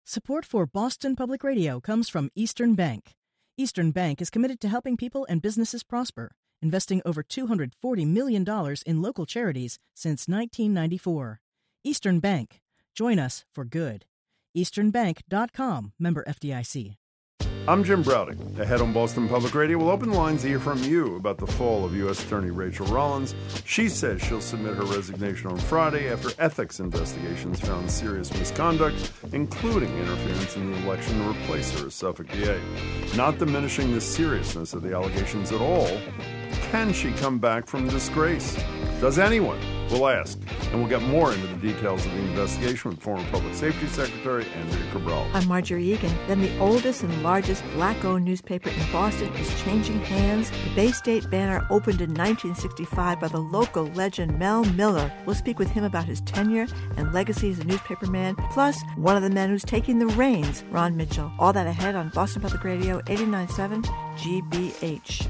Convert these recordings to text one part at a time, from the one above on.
Support for Boston Public Radio comes from Eastern Bank. Eastern Bank is committed to helping people and businesses prosper, investing over $240 million in local charities since 1994. Eastern Bank. Join us for good. EasternBank.com, member FDIC. I'm Jim Browning. Ahead on Boston Public Radio, we'll open the lines to hear from you about the fall of U.S. Attorney Rachel Rollins. She says she'll submit her resignation on Friday after ethics investigations found serious misconduct, including interference in the election to replace her as Suffolk DA. Not diminishing the seriousness of the allegations at all, can she come back from disgrace? Does anyone? We'll ask. And we'll get more into the details of the investigation with former Public Safety Secretary Andrea Cabral. I'm Marjorie Egan. Then the oldest and largest black-owned newspaper in Boston is changing hands. The Bay State Banner opened in 1965 by the local legend Mel Miller. We'll speak with him about his tenure and legacy as a newspaperman, plus one of the men who's taking the reins, Ron Mitchell. All that ahead on Boston Public Radio 89.7 GBH.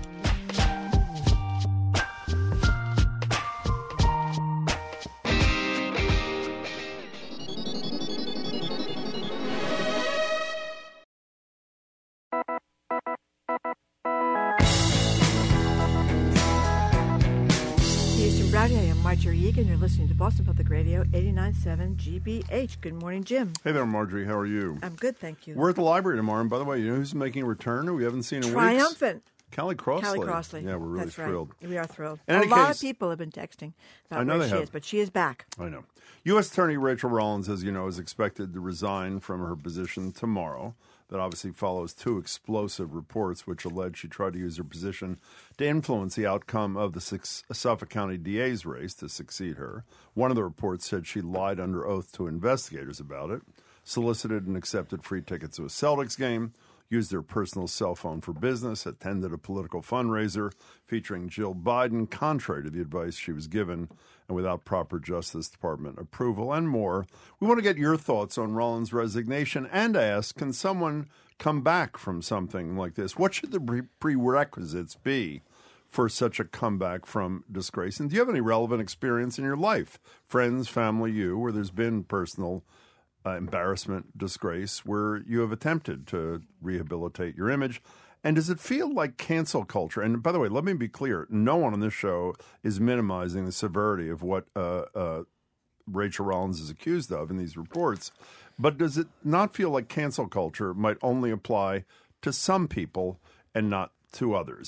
I'm Marjorie Egan. You're listening to Boston Public Radio 89.7 GBH. Good morning, Jim. Hey there, Marjorie. How are you? I'm good, thank you. We're at the library tomorrow, and by the way, you know who's making a return who we haven't seen in weeks? Triumphant. Callie Crossley. Callie Crossley. Yeah, we're really That's thrilled. Right. We are thrilled. In a any lot case, of people have been texting I about know where they she have. is, but she is back. I know. U.S. Attorney Rachel Rollins, as you know, is expected to resign from her position tomorrow. That obviously follows two explosive reports which allege she tried to use her position to influence the outcome of the Suffolk County DA's race to succeed her. One of the reports said she lied under oath to investigators about it, solicited and accepted free tickets to a Celtics game, used her personal cell phone for business, attended a political fundraiser featuring Jill Biden, contrary to the advice she was given, and without proper Justice Department approval, and more. We want to get your thoughts on Rollins' resignation and ask, can someone come back from something like this? What should the prerequisites be for such a comeback from disgrace? And do you have any relevant experience in your life, friends, family, you, where there's been personal embarrassment, disgrace, where you have attempted to rehabilitate your image? And does it feel like cancel culture? And by the way, let me be clear. No one on this show is minimizing the severity of what Rachel Rollins is accused of in these reports. But does it not feel like cancel culture might only apply to some people and not to others?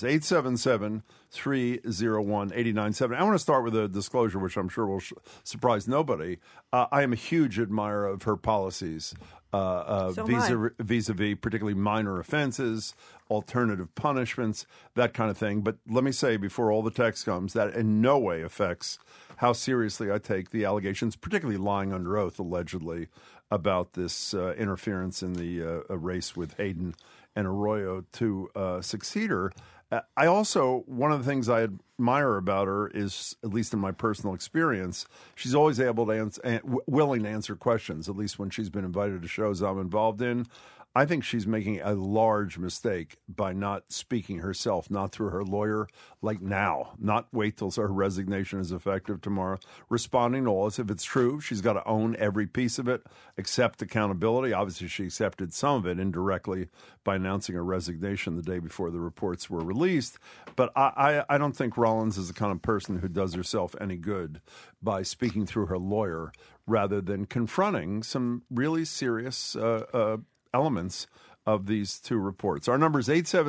877-301-8970. I want to start with a disclosure, which I'm sure will surprise nobody. I am a huge admirer of her policies vis-a-vis particularly minor offenses, alternative punishments, that kind of thing. But let me say before all the text comes that in no way affects how seriously I take the allegations, particularly lying under oath, allegedly, about this interference in the race with Hayden and Arroyo to succeed her. I also, one of the things I admire about her is, at least in my personal experience, she's always able to willing to answer questions, at least when she's been invited to shows I'm involved in. I think she's making a large mistake by not speaking herself, not through her lawyer, like now, not wait till her resignation is effective tomorrow, responding to all this. If it's true, she's got to own every piece of it, accept accountability. Obviously, she accepted some of it indirectly by announcing her resignation the day before the reports were released. But I don't think Rollins is the kind of person who does herself any good by speaking through her lawyer rather than confronting some really serious elements of these two reports. Our number is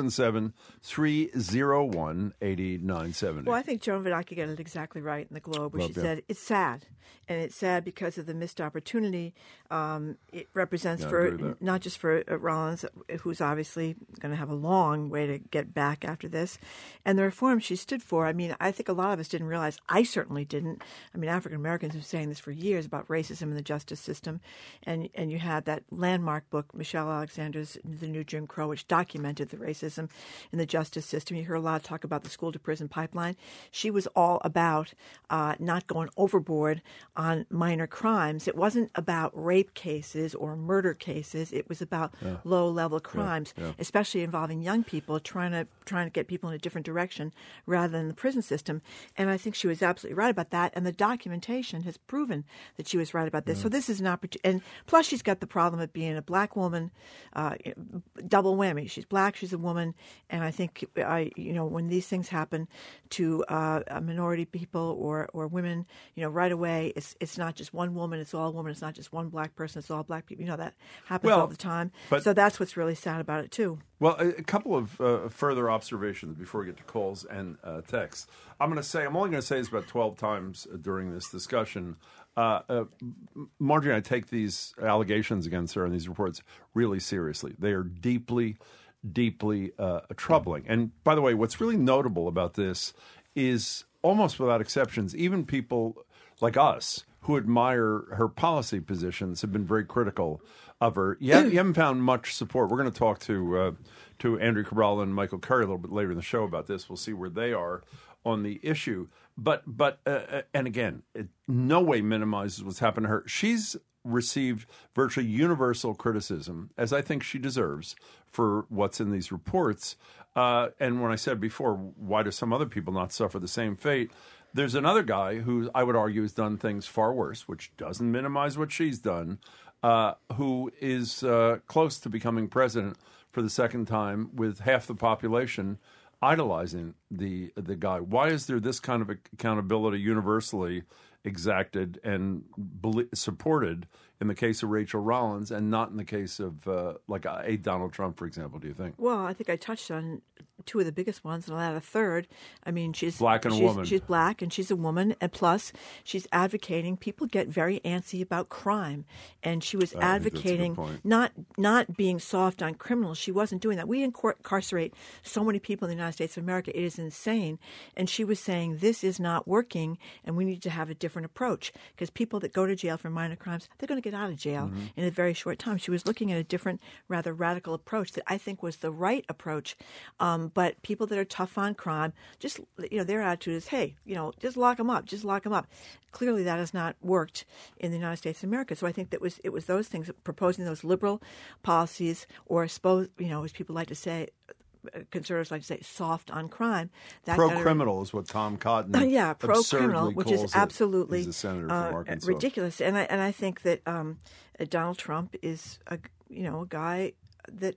877-301-8970. Well, I think Joan Vadaki got it exactly right in the Globe, where she said it's sad. And it's sad because of the missed opportunity it represents not just for Rollins, who's obviously going to have a long way to get back after this, and the reform she stood for. I mean, I think a lot of us didn't realize. I certainly didn't. I mean, African Americans have been saying this for years about racism in the justice system, and you had that landmark book, Michelle Alexander's the new Jim Crow, which documented the racism in the justice system. You hear a lot of talk about the school-to-prison pipeline. She was all about not going overboard on minor crimes. It wasn't about rape cases or murder cases. It was about low-level crimes, especially involving young people, trying to get people in a different direction rather than the prison system. And I think she was absolutely right about that. And the documentation has proven that she was right about this. So this is an opportunity. And plus, she's got the problem of being a black woman, double whammy. She's black, she's a woman. And I think, when these things happen to minority people or women, right away, it's not just one woman, it's all women. It's not just one black person, it's all black people. That happens all the time. So that's what's really sad about it, too. Well, a couple of further observations before we get to calls and texts. I'm only going to say this about 12 times during this discussion. Marjorie and I take these allegations against her and these reports really seriously. They are deeply, deeply troubling. And by the way, what's really notable about this is almost without exceptions, even people like us who admire her policy positions have been very critical of her. You haven't found much support. We're going to talk to Andrew Cabral and Michael Curry a little bit later in the show about this. We'll see where they are on the issue. But and again, it no way minimizes what's happened to her. She's received virtually universal criticism, as I think she deserves, for what's in these reports. And when I said before, why do some other people not suffer the same fate? There's another guy who I would argue has done things far worse, which doesn't minimize what she's done, who is close to becoming president for the second time with half the population idolizing the guy. Why is there this kind of accountability universally exacted and supported in the case of Rachel Rollins and not in the case of like a Donald Trump, for example, do you think? Well, I think I touched on two of the biggest ones, and I'll add a third. I mean, she's black and a woman. She's black and she's a woman, and plus she's advocating. People get very antsy about crime, and she was advocating not being soft on criminals. She wasn't doing that. We incarcerate so many people in the United States of America. It is insane. And she was saying this is not working, and we need to have a different approach because people that go to jail for minor crimes, they're going to get out of jail in a very short time. She was looking at a different, rather radical approach that I think was the right approach. But people that are tough on crime, just, their attitude is, hey, just lock them up, just lock them up. Clearly that has not worked in the United States of America. So I think that it was those things, proposing those liberal policies, or as people like to say, conservatives like to say, soft on crime. Pro-criminal is what Tom Cotton pro-criminal, which is absolutely He's a senator from Arkansas. Ridiculous. And I think that Donald Trump is a guy that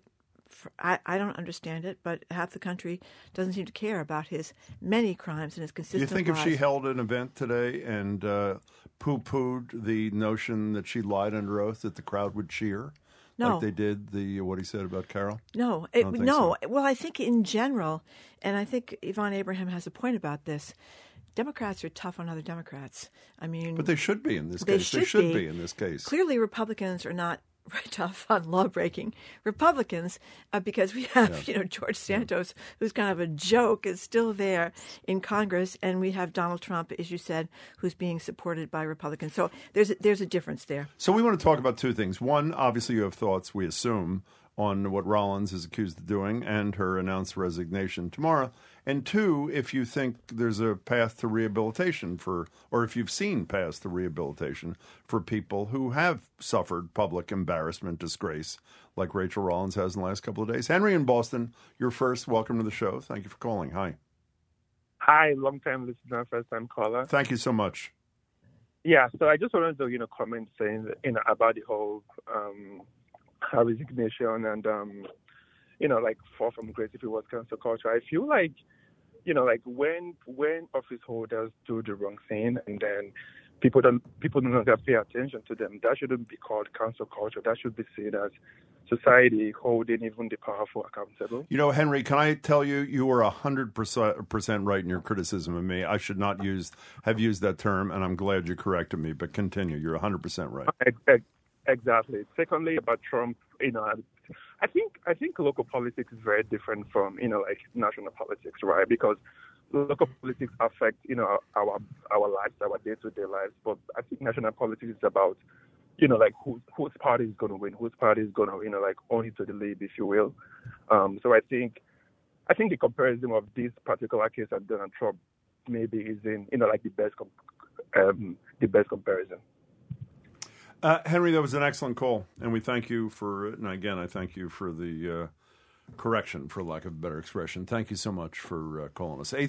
I don't understand it, but half the country doesn't seem to care about his many crimes and his consistent lies. You think lies. if she held an event today and poo-pooed the notion that she lied under oath, that the crowd would cheer? No. Like they did what he said about Carol? No. So. Well, I think in general, and I think Yvonne Abraham has a point about this, Democrats are tough on other Democrats. I mean, but they should be in this case. They should be in this case. Clearly, Republicans are not very tough on law-breaking Republicans because we have, George Santos, who's kind of a joke, is still there in Congress, and we have Donald Trump, as you said, who's being supported by Republicans. So there's a difference there. So we want to talk about two things. One, obviously you have thoughts, we assume, on what Rollins is accused of doing and her announced resignation tomorrow. And two, if you think there's a path to rehabilitation or if you've seen paths to rehabilitation for people who have suffered public embarrassment, disgrace, like Rachel Rollins has in the last couple of days. Henry in Boston, you're first. Welcome to the show. Thank you for calling. Hi. Hi, long-time listener, first-time caller. Thank you so much. Yeah, so I just wanted to, comment saying that, about the whole her resignation and, fall from grace if it was cancel culture. I feel like, when office holders do the wrong thing and then people no longer pay attention to them, that shouldn't be called cancel culture. That should be seen as society holding even the powerful accountable. Henry, can I tell you, you were 100% right in your criticism of me. I should not have used that term, and I'm glad you corrected me. But continue. You're 100% right. Exactly. Secondly, about Trump, I think local politics is very different from national politics, right? Because local politics affect our lives, our day-to-day lives. But I think national politics is about like whose party is going to win, whose party is going to, like own it to the lead, if you will. So I think the comparison of this particular case and Donald Trump maybe is in, like the best comparison. Henry, that was an excellent call, and we thank you for. And again, I thank you for the correction, for lack of a better expression. Thank you so much for calling us.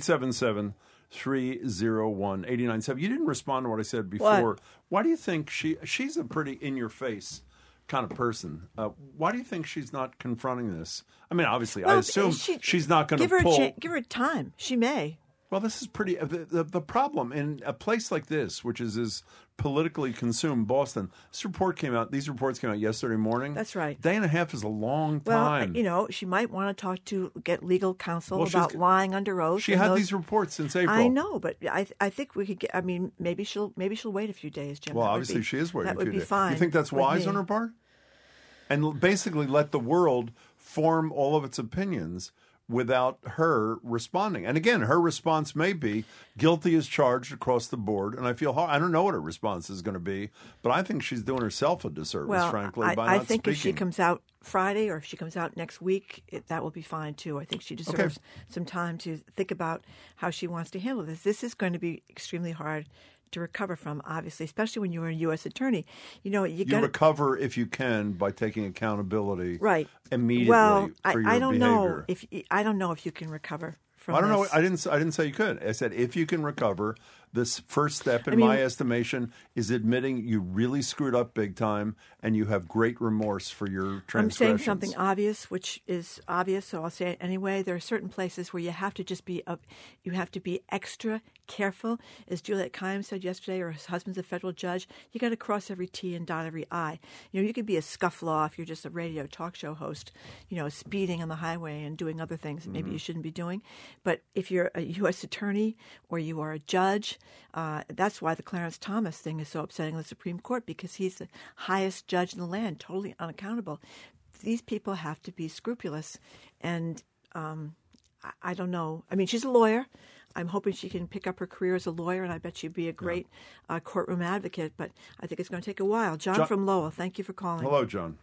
877-301-8970. You didn't respond to what I said before. What? Why do you think she's a pretty in-your-face kind of person? Why do you think she's not confronting this? I mean, obviously, I assume she's not going to pull. Give her time. She may. Well, this is pretty. The problem in a place like this, which is as politically consumed, Boston. These reports came out yesterday morning. That's right. Day and a half is a long time. Well, she might want to get legal counsel about lying under oath. She had these reports since April. I know, but I think we could get. I mean, maybe she'll wait a few days, Jim. Well, obviously she is waiting a few days. That would be fine. You think that's wise on her part? And basically let the world form all of its opinions without her responding. And again, her response may be guilty as charged across the board. And I feel I don't know what her response is going to be, but I think she's doing herself a disservice, frankly, by not I think speaking. if she comes out Friday or if she comes out next week, that will be fine too. I think she deserves some time to think about how she wants to handle this. This is going to be extremely hard to recover from, obviously, especially when you're a U.S. attorney. You recover if you can by taking accountability immediately for your behavior. I don't know if you can recover from I don't know. this. I didn't say you could. I said if you can recover. This first step, in my estimation, is admitting you really screwed up big time and you have great remorse for your transgressions. I'm saying something obvious, which is obvious, so I'll say it anyway. There are certain places where you have to just be you have to be extra careful. As Juliette Kayyem said yesterday, or his husband's a federal judge, you got to cross every T and dot every I. You could be a scufflaw if you're just a radio talk show host, speeding on the highway and doing other things that maybe you shouldn't be doing. But if you're a U.S. attorney or you are a judge, that's why the Clarence Thomas thing is so upsetting in the Supreme Court, because he's the highest judge in the land, totally unaccountable. These people have to be scrupulous. And I don't know. I mean, she's a lawyer. I'm hoping she can pick up her career as a lawyer, and I bet she'd be a great courtroom advocate. But I think it's going to take a while. John from Lowell, thank you for calling. Hello, John.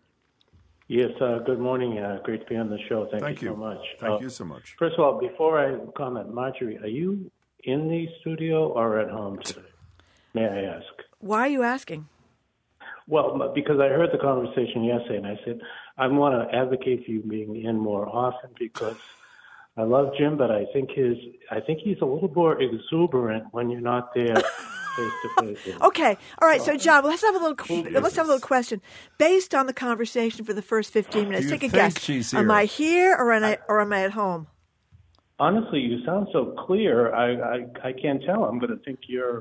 Yes, good morning. Great to be on the show. Thank you so much. Thank you so much. First of all, before I comment, Marjorie, are you in the studio or at home today? May I ask? Why are you asking? Well, because I heard the conversation yesterday, and I said, I want to advocate for you being in more often because I love Jim, but I think he's a little more exuberant when you're not there face to face. Okay, all right. So, John, let's have a little question based on the conversation for the first 15 minutes. Take a guess. Am I here or am I at home? Honestly, you sound so clear. I can't tell. I'm going to think you're.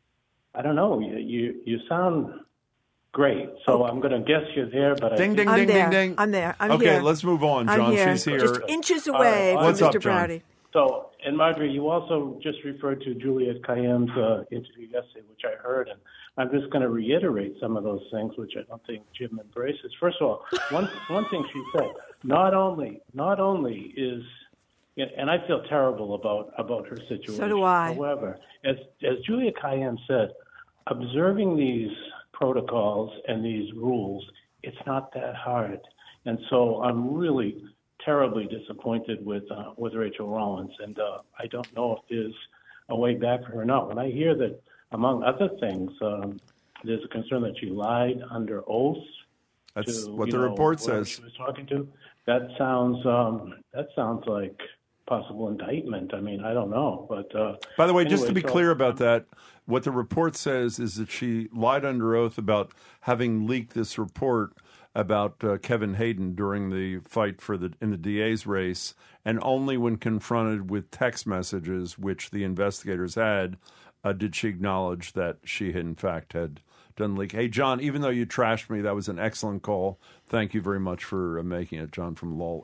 I don't know. You sound great. So I'm going to guess you're there. But ding. I'm there. I'm here. Okay, let's move on, John. She's here. Just inches away from What's Mr. up, John? Browdy. So, and Marjorie, you also just referred to Juliette Kayyem's interview yesterday, which I heard, and I'm just going to reiterate some of those things, which I don't think Jim embraces. First of all, one thing she said, not only is, and I feel terrible about her situation. So do I. However, as Juliette Kayyem said, observing these protocols and these rules, it's not that hard. And so I'm really terribly disappointed with Rachel Rollins, and I don't know if there's a way back for her or not. When I hear that, among other things, there's a concern that she lied under oath. That's what the report says. She was talking to. That sounds like possible indictment. I mean, I don't know, but by the way, just to be clear about that, what the report says is that she lied under oath about having leaked this report about Kevin Hayden during the fight in the DA's race, and only when confronted with text messages, which the investigators had, did she acknowledge that she had, in fact, had done leak. Hey, John, even though you trashed me, that was an excellent call. Thank you very much for making it, John from Lowell.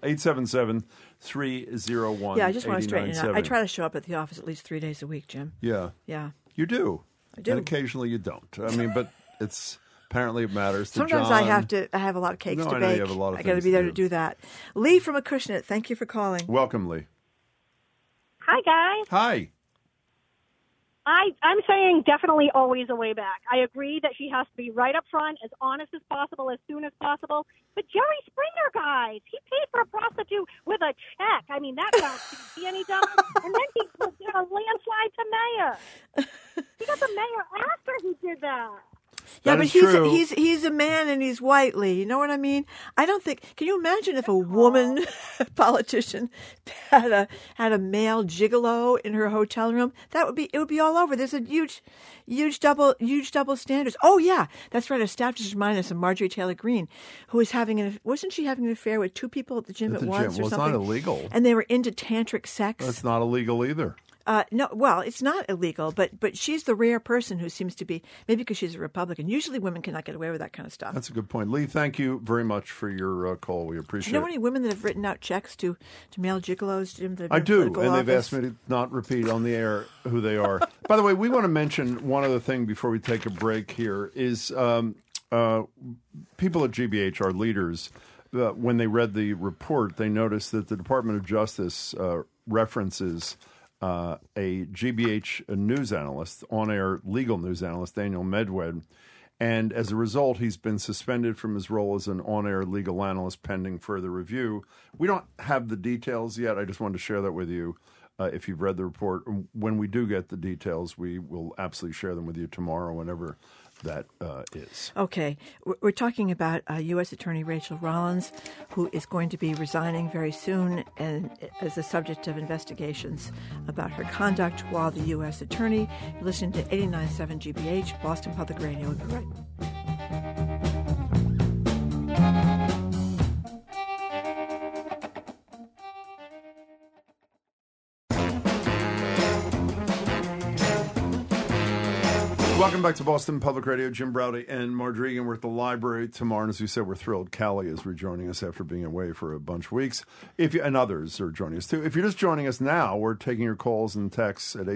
877-301-8970. Yeah, I just want to straighten it out. I try to show up at the office at least 3 days a week, Jim. Yeah. Yeah. You do. I do. And occasionally you don't. I mean, but it's... Apparently, it matters to Sometimes John. I have a lot of cakes to bake. I know you have a lot of I got to be there to do that. Lee from Acushnet, thank you for calling. Welcome, Lee. Hi, guys. Hi. I'm saying definitely always a way back. I agree that she has to be right up front, as honest as possible, as soon as possible. But Jerry Springer, guys, he paid for a prostitute with a check. I mean, that counts to be any dumb. And then he was in a landslide to mayor. He got the mayor after he did that. Yeah, that but he's a man and he's white, Lee. You know what I mean? I don't think. Can you imagine if a woman politician had a male gigolo in her hotel room? It would be all over. There's a huge double standards. Oh yeah, that's right. A staff just reminded us of Marjorie Taylor Greene, who was wasn't she having an affair with two people at the gym at once or something? Well, it's not illegal. And they were into tantric sex. That's not illegal either. No, well, it's not illegal, but she's the rare person who seems to be, maybe because she's a Republican. Usually women cannot get away with that kind of stuff. That's a good point. Lee, thank you very much for your call. We appreciate it. Do you know any women that have written out checks to male gigolos, Jim? I do, and they've asked me to not repeat on the air who they are. By the way, we want to mention one other thing before we take a break here is people at GBH, our leaders, when they read the report, they noticed that the Department of Justice references a GBH news analyst, on-air legal news analyst, Daniel Medwed, and as a result, he's been suspended from his role as an on-air legal analyst pending further review. We don't have the details yet. I just wanted to share that with you. If you've read the report, when we do get the details, we will absolutely share them with you tomorrow, whenever that is. Okay. We're talking about U.S. Attorney Rachel Rollins, who is going to be resigning very soon and as the subject of investigations about her conduct while the U.S. Attorney. You're listening to 89.7 GBH, Boston Public Radio. We'll be right back. Welcome back to Boston Public Radio. Jim Browdy and Margery Egan. We're at the library tomorrow. And as we said, we're thrilled Callie is rejoining us after being away for a bunch of weeks. And others are joining us too. If you're just joining us now, we're taking your calls and texts at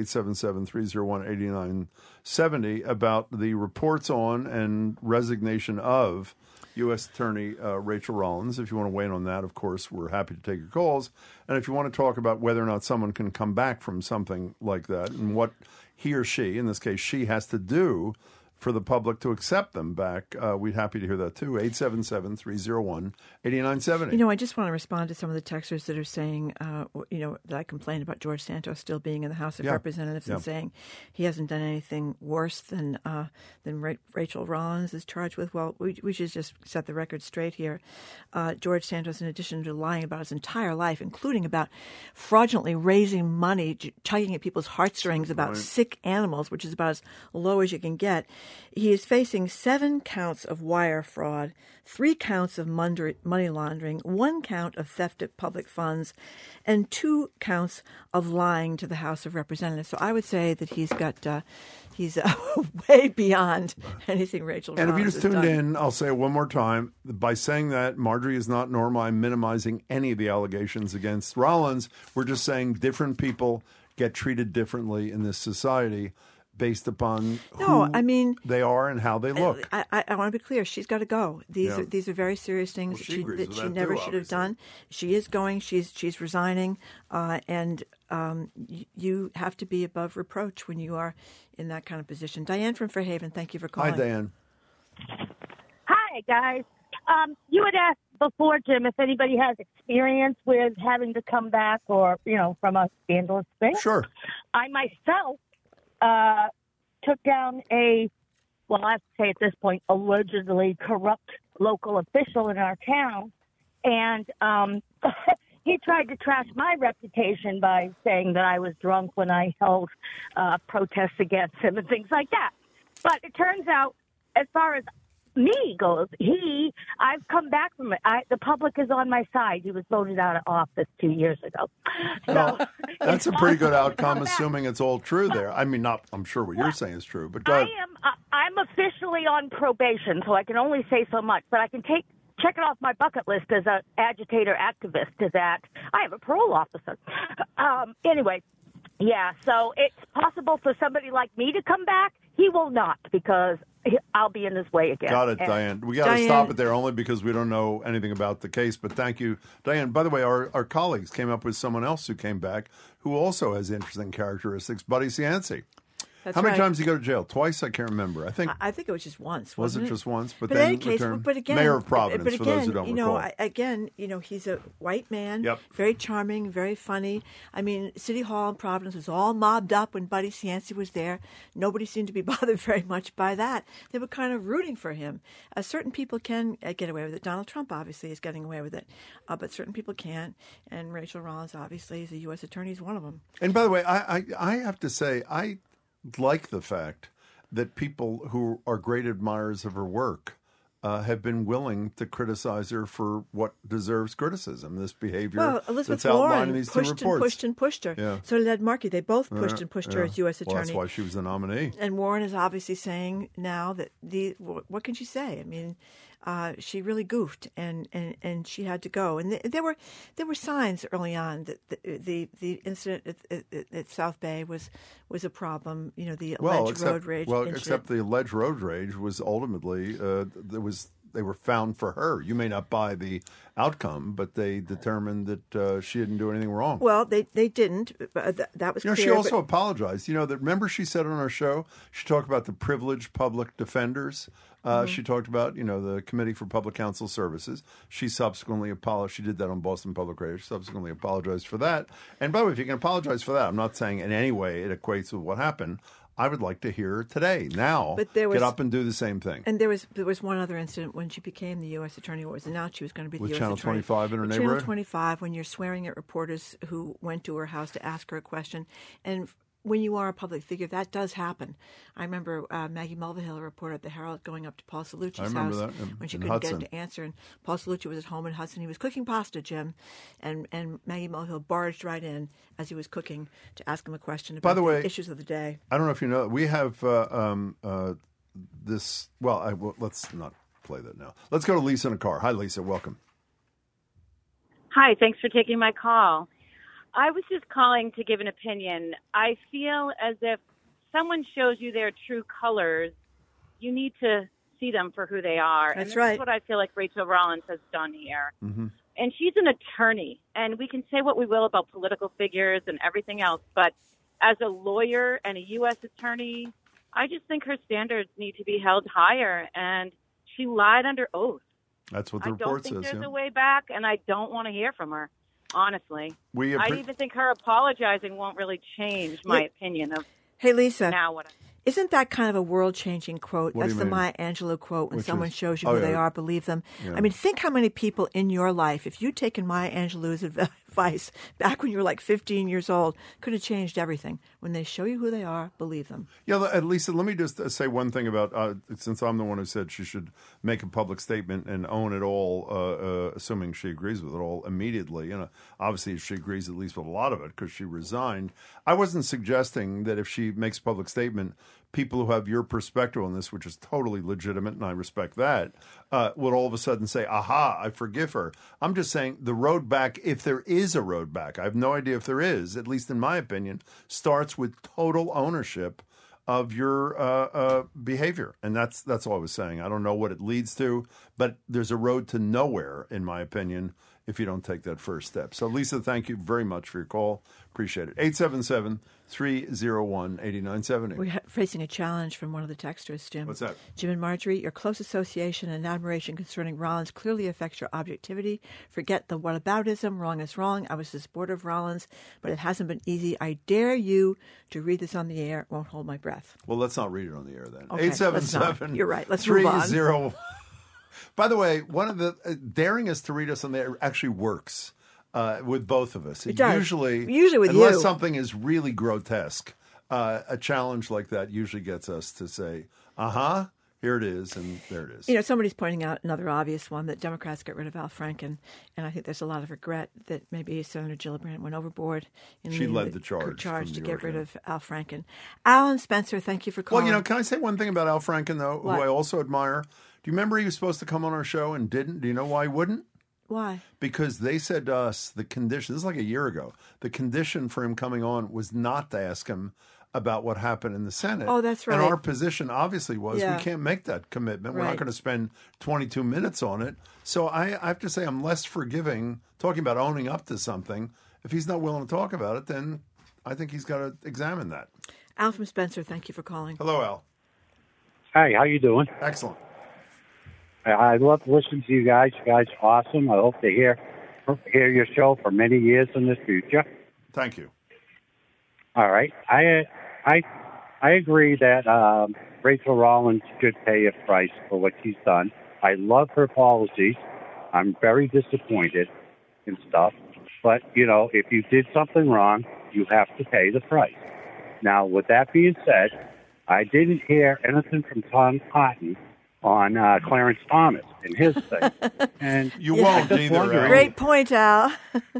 877-301-8970 about the reports on and resignation of U.S. Attorney Rachel Rollins. If you want to weigh in on that, of course, we're happy to take your calls. And if you want to talk about whether or not someone can come back from something like that and what he or she, in this case, she has to do for the public to accept them back, we'd happy to hear that too. 877-301-8970. You know, I just want to respond to some of the texters that are saying, that I complained about George Santos still being in the House of Representatives and saying he hasn't done anything worse than Rachel Rollins is charged with. Well, we should just set the record straight here. George Santos, in addition to lying about his entire life, including about fraudulently raising money, tugging at people's heartstrings about sick animals, which is about as low as you can get, he is facing 7 counts of wire fraud, 3 counts of money laundering, 1 count of theft of public funds, and 2 counts of lying to the House of Representatives. So I would say that he's way beyond anything Rachel Rollins has done. And if you just tuned in, I'll say it one more time. By saying that, Marjorie is not normal. I'm minimizing any of the allegations against Rollins. We're just saying different people get treated differently in this society based upon who they are and how they look. I want to be clear. She's got to go. These are very serious things that she never should have done. She is going. She's resigning. And you have to be above reproach when you are in that kind of position. Diane from Fairhaven, thank you for calling. Hi, Diane. Hi, guys. You had asked before, Jim, if anybody has experience with having to come back or, from a scandalous thing. Sure. I myself took down I have to say at this point, allegedly corrupt local official in our town. And he tried to trash my reputation by saying that I was drunk when I held protests against him and things like that. But it turns out, as far as me goes, I've come back from it. The public is on my side. He was voted out of office 2 years ago. So that's a pretty good outcome, assuming it's all true there. I mean, I'm sure what you're saying is true, but go ahead. I'm officially on probation, so I can only say so much, but I can check it off my bucket list as an agitator activist is that I have a parole officer. Anyway, so it's possible for somebody like me to come back. He will not, because I'll be in his way again. Got it, Diane. We got to stop it there only because we don't know anything about the case. But thank you, Diane. By the way, our colleagues came up with someone else who came back who also has interesting characteristics, Buddy Cianci. That's How many right. times did he go to jail? Twice? I can't remember. I think it was just once. was Wasn't it just once? But in then any case, returned. but again, Mayor of Providence, but for those who again, don't recall. Again, he's a white man, Yep. very charming, very funny. I mean, City Hall in Providence was all mobbed up when Buddy Cianci was there. Nobody seemed to be bothered very much by that. They were kind of rooting for him. Certain people can get away with it. Donald Trump obviously is getting away with it, but certain people can't. And Rachel Rollins obviously is a U.S. attorney, is one of them. And by the way, I have to say, I like the fact that people who are great admirers of her work have been willing to criticize her for what deserves criticism, this behavior Well, Elizabeth that's outlined Warren in these two reports. pushed her. Yeah. So did Ed Markey. They both pushed her as U.S. attorney. Well, that's why she was the nominee. And Warren is obviously saying now that what can she say? I mean, she really goofed, and she had to go. And there were signs early on that the incident at South Bay was a problem. The alleged road rage. Well, incident. except the alleged road rage was ultimately they were found for her. You may not buy the outcome, but they determined that she didn't do anything wrong. Well, they didn't. That was clear. She also apologized. Remember she said on our show, she talked about the privileged public defenders. She talked about, the Committee for Public Counsel Services. She subsequently apologized. She did that on Boston Public Radio. She subsequently apologized for that. And by the way, if you can apologize for that, I'm not saying in any way it equates with what happened. I would like to hear her today, now, get up and do the same thing. And there was one other incident when she became the U.S. attorney. It was announced she was going to be the U.S. Channel attorney. 25 in her neighborhood? Channel 25, when you're swearing at reporters who went to her house to ask her a question. And when you are a public figure, that does happen. I remember Maggie Mulvihill, a reporter at the Herald, going up to Paul Cellucci's house when she couldn't get to answer. And Paul Cellucci was at home in Hudson. He was cooking pasta, Jim. And Maggie Mulvihill barged right in as he was cooking to ask him a question about the issues of the day. I don't know if you know, we have this. Well, let's not play that now. Let's go to Lisa in a car. Hi, Lisa. Welcome. Hi. Thanks for taking my call. I was just calling to give an opinion. I feel as if someone shows you their true colors, you need to see them for who they are. That's and right. That's what I feel like Rachel Rollins has done here. Mm-hmm. And she's an attorney, and we can say what we will about political figures and everything else, but as a lawyer and a U.S. attorney, I just think her standards need to be held higher, and she lied under oath. That's what the report says. I don't think there's a way back, and I don't want to hear from her. Honestly, I even think her apologizing won't really change my opinion of. Hey, Lisa. Now what? Isn't that kind of a world-changing quote? That's the Maya Angelou quote, when someone shows you who they are, believe them. Yeah. I mean, think how many people in your life, if you'd taken Maya Angelou's advice back when you were like 15 years old, could have changed everything. When they show you who they are, believe them. Yeah, Lisa, let me just say one thing about, since I'm the one who said she should make a public statement and own it all, assuming she agrees with it all immediately. Obviously, she agrees at least with a lot of it because she resigned. I wasn't suggesting that if she makes a public statement, people who have your perspective on this, which is totally legitimate, and I respect that, would all of a sudden say, aha, I forgive her. I'm just saying the road back, if there is a road back, I have no idea if there is, at least in my opinion, starts with total ownership of your behavior. And that's all I was saying. I don't know what it leads to, but there's a road to nowhere, in my opinion, if you don't take that first step. So, Lisa, thank you very much for your call. Appreciate it. 877-301-8970. We're facing a challenge from one of the texters, Jim. What's that? Jim and Marjorie, your close association and admiration concerning Rollins clearly affects your objectivity. Forget the whataboutism. Wrong is wrong. I was a supporter of Rollins, but it hasn't been easy. I dare you to read this on the air. It won't hold my breath. Well, let's not read it on the air then. Okay, 877. You're right. Let's move on. 301. By the way, one of the daring us to read us on the air actually works with both of us. It does. Usually with unless you. something is really grotesque, a challenge like that usually gets us to say, here it is, and there it is. Somebody's pointing out another obvious one, that Democrats got rid of Al Franken, and I think there's a lot of regret that maybe Senator Gillibrand went overboard. She led the charge to get rid of Al Franken. Alan Spencer, thank you for calling. Well, can I say one thing about Al Franken, though, What? who I also admire? Do you remember he was supposed to come on our show and didn't? Do you know why he wouldn't? Why? Because they said to us, the condition, this is like a year ago, the condition for him coming on was not to ask him about what happened in the Senate. Oh, that's right. And our position obviously was we can't make that commitment. We're not Right. going to spend 22 minutes on it. So I have to say I'm less forgiving, talking about owning up to something. If he's not willing to talk about it, then I think he's got to examine that. Al from Spencer, thank you for calling. Hello, Al. Hi, how you doing? Excellent. I love listening to you guys. You guys are awesome. I hope to hear your show for many years in the future. Thank you. All right. I agree that Rachel Rollins should pay a price for what she's done. I love her policies. I'm very disappointed in stuff. But, if you did something wrong, you have to pay the price. Now, with that being said, I didn't hear anything from Tom Cotton on Clarence Thomas and his thing. And you won't either. Great point, Al.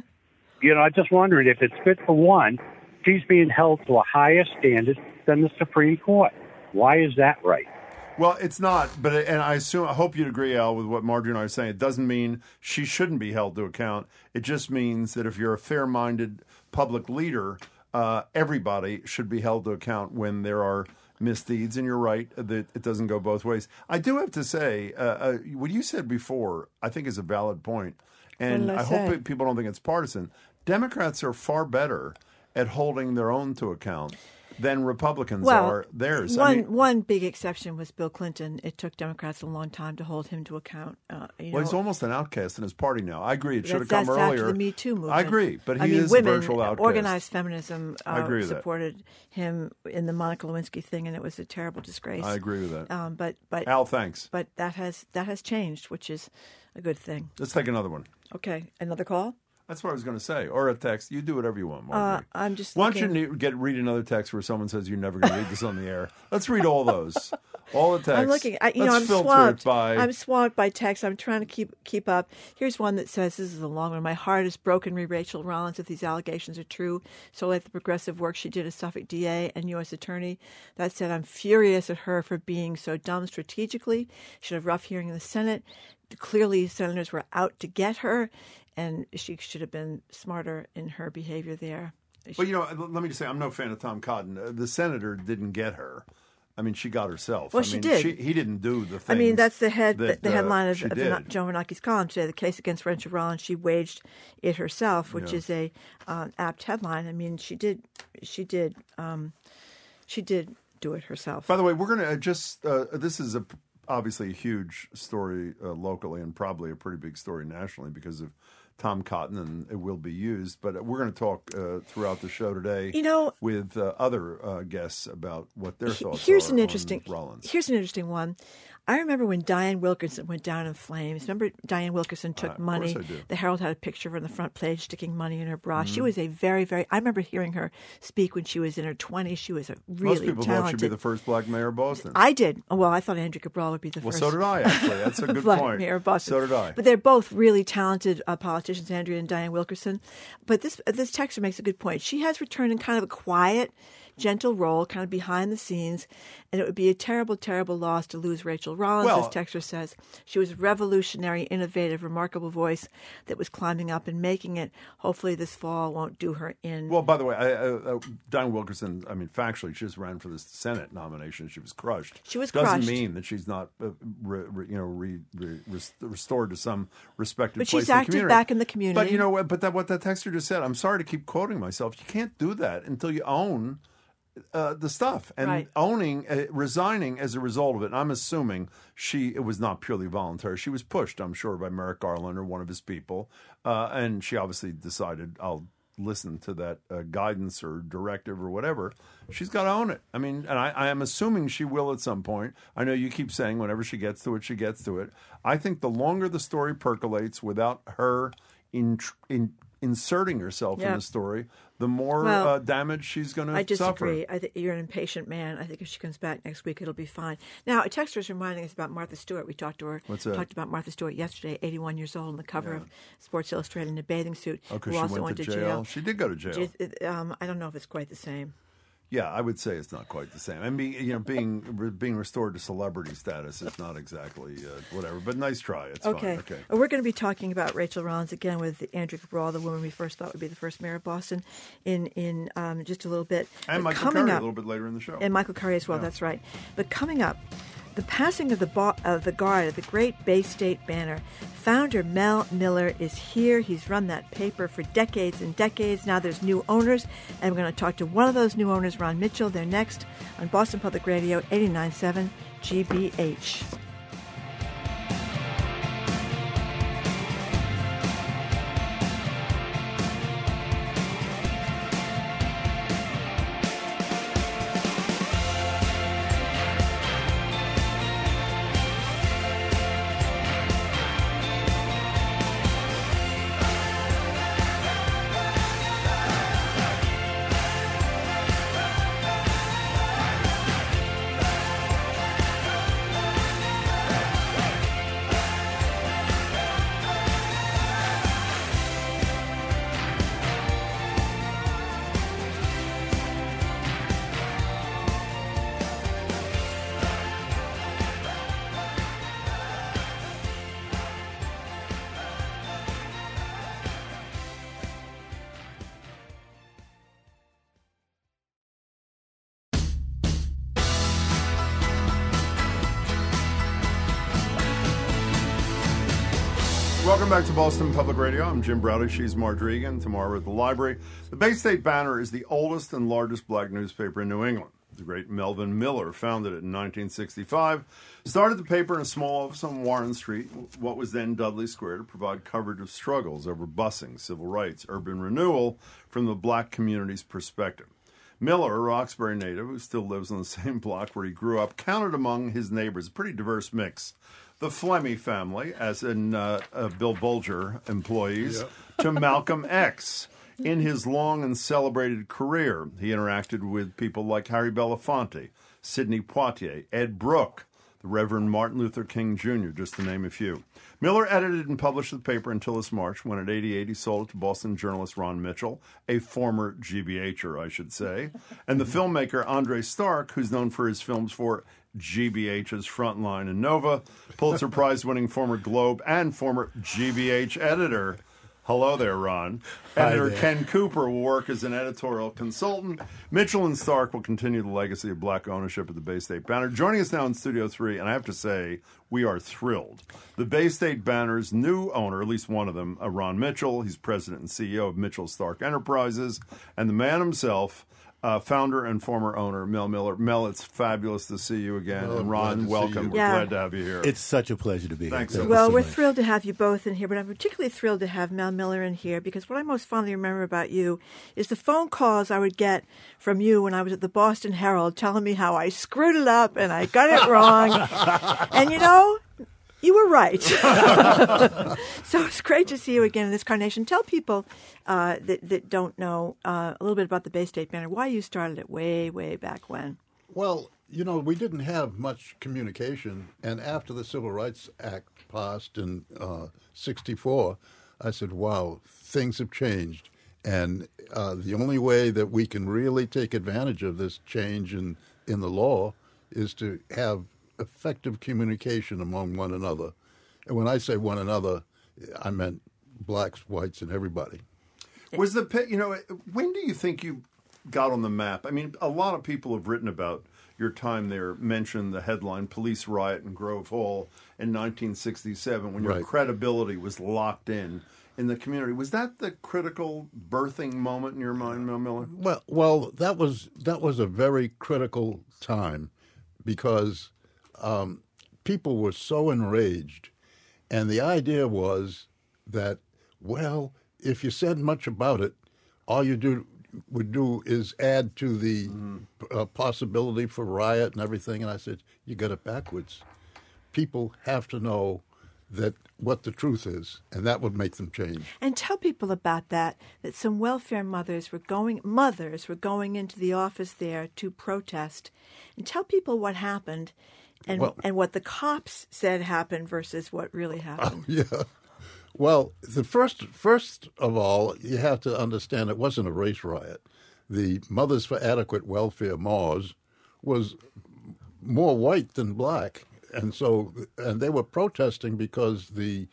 I'm just wondering if it's fit for one, she's being held to a higher standard than the Supreme Court. Why is that right? Well, it's not, and I hope you'd agree, Al, with what Marjorie and I are saying. It doesn't mean she shouldn't be held to account. It just means that if you're a fair-minded public leader, everybody should be held to account when there are misdeeds. And you're right that it doesn't go both ways. I do have to say, what you said before, I think is a valid point. And I hope people don't think it's partisan. Democrats are far better at holding their own to account than Republicans are theirs. One big exception was Bill Clinton. It took Democrats a long time to hold him to account. He's almost an outcast in his party now. I agree. It should have come earlier. After the Me Too movement. I agree, but he is a virtual outcast. Organized feminism I agree with supported him in the Monica Lewinsky thing, and it was a terrible disgrace. I agree with that. But Al, thanks. But that has changed, which is a good thing. Let's take another one. Okay, another call. That's what I was going to say. Or a text. You do whatever you want, Marjorie. I'm just Why don't you read another text where someone says you're never going to read this on the air? Let's read all those. All the texts. I'm looking. I'm swamped. I'm swamped by text. I'm trying to keep up. Here's one that says, this is a long one. My heart is broken, Rachel Rollins, if these allegations are true. So like the progressive work she did as Suffolk DA and U.S. Attorney. That said, I'm furious at her for being so dumb strategically. She should have rough hearing in the Senate. Clearly, senators were out to get her, and she should have been smarter in her behavior there. Well, let me just say, I'm no fan of Tom Cotton. The senator didn't get her. I mean, she got herself. Well, she did. He didn't do the things. I mean, that's the headline of Joan Renacki's column today. The case against Rachel Rollins, she waged it herself, which is a apt headline. I mean, she did do it herself. By the way, we're going to just this is obviously a huge story locally and probably a pretty big story nationally because of Tom Cotton, and it will be used. But we're going to talk throughout the show today with other guests about what their thoughts are on Rollins. Here's an interesting one. I remember when Diane Wilkerson went down in flames. Remember Diane Wilkerson took money. The Herald had a picture of her on the front page sticking money in her bra. Mm-hmm. She was a very, very... I remember hearing her speak when she was in her 20s. She was a really talented... Most people thought she'd be the first black mayor of Boston. I did. Well, I thought Andrew Cabral would be the first. Well, so did I, actually. That's a good black point. Mayor of Boston. So did I. But they're both really talented politicians, Andrea and Diane Wilkerson. But this texter makes a good point. She has returned in kind of a quiet, gentle role, kind of behind the scenes, and it would be a terrible, terrible loss to lose Rachel Rollins, as Texter says. She was a revolutionary, innovative, remarkable voice that was climbing up and making it. Hopefully this fall won't do her in. Well, by the way, Diane Wilkerson, I mean, factually, she just ran for the Senate nomination. She was crushed. She was crushed. Doesn't mean that she's not restored to some respected place in the community. But she's active back in the community. But what that texter just said, I'm sorry to keep quoting myself, you can't do that until you own the stuff and resigning as a result of it. And I'm assuming it was not purely voluntary. She was pushed, I'm sure, by Merrick Garland or one of his people. And she obviously decided, I'll listen to that guidance or directive or whatever. She's got to own it. I mean, and I am assuming she will at some point. I know you keep saying whenever she gets to it, she gets to it. I think the longer the story percolates without her inserting herself in the story, the more damage she's going to suffer. I disagree. I think you're an impatient man. I think if she comes back next week, it'll be fine. Now, a texter is reminding us about Martha Stewart. We talked to her. Talked about Martha Stewart yesterday, 81 years old, on the cover of Sports Illustrated in a bathing suit. Because she also went to jail. She did go to jail. I don't know if it's quite the same. Yeah, I would say it's not quite the same. I mean, being restored to celebrity status is not exactly whatever, but nice try. It's fine. Okay. We're going to be talking about Rachel Rollins again with Andrea Cabral, the woman we first thought would be the first mayor of Boston, in just a little bit. And Michael Curry a little bit later in the show. And Michael Curry as well, that's right. But coming up, The passing of the guard of the great Bay State Banner. Founder Mel Miller is here. He's run that paper for decades and decades. Now there's new owners, and we're going to talk to one of those new owners, Ron Mitchell. They're next on Boston Public Radio 89.7 GBH. Welcome back to Boston Public Radio. I'm Jim Browdy. She's Marge Egan. Tomorrow we're at the library. The Bay State Banner is the oldest and largest black newspaper in New England. The great Melvin Miller founded it in 1965. Started the paper in a small office on Warren Street, what was then Dudley Square, to provide coverage of struggles over busing, civil rights, urban renewal from the black community's perspective. Miller, a Roxbury native who still lives on the same block where he grew up, counted among his neighbors a pretty diverse mix. The Flemmy family, as in Bill Bulger employees, to Malcolm X. In his long and celebrated career, he interacted with people like Harry Belafonte, Sidney Poitier, Ed Brooke, the Reverend Martin Luther King Jr., just to name a few. Miller edited and published the paper until this March, when at 88 he sold it to Boston journalist Ron Mitchell, a former GBHer, I should say, and the filmmaker Andre Stark, who's known for his films for GBH's Frontline and Nova, Pulitzer Prize-winning former Globe and former GBH editor. Hello there, Ron. Editor Ken Cooper will work as an editorial consultant. Mitchell and Stark will continue the legacy of black ownership of the Bay State Banner. Joining us now in Studio 3, and I have to say, we are thrilled. The Bay State Banner's new owner, at least one of them, Ron Mitchell. He's president and CEO of Mitchell Stark Enterprises. And the man himself, founder and former owner, Mel Miller. Mel, it's fabulous to see you again. Well, and Ron, welcome. We're glad to have you here. It's such a pleasure to be here. Thanks. Well, we're thrilled to have you both in here, but I'm particularly thrilled to have Mel Miller in here because what I most fondly remember about you is the phone calls I would get from you when I was at the Boston Herald telling me how I screwed it up and I got it wrong. And, you know, you were right. So it's great to see you again in this carnation. Tell people that don't know a little bit about the Bay State Banner, why you started it way, way back when. Well, you know, we didn't have much communication, and after the Civil Rights Act passed in 64, I said, wow, things have changed. And the only way that we can really take advantage of this change in the law is to have effective communication among one another. And when I say one another, I meant blacks, whites, and everybody. Was when do you think you got on the map? I mean, a lot of people have written about your time there, mentioned the headline police riot in Grove Hall in 1967 when your credibility was locked in the community. Was that the critical birthing moment in your mind, Mel Miller? Well, that was a very critical time because people were so enraged. And the idea was that, well, if you said much about it, all you would do is add to the possibility for riot and everything. And I said, you got it backwards. People have to know that what the truth is, and that would make them change. And tell people about that some welfare mothers were going into the office there to protest. And tell people what happened and what the cops said happened versus what really happened. Yeah. Well, the first of all, you have to understand it wasn't a race riot. The Mothers for Adequate Welfare, MAWS, was more white than black. And they were protesting because the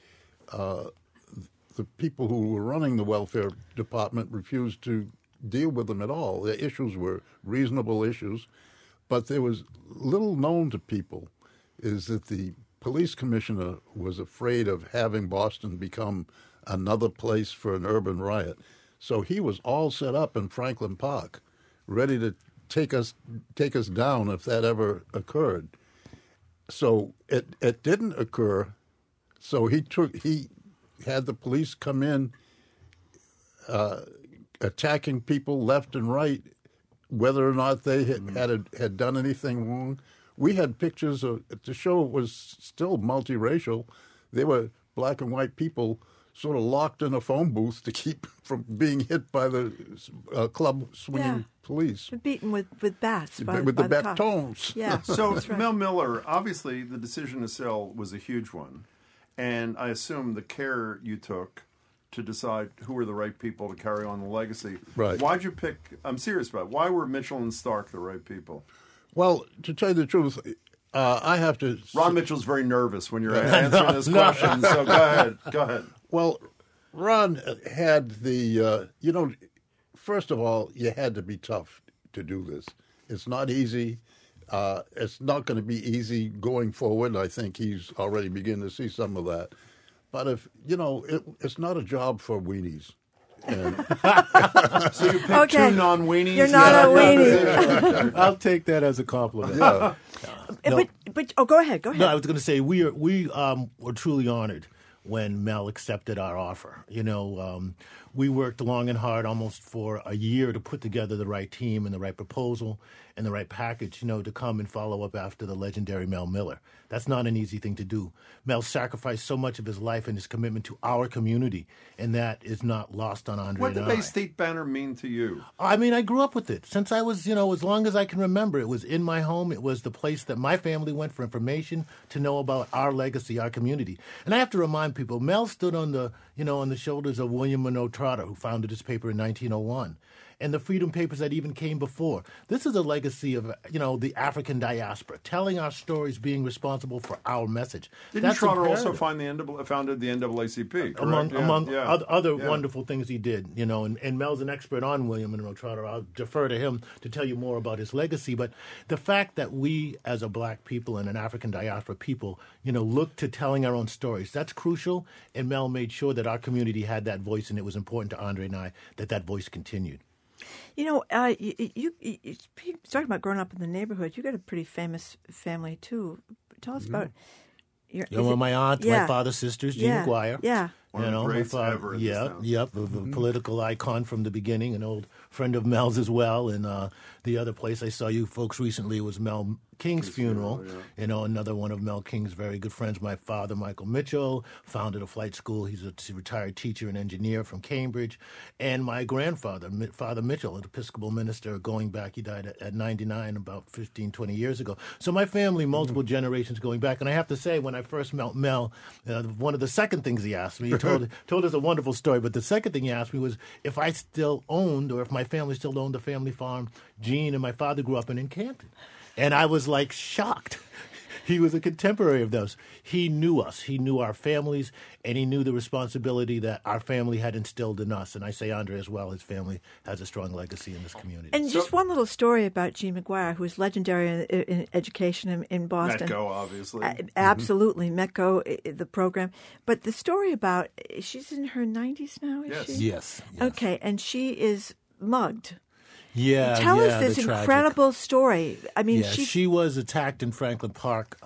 people who were running the welfare department refused to deal with them at all. The issues were reasonable issues, but there was little known to people is that the police commissioner was afraid of having Boston become another place for an urban riot. So he was all set up in Franklin Park, ready to take us down if that ever occurred. So it didn't occur. So he had the police come in, attacking people left and right, whether or not they had done anything wrong. We had pictures to show it was still multiracial. They were black and white people sort of locked in a phone booth to keep from being hit by the club swinging police. Beaten with bats by with the cops. batons. Yeah. So right. Mel Miller, obviously the decision to sell was a huge one. And I assume the care you took to decide who were the right people to carry on the legacy. Right. Why'd you pick, I'm serious about it, why were Mitchell and Stark the right people? Well, to tell you the truth, I have to... Ron Mitchell's very nervous when you're answering this question, so go ahead. Well, Ron had the, first of all, you had to be tough to do this. It's not easy. It's not going to be easy going forward. I think he's already beginning to see some of that. But if, it's not a job for weenies. And so you picked two non-weenies? You're not a weenie. I'll take that as a compliment. Yeah. But go ahead. No, I was going to say we were truly honored when Mel accepted our offer. We worked long and hard almost for a year to put together the right team and the right proposal and the right package, to come and follow up after the legendary Mel Miller. That's not an easy thing to do. Mel sacrificed so much of his life and his commitment to our community, and that is not lost on Andre What and did I. Bay State Banner mean to you? I mean, I grew up with it. Since I was, as long as I can remember, it was in my home. It was the place that my family went for information to know about our legacy, our community. And I have to remind people, Mel stood on the, on the shoulders of William Monroe Trotter, who founded his paper in 1901. And the freedom papers that even came before. This is a legacy of, the African diaspora, telling our stories, being responsible for our message. Didn't Trotter also founded the NAACP, correct? Among other wonderful things he did, and Mel's an expert on William Monroe Trotter. I'll defer to him to tell you more about his legacy. But the fact that we, as a black people and an African diaspora people, look to telling our own stories, that's crucial. And Mel made sure that our community had that voice, and it was important to Andre and I that voice continued. You talking about growing up in the neighborhood. You got a pretty famous family too. Tell us about my aunt, my father's sisters, Jean McGuire. Yeah. One of the greats ever. A political icon from the beginning, an old friend of Mel's as well. And the other place I saw you folks recently was Mel King's funeral. Another one of Mel King's very good friends, my father, Michael Mitchell, founded a flight school. He's a retired teacher and engineer from Cambridge. And my grandfather, Father Mitchell, an Episcopal minister going back. He died at 99 about 15, 20 years ago. So my family, multiple generations going back. And I have to say, when I first met Mel, one of the second things he asked me, he told us a wonderful story, but the second thing he asked me was if I still owned, or if my family still owned the family farm Jean and my father grew up in Canton. And I was like shocked. He was a contemporary of those. He knew us. He knew our families, and he knew the responsibility that our family had instilled in us. And I say Andre as well. His family has a strong legacy in this community. And just one little story about Jean McGuire, who was legendary in education in Boston. Metco, obviously. Absolutely. Metco, the program. But the story about, she's in her 90s now, is she? Yes. Okay, and she is mugged. Yeah, Tell us this incredible story. I mean, she was attacked in Franklin Park,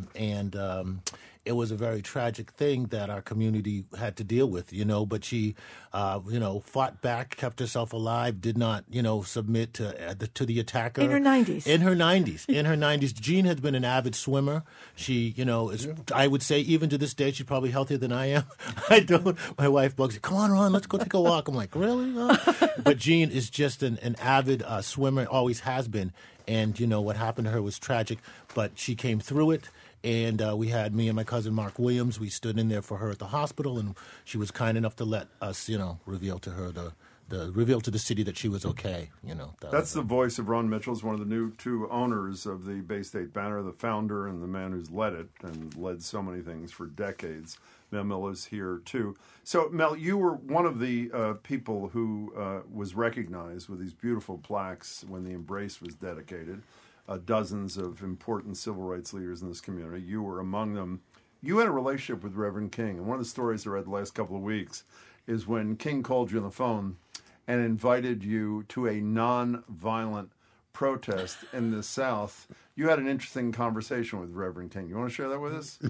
and it was a very tragic thing that our community had to deal with, But she, fought back, kept herself alive, did not, submit to the attacker. In her 90s. In her 90s. Jean has been an avid swimmer. She, I would say even to this day, she's probably healthier than I am. I don't. My wife bugs me, come on, Ron, let's go take a walk. I'm like, really? But Jean is just an avid swimmer, always has been. And, what happened to her was tragic, but she came through it. And we had me and my cousin Mark Williams. We stood in there for her at the hospital, and she was kind enough to let us, reveal to her reveal to the city that she was okay. That's the voice of Ron Mitchell, one of the new two owners of the Bay State Banner, the founder and the man who's led it and led so many things for decades. Mel Miller's here too. So Mel, you were one of the people who was recognized with these beautiful plaques when the Embrace was dedicated. dozens of important civil rights leaders in this community. You were among them. You had a relationship with Reverend King, and one of the stories I read the last couple of weeks is when King called you on the phone and invited you to a non-violent protest in the South. You had an interesting conversation with Reverend King. You want to share that with us?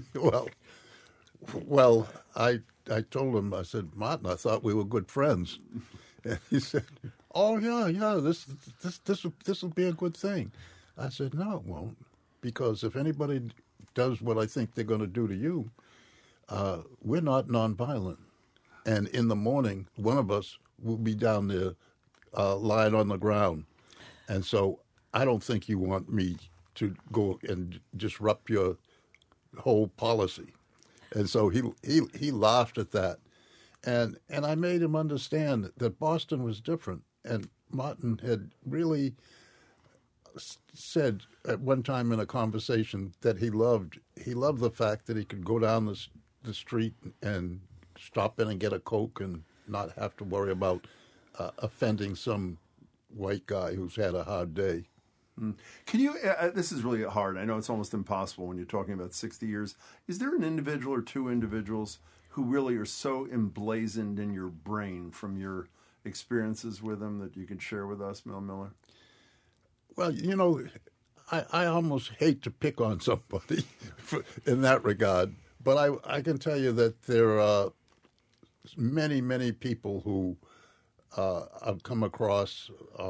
Well, I told him, I said, Martin, I thought we were good friends. And he said, oh, yeah, this will be a good thing. I said, no, it won't, because if anybody does what I think they're going to do to you, we're not nonviolent. And in the morning, one of us will be down there lying on the ground. And so I don't think you want me to go and disrupt your whole policy. And so he laughed at that. And I made him understand that Boston was different. And Martin had really said at one time in a conversation that he loved the fact that he could go down the street and stop in and get a Coke and not have to worry about offending some white guy who's had a hard day. Can you, this is really hard. I know it's almost impossible when you're talking about 60 years. Is there an individual or two individuals who really are so emblazoned in your brain from your experiences with them that you can share with us, Mel Miller? Well, you know, I almost hate to pick on somebody in that regard, but I can tell you that there are many, many people who I've come across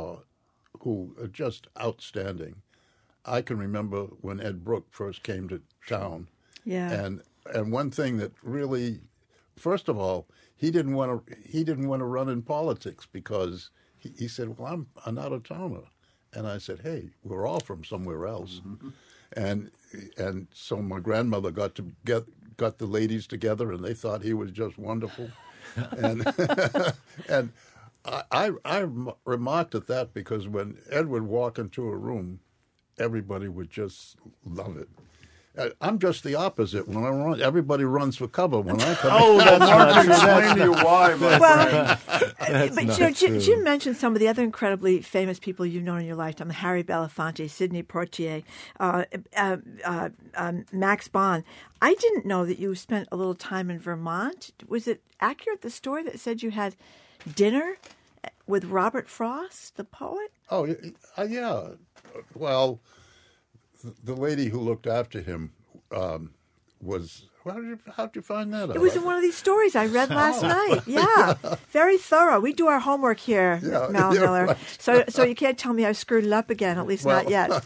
who are just outstanding. I can remember when Ed Brooke first came to town. Yeah. And one thing that really, first of all, he didn't want to run in politics because he said, well, I'm an out-of-towner. And I said, hey, we're all from somewhere else. Mm-hmm. And so my grandmother got the ladies together, and they thought he was just wonderful. and and I remarked at that because when Ed would walk into a room, everybody would just love it. I'm just the opposite. When I run, everybody runs for cover when I come. Oh, that's hard to explain to you why, my friend. But you know, Jim mentioned some of the other incredibly famous people you've known in your lifetime: Harry Belafonte, Sidney Poitier, Max Bond. I didn't know that you spent a little time in Vermont. Was it accurate, the story that said you had dinner with Robert Frost, the poet? Oh, yeah. Well, the lady who looked after him was... How'd you find that out? It was in one of these stories I read last night. Yeah, very thorough. We do our homework here, Mel Miller. Right. So you can't tell me I've screwed it up again, at least not yet.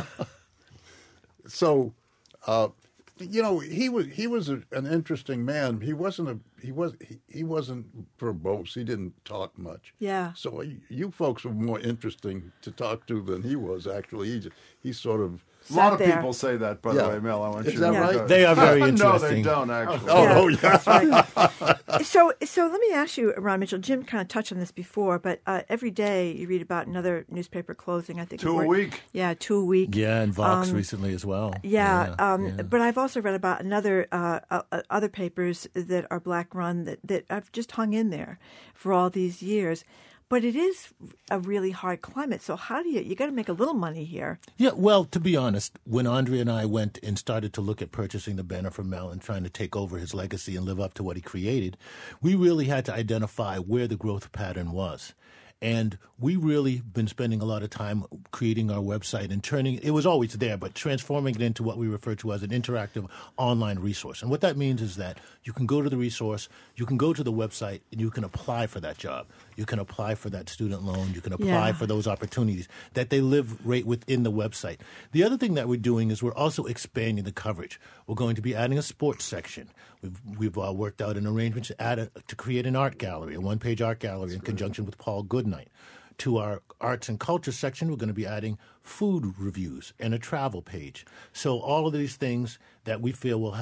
So, you know, he was an interesting man. He wasn't verbose. He didn't talk much. Yeah. So you folks were more interesting to talk to than he was. Actually, he sort of. A lot of people say that, by the way, Mel. I want you to know. Right? They are very interesting. No, they don't, actually. Yeah. Right. So let me ask you, Ron Mitchell. Jim kind of touched on this before, but every day you read about another newspaper closing. I think 2 a week. Yeah, 2 a week. Yeah, and Vox recently as well. Yeah, but I've also read about other papers that are black run that I've just hung in there for all these years. But it is a really hard climate. So how do you got to make a little money here? Yeah, well, to be honest, when Andre and I went and started to look at purchasing the banner from Mel and trying to take over his legacy and live up to what he created, we really had to identify where the growth pattern was. And we really been spending a lot of time creating our website and it was always there, but transforming it into what we refer to as an interactive online resource. And what that means is that you can go to the resource, you can go to the website, and you can apply for that job. You can apply for that student loan. You can apply for those opportunities that they live right within the website. The other thing that we're doing is we're also expanding the coverage. We're going to be adding a sports section. We've worked out an arrangement to create an art gallery, a one-page art gallery in conjunction with Paul Goodnight. To our arts and culture section, we're going to be adding food reviews and a travel page. So all of these things that we feel will help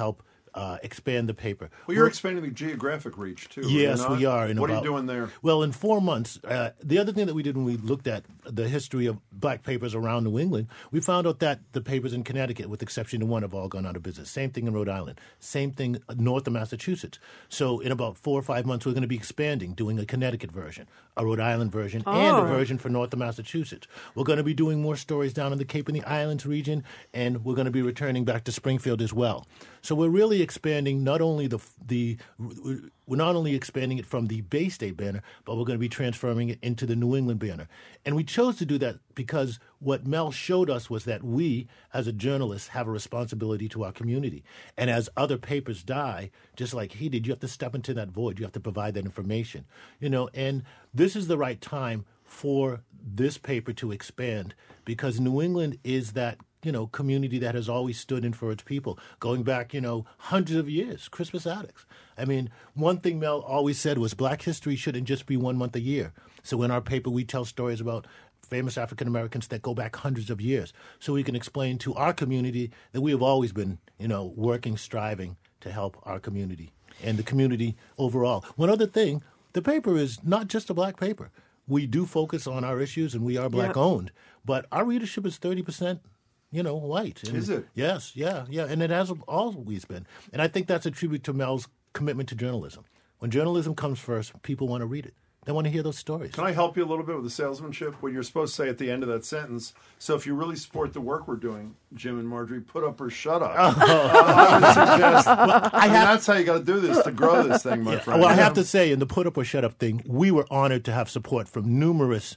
expand the paper. Well, you're expanding the geographic reach, too. Yes, we are. What are you doing there? Well, in 4 months, the other thing that we did when we looked at the history of black papers around New England, we found out that the papers in Connecticut, with exception to one, have all gone out of business. Same thing in Rhode Island. Same thing north of Massachusetts. So in about 4 or 5 months, we're going to be expanding, doing a Connecticut version, a Rhode Island version, and a version for north of Massachusetts. We're going to be doing more stories down in the Cape and the Islands region, and we're going to be returning back to Springfield as well. So we're really expanding not only we're not only expanding it from the Bay State banner, but we're going to be transferring it into the New England banner. And we chose to do that because what Mel showed us was that we, as a journalist, have a responsibility to our community. And as other papers die, just like he did, you have to step into that void. You have to provide that information. And this is the right time for this paper to expand because New England is that community that has always stood in for its people, going back, hundreds of years. Crispus Attucks. I mean, one thing Mel always said was Black history shouldn't just be 1 month a year. So in our paper, we tell stories about famous African Americans that go back hundreds of years, so we can explain to our community that we have always been, working, striving to help our community and the community overall. One other thing, the paper is not just a black paper. We do focus on our issues, and we are black-owned, but our readership is 30%. White. And is it? Yes, yeah. And it has always been. And I think that's a tribute to Mel's commitment to journalism. When journalism comes first, people want to read it. They want to hear those stories. Can I help you a little bit with the salesmanship? What you're supposed to say at the end of that sentence. So if you really support the work we're doing, Jim and Marjorie, put up or shut up. I would suggest, that's how you got to do this to grow this thing, my friend. Well, I have to say, in the put up or shut up thing, we were honored to have support from numerous,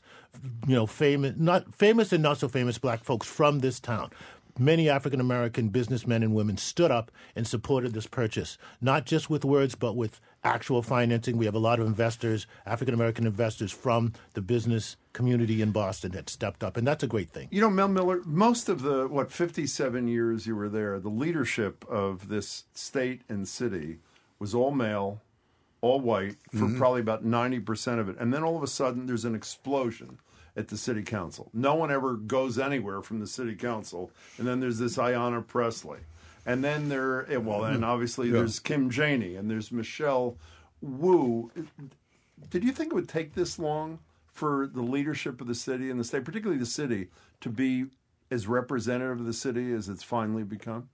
famous and not so famous black folks from this town. Many African-American businessmen and women stood up and supported this purchase, not just with words, but with actual financing. We have a lot of investors, African-American investors from the business community in Boston that stepped up, and that's a great thing. Mel Miller, most of the, 57 years you were there, the leadership of this state and city was all male, all white, for probably about 90% of it. And then all of a sudden, there's an explosion at the city council. No one ever goes anywhere from the city council. And then there's this Ayanna Pressley. And then and obviously there's Kim Janey and there's Michelle Wu. Did you think it would take this long for the leadership of the city and the state, particularly the city, to be as representative of the city as it's finally become?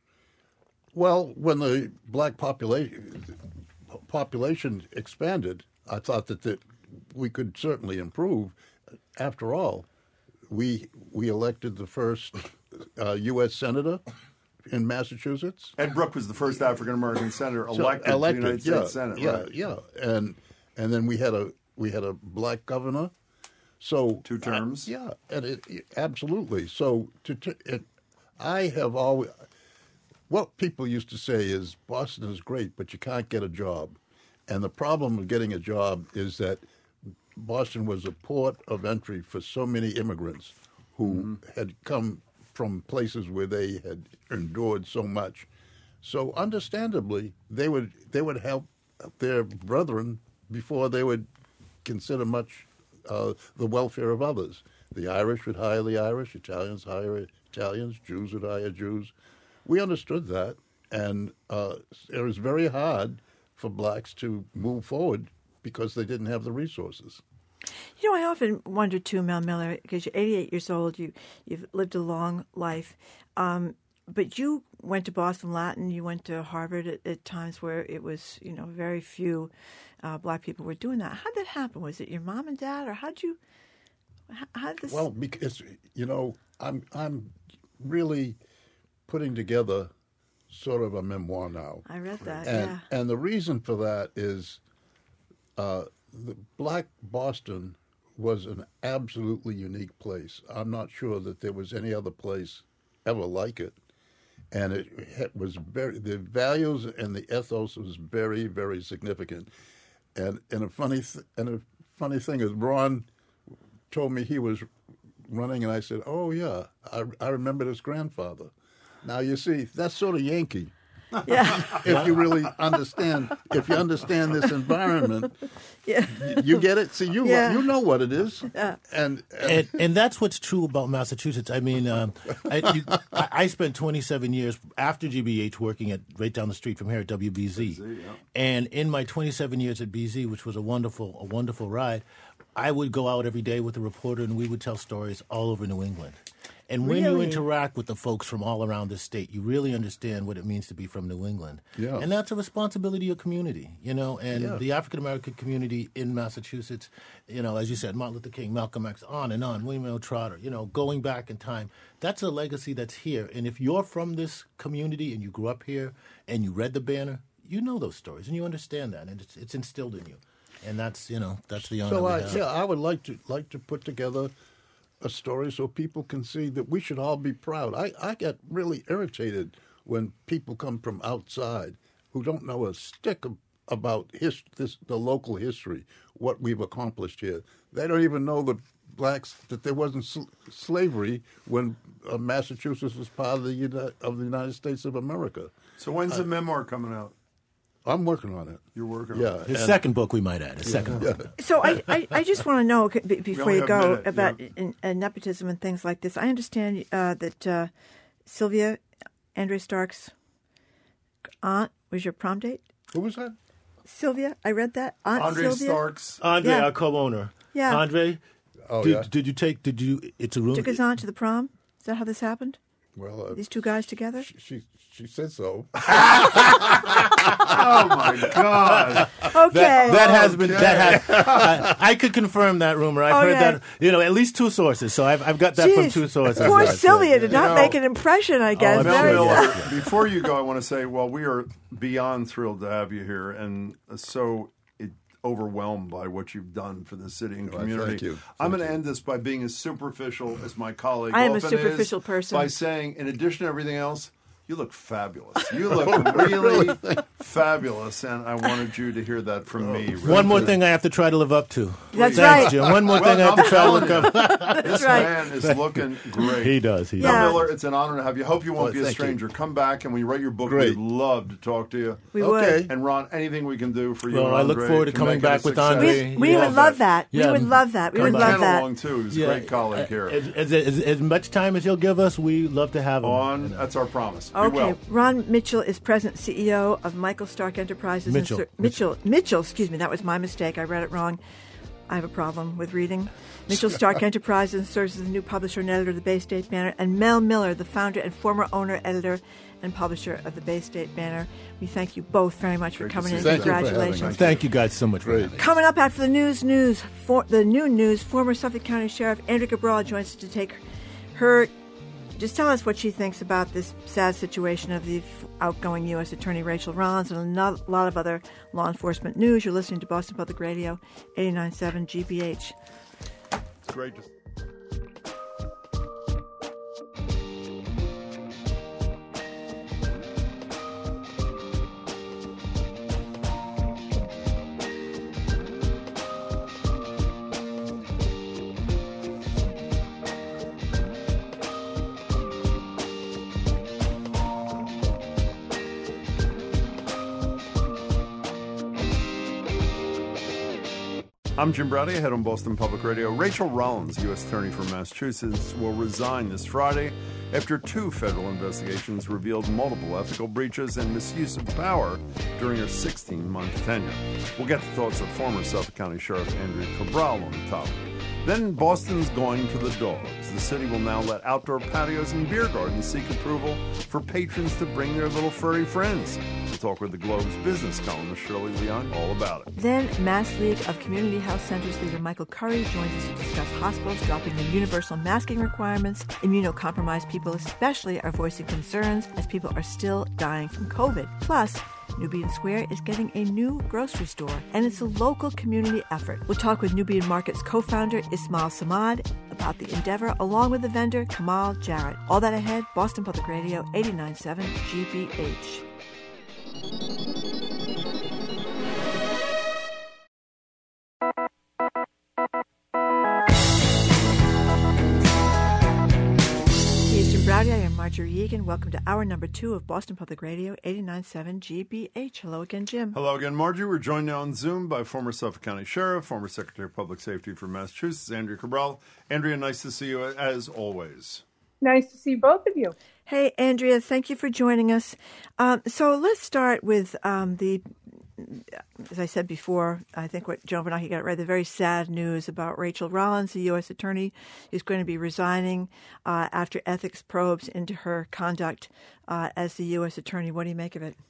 Well, when the black population expanded, I thought that we could certainly improve. After all, we elected the first U.S. senator in Massachusetts. Ed Brooke was the first African-American senator elected to the United States Senate. Yeah. And then we had a black governor. So 2 terms. Absolutely. So I have always, what people used to say is Boston is great, but you can't get a job. And the problem of getting a job is that Boston was a port of entry for so many immigrants who had come from places where they had endured so much. So understandably, they would help their brethren before they would consider much the welfare of others. The Irish would hire the Irish, Italians hire Italians, Jews would hire Jews. We understood that, and it was very hard for blacks to move forward because they didn't have the resources. I often wonder, too, Mel Miller, because you're 88 years old, you've lived a long life, but you went to Boston Latin, you went to Harvard at times where it was, very few black people were doing that. How did that happen? Was it your mom and dad, or how did this... Well, because, I'm really putting together sort of a memoir now. I read that, And the reason for that is the Black Boston was an absolutely unique place. I'm not sure that there was any other place ever like it. And it was the values and the ethos was very, very significant. And a funny thing is, Ron told me he was running, and I said, "Oh yeah, I remembered his grandfather." Now you see, that's sort of Yankee. If you really understand, if you understand this environment, you get it. See, you know what it is, and that's what's true about Massachusetts. I mean, I spent 27 years after GBH working right down the street from here at WBZ, and in my 27 years at BZ, which was a wonderful ride, I would go out every day with a reporter, and we would tell stories all over New England. And when you interact with the folks from all around the state, you really understand what it means to be from New England. Yeah. And that's a responsibility of community, and the African-American community in Massachusetts, as you said, Martin Luther King, Malcolm X, on and on, William L. Trotter, going back in time. That's a legacy that's here. And if you're from this community and you grew up here and you read the banner, you know those stories and you understand that, and it's instilled in you. And that's, that's the honor we have. I would like to put together a story so people can see that we should all be proud. I get really irritated when people come from outside who don't know a stick about the local history, what we've accomplished here. They don't even know that there wasn't slavery when Massachusetts was part of the United States of America. So when's the memoir coming out? I'm working on it. You're working on it. His second book, we might add. His second book. So I just want to know, before you go, about nepotism and things like this. I understand that Sylvia, Andre Stark's aunt, was your prom date? Who was that? Sylvia. I read that. Andre Sylvia? Stark's. Andre, our co-owner. Yeah. Andre, did you, it's a room. Took his aunt to the prom? Is that how this happened? Well, these two guys together? She said so. Oh my God! Okay, I could confirm that rumor. I've heard that. At least two sources. So I've got that from two sources. Poor Sylvia did not make an impression. I guess. Mel Miller, before you go, I want to say, we are beyond thrilled to have you here, and so overwhelmed by what you've done for the city and community. Thank you. I'm going to end this by being as superficial as my colleague. I am a superficial person. By saying, in addition to everything else, you look fabulous. You look really fabulous, and I wanted you to hear that from me. Really. One more thing I have to try to live up to. That's right. Jim. One more thing I have to try to look up. This man is looking great. He does. Mel Miller, it's an honor to have you. Hope you won't be a stranger. Come back, and when you write your book, we'd love to talk to you. We would. And Ron, anything we can do for you? Well, I look forward to coming back with Andre. We would love that. We would love that. We would love that. Along too. He was a great colleague here. As much time as he'll give us, we love to have him. That's our promise. Okay, Ron Mitchell is President CEO of Michael Stark Enterprises. Mitchell, excuse me, that was my mistake. I read it wrong. I have a problem with reading. Mitchell Stark Enterprises serves as the new publisher and editor of the Bay State Banner, and Mel Miller, the founder and former owner, editor, and publisher of the Bay State Banner. We thank you both very much for coming in. Congratulations. Thank you guys so much for having me. Coming up after the news, former Suffolk County Sheriff Andrea Cabral joins us to take her. Just tell us what she thinks about this sad situation of the outgoing U.S. Attorney Rachel Rollins and a lot of other law enforcement news. You're listening to Boston Public Radio, 89.7 GBH. It's great to... I'm Jim Browdy, head on Boston Public Radio. Rachel Rollins, U.S. Attorney for Massachusetts, will resign this Friday after 2 federal investigations revealed multiple ethical breaches and misuse of power during her 16-month tenure. We'll get the thoughts of former Suffolk County Sheriff Andrea Cabral on the topic. Then Boston's going to the dogs. The city will now let outdoor patios and beer gardens seek approval for patrons to bring their little furry friends. We'll talk with the Globe's business columnist Shirley Leon all about it. Then Mass League of Community Health Centers leader Michael Curry joins us to discuss hospitals dropping the universal masking requirements. Immunocompromised people especially are voicing concerns as people are still dying from COVID. Plus, Nubian Square is getting a new grocery store, and it's a local community effort. We'll talk with Nubian Market's co-founder Ismail Samad about the endeavor, along with the vendor Kamal Jarrett. All that ahead, Boston Public Radio, 89.7 GBH. I am Marjorie Egan. Welcome to hour number 2 of Boston Public Radio, 89.7 GBH. Hello again, Jim. Hello again, Marjorie. We're joined now on Zoom by former Suffolk County Sheriff, former Secretary of Public Safety for Massachusetts, Andrea Cabral. Andrea, nice to see you as always. Nice to see both of you. Hey, Andrea, thank you for joining us. So let's start with as I said before, I think what Joan Bernanke got right, the very sad news about Rachel Rollins, the U.S. attorney, who's going to be resigning after ethics probes into her conduct as the U.S. attorney. What do you make of it?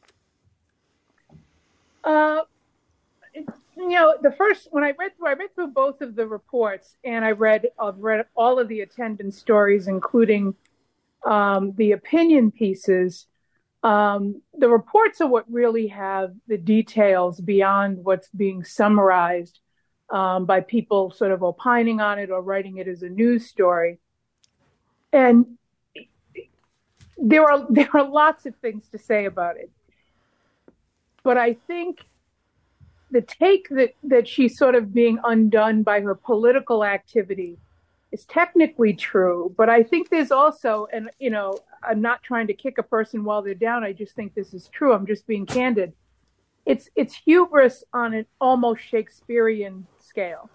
The first, when I read through both of the reports, and I've read all of the attendance stories, including the opinion pieces. The reports are what really have the details beyond what's being summarized by people sort of opining on it or writing it as a news story. And there are lots of things to say about it. But I think the take that she's sort of being undone by her political activity is technically true, but I think there's also, and I'm not trying to kick a person while they're down. I just think this is true. I'm just being candid. It's hubris on an almost Shakespearean scale.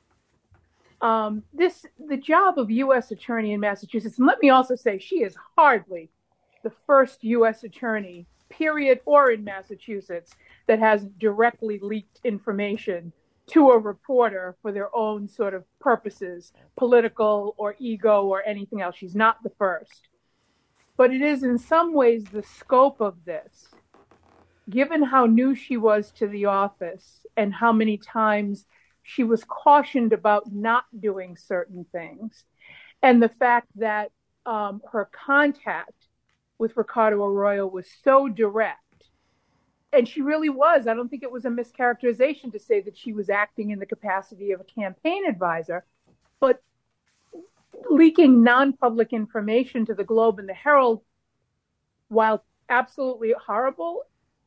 The job of U.S. attorney in Massachusetts, and let me also say, she is hardly the first U.S. attorney, period, or in Massachusetts that has directly leaked information to a reporter for their own sort of purposes, political or ego or anything else. She's not the first. But it is in some ways the scope of this, given how new she was to the office and how many times she was cautioned about not doing certain things, and the fact that her contact with Ricardo Arroyo was so direct. And she really was. I don't think it was a mischaracterization to say that she was acting in the capacity of a campaign advisor, but leaking non-public information to the Globe and the Herald, while absolutely horrible,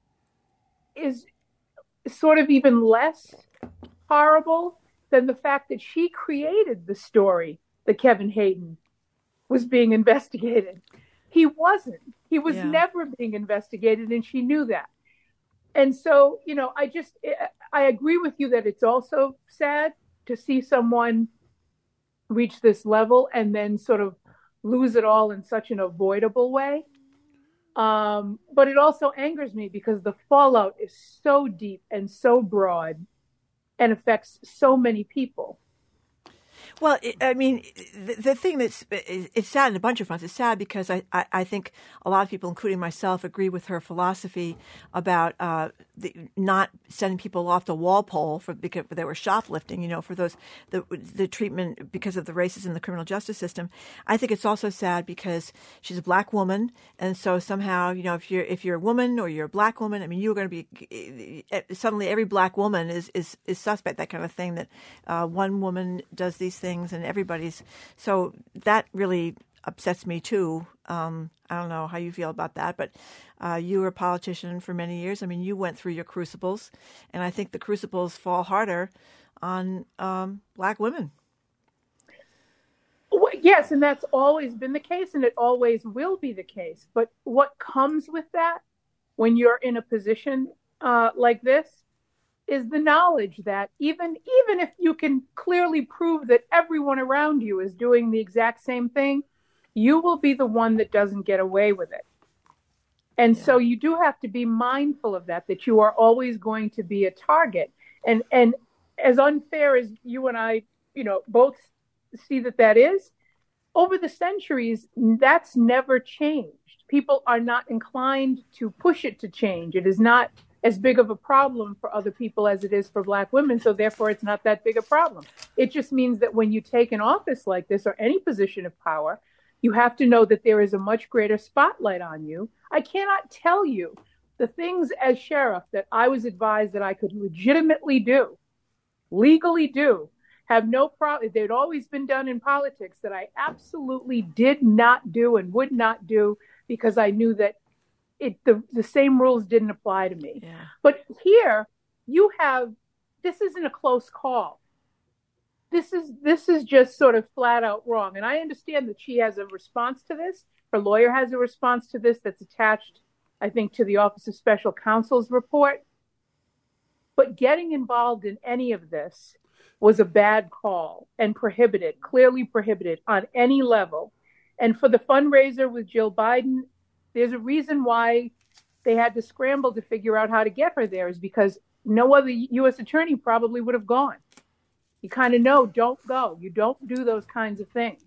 is sort of even less horrible than the fact that she created the story that Kevin Hayden was being investigated. He wasn't. He was never being investigated, and she knew that. And so, I agree with you that it's also sad to see someone reach this level and then sort of lose it all in such an avoidable way. But it also angers me because the fallout is so deep and so broad and affects so many people. Well, the thing it's sad on a bunch of fronts. It's sad because I think a lot of people, including myself, agree with her philosophy about not sending people off to Walpole because they were shoplifting, for the treatment because of the racism in the criminal justice system. I think it's also sad because she's a black woman, and so somehow, if you're a woman or you're a black woman, you're going to be suddenly every black woman is suspect. That kind of thing, that one woman does these things and everybody's. So that really upsets me too. I don't know how you feel about that, but you were a politician for many years. You went through your crucibles, and I think the crucibles fall harder on black women. Well, yes, and that's always been the case, and it always will be the case. But what comes with that when you're in a position like this is the knowledge that even if you can clearly prove that everyone around you is doing the exact same thing, you will be the one that doesn't get away with it. And so you do have to be mindful of that you are always going to be a target. And as unfair as you and I, both see that is, over the centuries, that's never changed. People are not inclined to push it to change. It is not as big of a problem for other people as it is for black women, so therefore it's not that big a problem. It just means that when you take an office like this or any position of power, you have to know that there is a much greater spotlight on you. I cannot tell you the things as sheriff that I was advised that I could legitimately do, legally do, have no problem. They'd always been done in politics that I absolutely did not do and would not do because I knew that the same rules didn't apply to me. Yeah. But here this isn't a close call. This is just sort of flat out wrong. And I understand that she has a response to this. Her lawyer has a response to this that's attached, I think, to the Office of Special Counsel's report. But getting involved in any of this was a bad call and prohibited, clearly prohibited on any level. And for the fundraiser with Jill Biden, there's a reason why they had to scramble to figure out how to get her there, is because no other U.S. attorney probably would have gone. You kind of know, don't go. You don't do those kinds of things.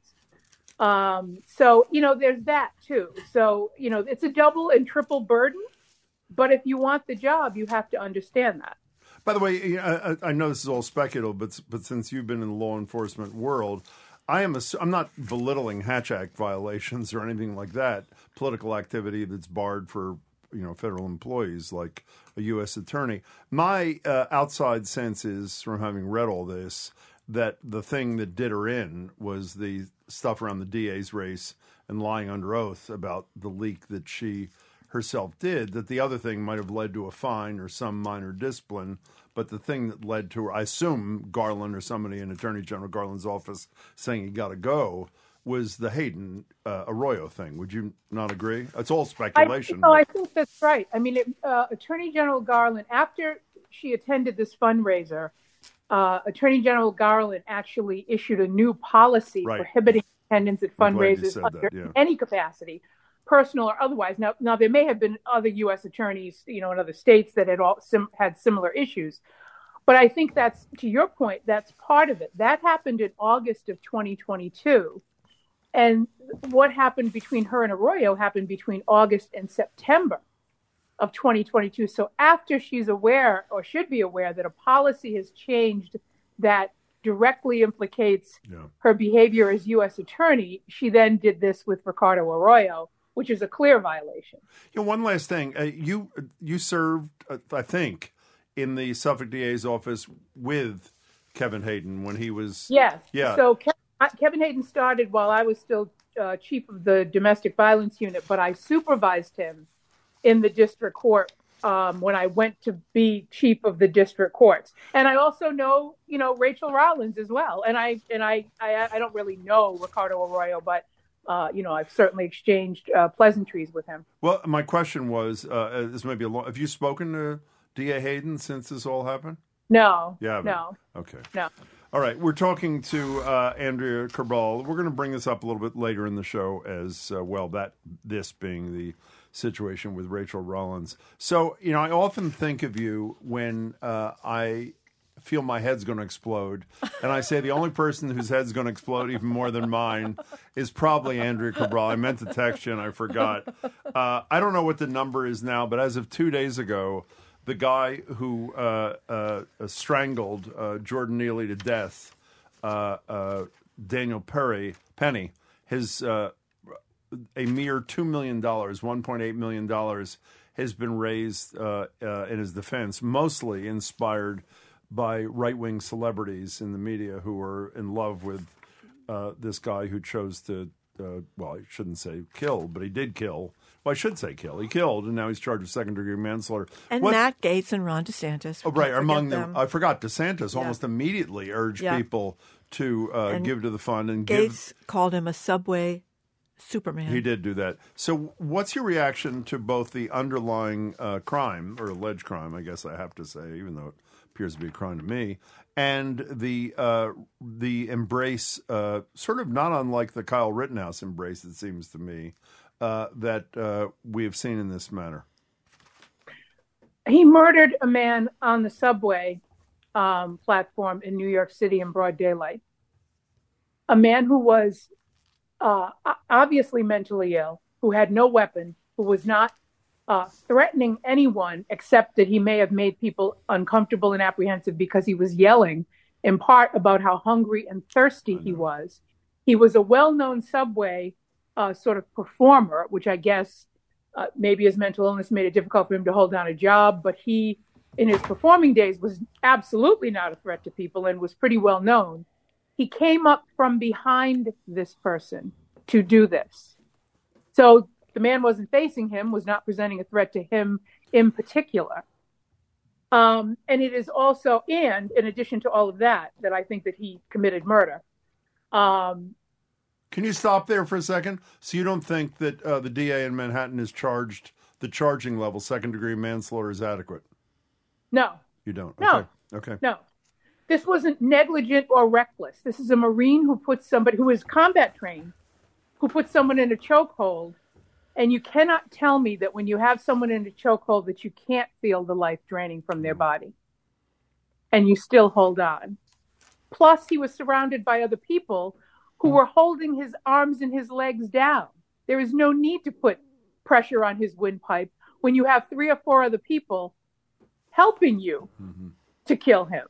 So, there's that too. So, it's a double and triple burden. But if you want the job, you have to understand that. By the way, I know this is all speculative, but since you've been in the law enforcement world, I'm not belittling Hatch Act violations or anything like that, political activity that's barred for federal employees like a U.S. attorney. My outside sense is, from having read all this, that the thing that did her in was the stuff around the DA's race and lying under oath about the leak that she herself did, that the other thing might have led to a fine or some minor discipline. But the thing that led to, I assume, Garland or somebody in Attorney General Garland's office saying he got to go, was the Hayden Arroyo thing. Would you not agree? It's all speculation. I think that's right. I mean, Attorney General Garland, after she attended this fundraiser, Attorney General Garland actually issued a new policy prohibiting attendance at fundraisers under any capacity, personal or otherwise. Now there may have been other U.S. attorneys, in other states that had similar issues. But I think that's, to your point, that's part of it. That happened in August of 2022. And what happened between her and Arroyo happened between August and September of 2022. So after she's aware, or should be aware, that a policy has changed that directly implicates her behavior as U.S. attorney, she then did this with Ricardo Arroyo, which is a clear violation. One last thing. You served, I think, in the Suffolk DA's office with Kevin Hayden when he was... Yes. Yeah. So Kevin Hayden started while I was still chief of the domestic violence unit, but I supervised him in the district court when I went to be chief of the district courts. And I also know, Rachel Rollins as well. And I don't really know Ricardo Arroyo, but I've certainly exchanged pleasantries with him. Well, my question was, this may be have you spoken to D.A. Hayden since this all happened? No. Yeah. No. Okay. No. All right. We're talking to Andrea Cabral. We're going to bring this up a little bit later in the show as well, this being the situation with Rachel Rollins. So, I often think of you when I feel my head's going to explode. And I say the only person whose head's going to explode even more than mine is probably Andrea Cabral. I meant to text you and I forgot. I don't know what the number is now, but as of 2 days ago, the guy who strangled Jordan Neely to death, Daniel Penny, his a mere $2 million, $1.8 million, has been raised in his defense, mostly inspired by right-wing celebrities in the media who are in love with this guy who chose to, I shouldn't say kill, but he did kill. Well, I should say kill. He killed, and now he's charged with second-degree manslaughter. And Matt Gaetz and Ron DeSantis. Among them. I forgot DeSantis almost immediately urged people to give to the fund. And Gaetz called him a subway Superman. He did do that. So what's your reaction to both the underlying crime, or alleged crime, I guess I have to say, even though it appears to be a crime to me, and the embrace, sort of not unlike the Kyle Rittenhouse embrace, it seems to me, that we have seen in this matter? He murdered a man on the subway platform in New York City in broad daylight. A man who was obviously mentally ill, who had no weapon, who was not threatening anyone, except that he may have made people uncomfortable and apprehensive because he was yelling, in part about how hungry and thirsty he was. He was a well-known subway sort of performer, which I guess maybe his mental illness made it difficult for him to hold down a job, but he, in his performing days, was absolutely not a threat to people and was pretty well known. He came up from behind this person to do this. So the man wasn't facing him, was not presenting a threat to him in particular. And it is also, and in addition to all of that, that I think that he committed murder. Can you stop there for a second? So you don't think that the DA in Manhattan is charged, the charging level, second-degree manslaughter, is adequate? No. You don't? No. Okay. No. This wasn't negligent or reckless. This is a Marine who puts somebody who is combat trained, who puts someone in a chokehold. And you cannot tell me that when you have someone in a chokehold that you can't feel the life draining from their body. And you still hold on. Plus, he was surrounded by other people who were holding his arms and his legs down. There is no need to put pressure on his windpipe when you have 3 or 4 other people helping you to kill him.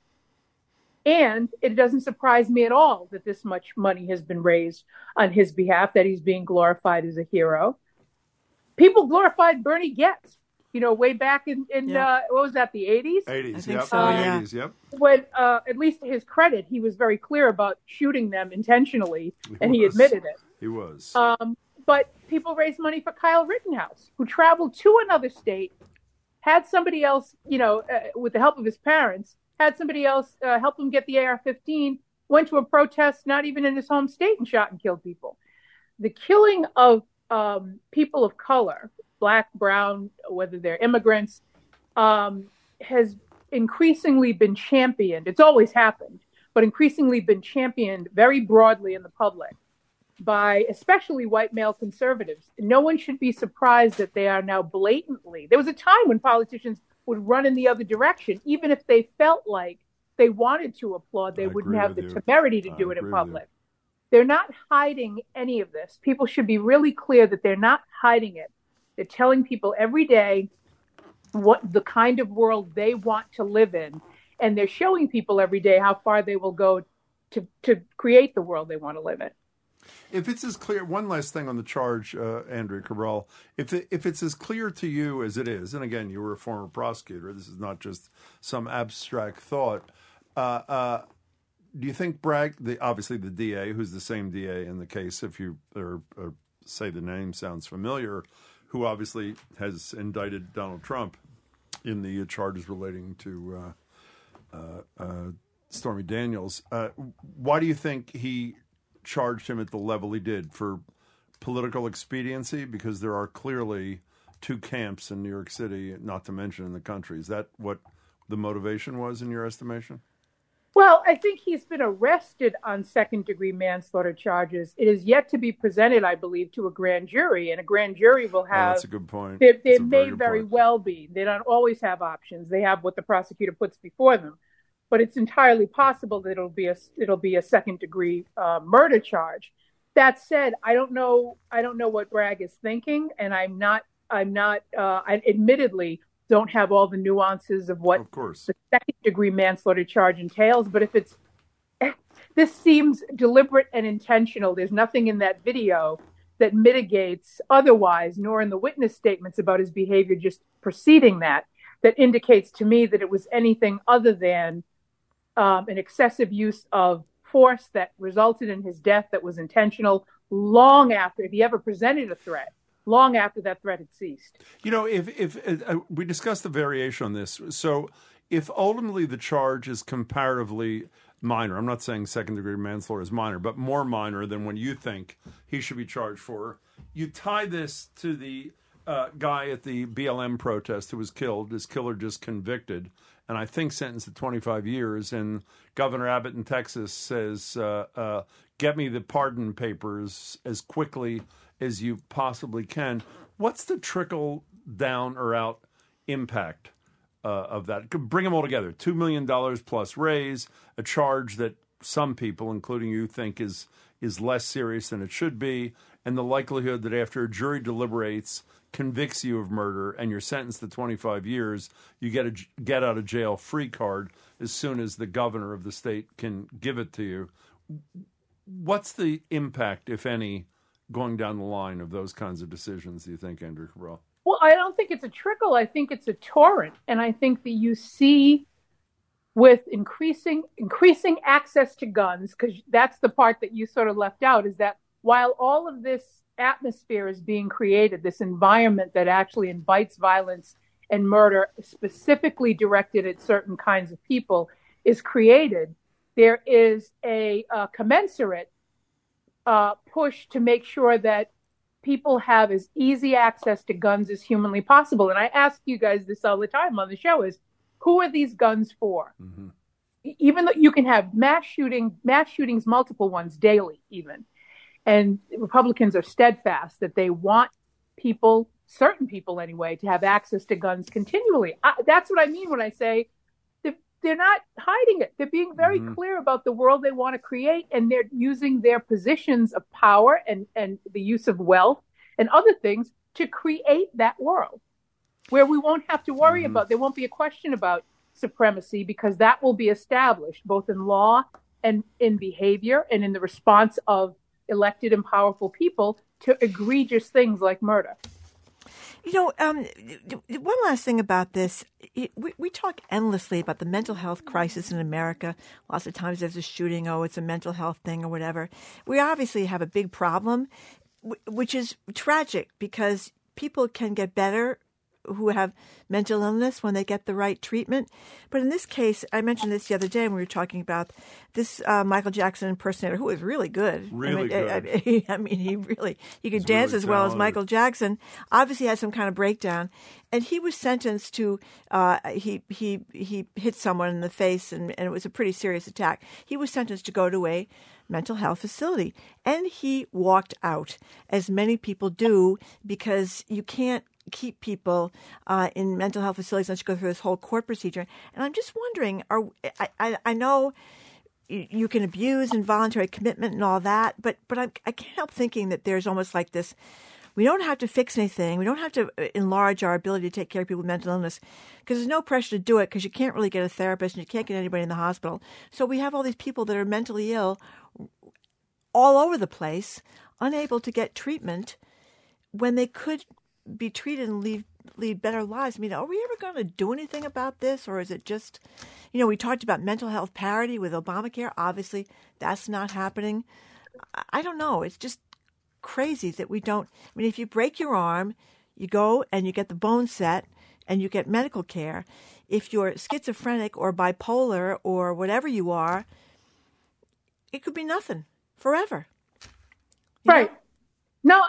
And it doesn't surprise me at all that this much money has been raised on his behalf, that he's being glorified as a hero. People glorified Bernie Goetz, way back in what was that, the 80s? 80s, I think so, yeah. 80s, yep. When, at least to his credit, he was very clear about shooting them intentionally, and he admitted it. He was. But people raised money for Kyle Rittenhouse, who traveled to another state, had somebody else, with the help of his parents, had somebody else help him get the AR-15, went to a protest not even in his home state and shot and killed people. The killing of people of color, black, brown, whether they're immigrants, has increasingly been championed. It's always happened, but increasingly been championed very broadly in the public by especially white male conservatives. No one should be surprised that they are now blatantly. There was a time when politicians would run in the other direction, even if they felt like they wanted to applaud, they wouldn't have the temerity to do it in public. They're not hiding any of this. People should be really clear that they're not hiding it. They're telling people every day what the kind of world they want to live in. And they're showing people every day how far they will go to create the world they want to live in. If it's as clear, one last thing on the charge, Andrea Cabral, if it's as clear to you as it is, and again, you were a former prosecutor, this is not just some abstract thought, do you think Bragg, obviously the DA, who's the same DA in the case, if you or say the name sounds familiar, who obviously has indicted Donald Trump in the charges relating to Stormy Daniels, why do you think he charged him at the level he did? For political expediency? Because there are clearly 2 camps in New York City, not to mention in the country. Is that what the motivation was in your estimation? Well, I think he's been arrested on second-degree manslaughter charges. It is yet to be presented, I believe, to a grand jury, and a grand jury will have... that's a good point. They may very well be. They don't always have options. They have what the prosecutor puts before them. But it's entirely possible that it'll be a second-degree murder charge. That said, I don't know what Bragg is thinking, and I admittedly don't have all the nuances of what the second-degree manslaughter charge entails. But if this seems deliberate and intentional. There's nothing in that video that mitigates otherwise, nor in the witness statements about his behavior just preceding that indicates to me that it was anything other than an excessive use of force that resulted in his death that was intentional long after, if he ever presented a threat, long after that threat had ceased. If we discussed the variation on this, so if ultimately the charge is comparatively minor, I'm not saying second-degree manslaughter is minor, but more minor than when you think he should be charged for, you tie this to the guy at the BLM protest who was killed, his killer just convicted, and I think sentenced to 25 years, and Governor Abbott in Texas says, get me the pardon papers as quickly as you possibly can. What's the trickle down or out impact of that? Bring them all together. $2 million plus raise, a charge that some people, including you, think is less serious than it should be, and the likelihood that after a jury deliberates, convicts you of murder, and you're sentenced to 25 years, you get a get out of jail free card as soon as the governor of the state can give it to you. What's the impact, if any, going down the line of those kinds of decisions, do you think, Andrea Cabral? Well, I don't think it's a trickle. I think it's a torrent. And I think that you see with increasing access to guns, because that's the part that you sort of left out, is that while all of this atmosphere is being created, this environment that actually invites violence and murder specifically directed at certain kinds of people is created, there is a commensurate push to make sure that people have as easy access to guns as humanly possible. And I ask you guys this all the time on the show is, who are these guns for? Mm-hmm. Even though you can have mass shootings, multiple ones daily even. And Republicans are steadfast that they want people, certain people anyway, to have access to guns continually. That's what I mean when I say they're not hiding it. They're being very clear about the world they want to create, and they're using their positions of power and the use of wealth and other things to create that world where we won't have to worry about, there won't be a question about supremacy, because that will be established both in law and in behavior and in the response of elected and powerful people to egregious things like murder. You know, one last thing about this. We talk endlessly about the mental health crisis in America. Lots of times there's a shooting, it's a mental health thing or whatever. We obviously have a big problem, which is tragic because people can get better who have mental illness when they get the right treatment. But in this case, I mentioned this the other day when we were talking about this Michael Jackson impersonator who was really good. Really good. He could dance as well as Michael Jackson. Obviously had some kind of breakdown. And he was sentenced to, he hit someone in the face and it was a pretty serious attack. He was sentenced to go to a mental health facility. And he walked out, as many people do, because you can't keep people in mental health facilities unless you go through this whole court procedure. And I'm just wondering, I know you can abuse involuntary commitment and all that, but I can't help thinking that there's almost like this, we don't have to fix anything. We don't have to enlarge our ability to take care of people with mental illness because there's no pressure to do it because you can't really get a therapist and you can't get anybody in the hospital. So we have all these people that are mentally ill all over the place, unable to get treatment when they could be treated and lead better lives. I mean, are we ever going to do anything about this, or is it just, we talked about mental health parity with Obamacare. Obviously, that's not happening. I don't know. It's just crazy that we don't. I mean, if you break your arm, you go and you get the bone set and you get medical care. If you're schizophrenic or bipolar or whatever you are, it could be nothing forever. Right. No,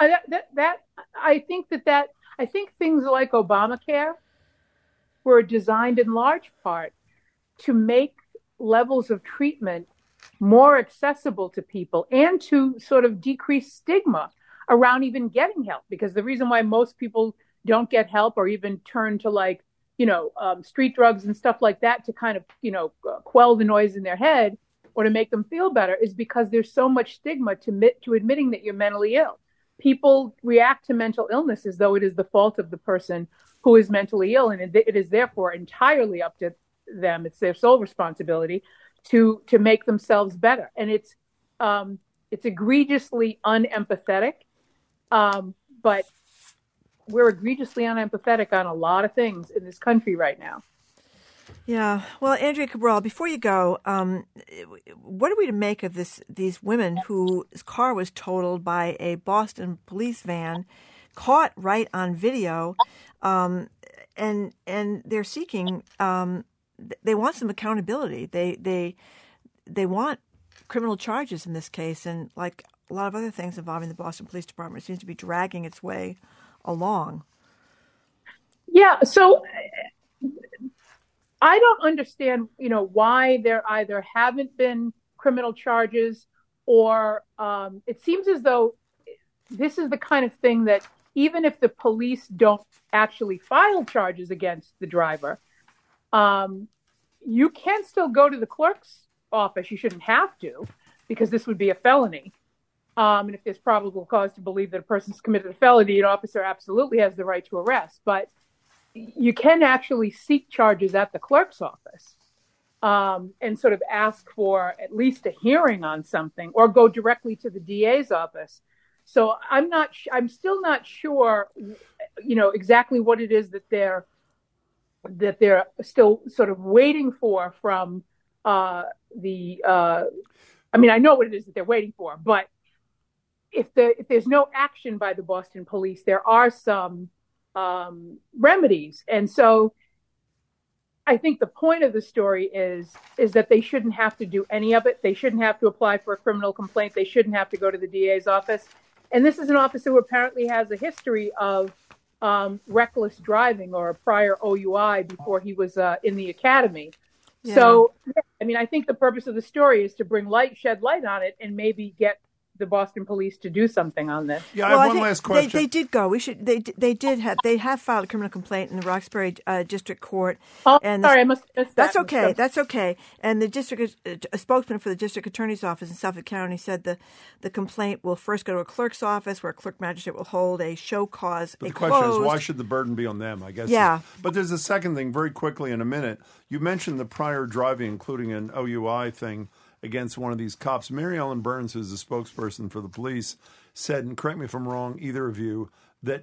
I think things like Obamacare were designed in large part to make levels of treatment more accessible to people and to sort of decrease stigma around even getting help. Because the reason why most people don't get help or even turn to street drugs and stuff like that to kind of, quell the noise in their head or to make them feel better is because there's so much stigma to admitting that you're mentally ill. People react to mental illness as though it is the fault of the person who is mentally ill, and it is therefore entirely up to them. It's their sole responsibility to make themselves better, and it's egregiously unempathetic. But we're egregiously unempathetic on a lot of things in this country right now. Yeah. Well, Andrea Cabral, before you go, what are we to make of these women whose car was totaled by a Boston police van, caught right on video, and they're seeking, they want some accountability. They want criminal charges in this case, and like a lot of other things involving the Boston Police Department, it seems to be dragging its way along. Yeah. So I don't understand, why there either haven't been criminal charges or it seems as though this is the kind of thing that even if the police don't actually file charges against the driver, you can still go to the clerk's office. You shouldn't have to, because this would be a felony. And if there's probable cause to believe that a person's committed a felony, an officer absolutely has the right to arrest. But you can actually seek charges at the clerk's office and sort of ask for at least a hearing on something, or go directly to the DA's office. So I'm still not sure, exactly what it is that they're still sort of waiting for from I know what it is that they're waiting for, but if there's no action by the Boston police, there are some remedies. And so I think the point of the story is that they shouldn't have to do any of it. They shouldn't have to apply for a criminal complaint. They shouldn't have to go to the DA's office. And this is an officer who apparently has a history of reckless driving or a prior OUI before he was in the academy. Yeah. So, I mean, I think the purpose of the story is to shed light on it and maybe get the Boston police to do something on this. Yeah, I have one last question. They did go. They have filed a criminal complaint in the Roxbury District Court. Oh, sorry, I must have missed that. That's okay. That's okay. And a spokesman for the District Attorney's Office in Suffolk County said the complaint will first go to a clerk's office where a clerk magistrate will hold a show cause. But the question is, why should the burden be on them, I guess? Yeah. But there's a second thing, very quickly in a minute. You mentioned the prior driving, including an OUI thing, against one of these cops. Mary Ellen Burns, who's the spokesperson for the police, said, and correct me if I'm wrong, either of you, that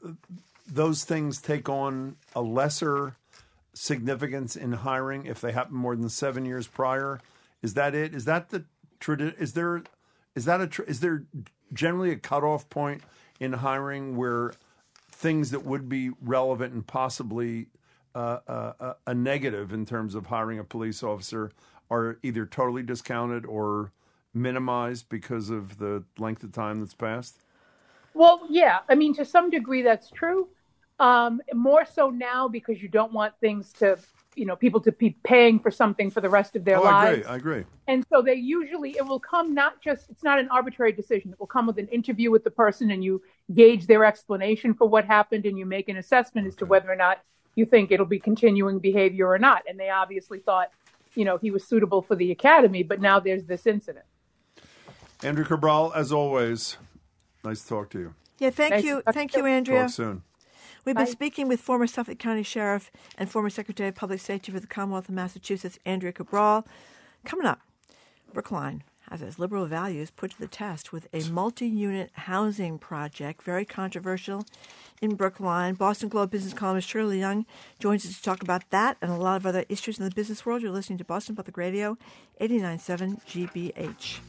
those things take on a lesser significance in hiring if they happen more than 7 years prior. Is that it? Is that the is there generally a cutoff point in hiring where things that would be relevant and possibly a negative in terms of hiring a police officer are either totally discounted or minimized because of the length of time that's passed? Well, yeah. I mean, to some degree, that's true. More so now because you don't want things to, people to be paying for something for the rest of their lives. I agree. And so it will come it's not an arbitrary decision. It will come with an interview with the person and you gauge their explanation for what happened and you make an assessment as to whether or not you think it'll be continuing behavior or not. And they obviously thought, he was suitable for the academy, but now there's this incident. Andrea Cabral, as always, nice to talk to you. Yeah, thank you. Thank you, Andrea. Talk soon. We've been speaking with former Suffolk County Sheriff and former Secretary of Public Safety for the Commonwealth of Massachusetts, Andrea Cabral. Coming up, Brookline has its liberal values put to the test with a multi-unit housing project, very controversial in Brookline. Boston Globe business columnist Shirley Young joins us to talk about that and a lot of other issues in the business world. You're listening to Boston Public Radio, 89.7 GBH.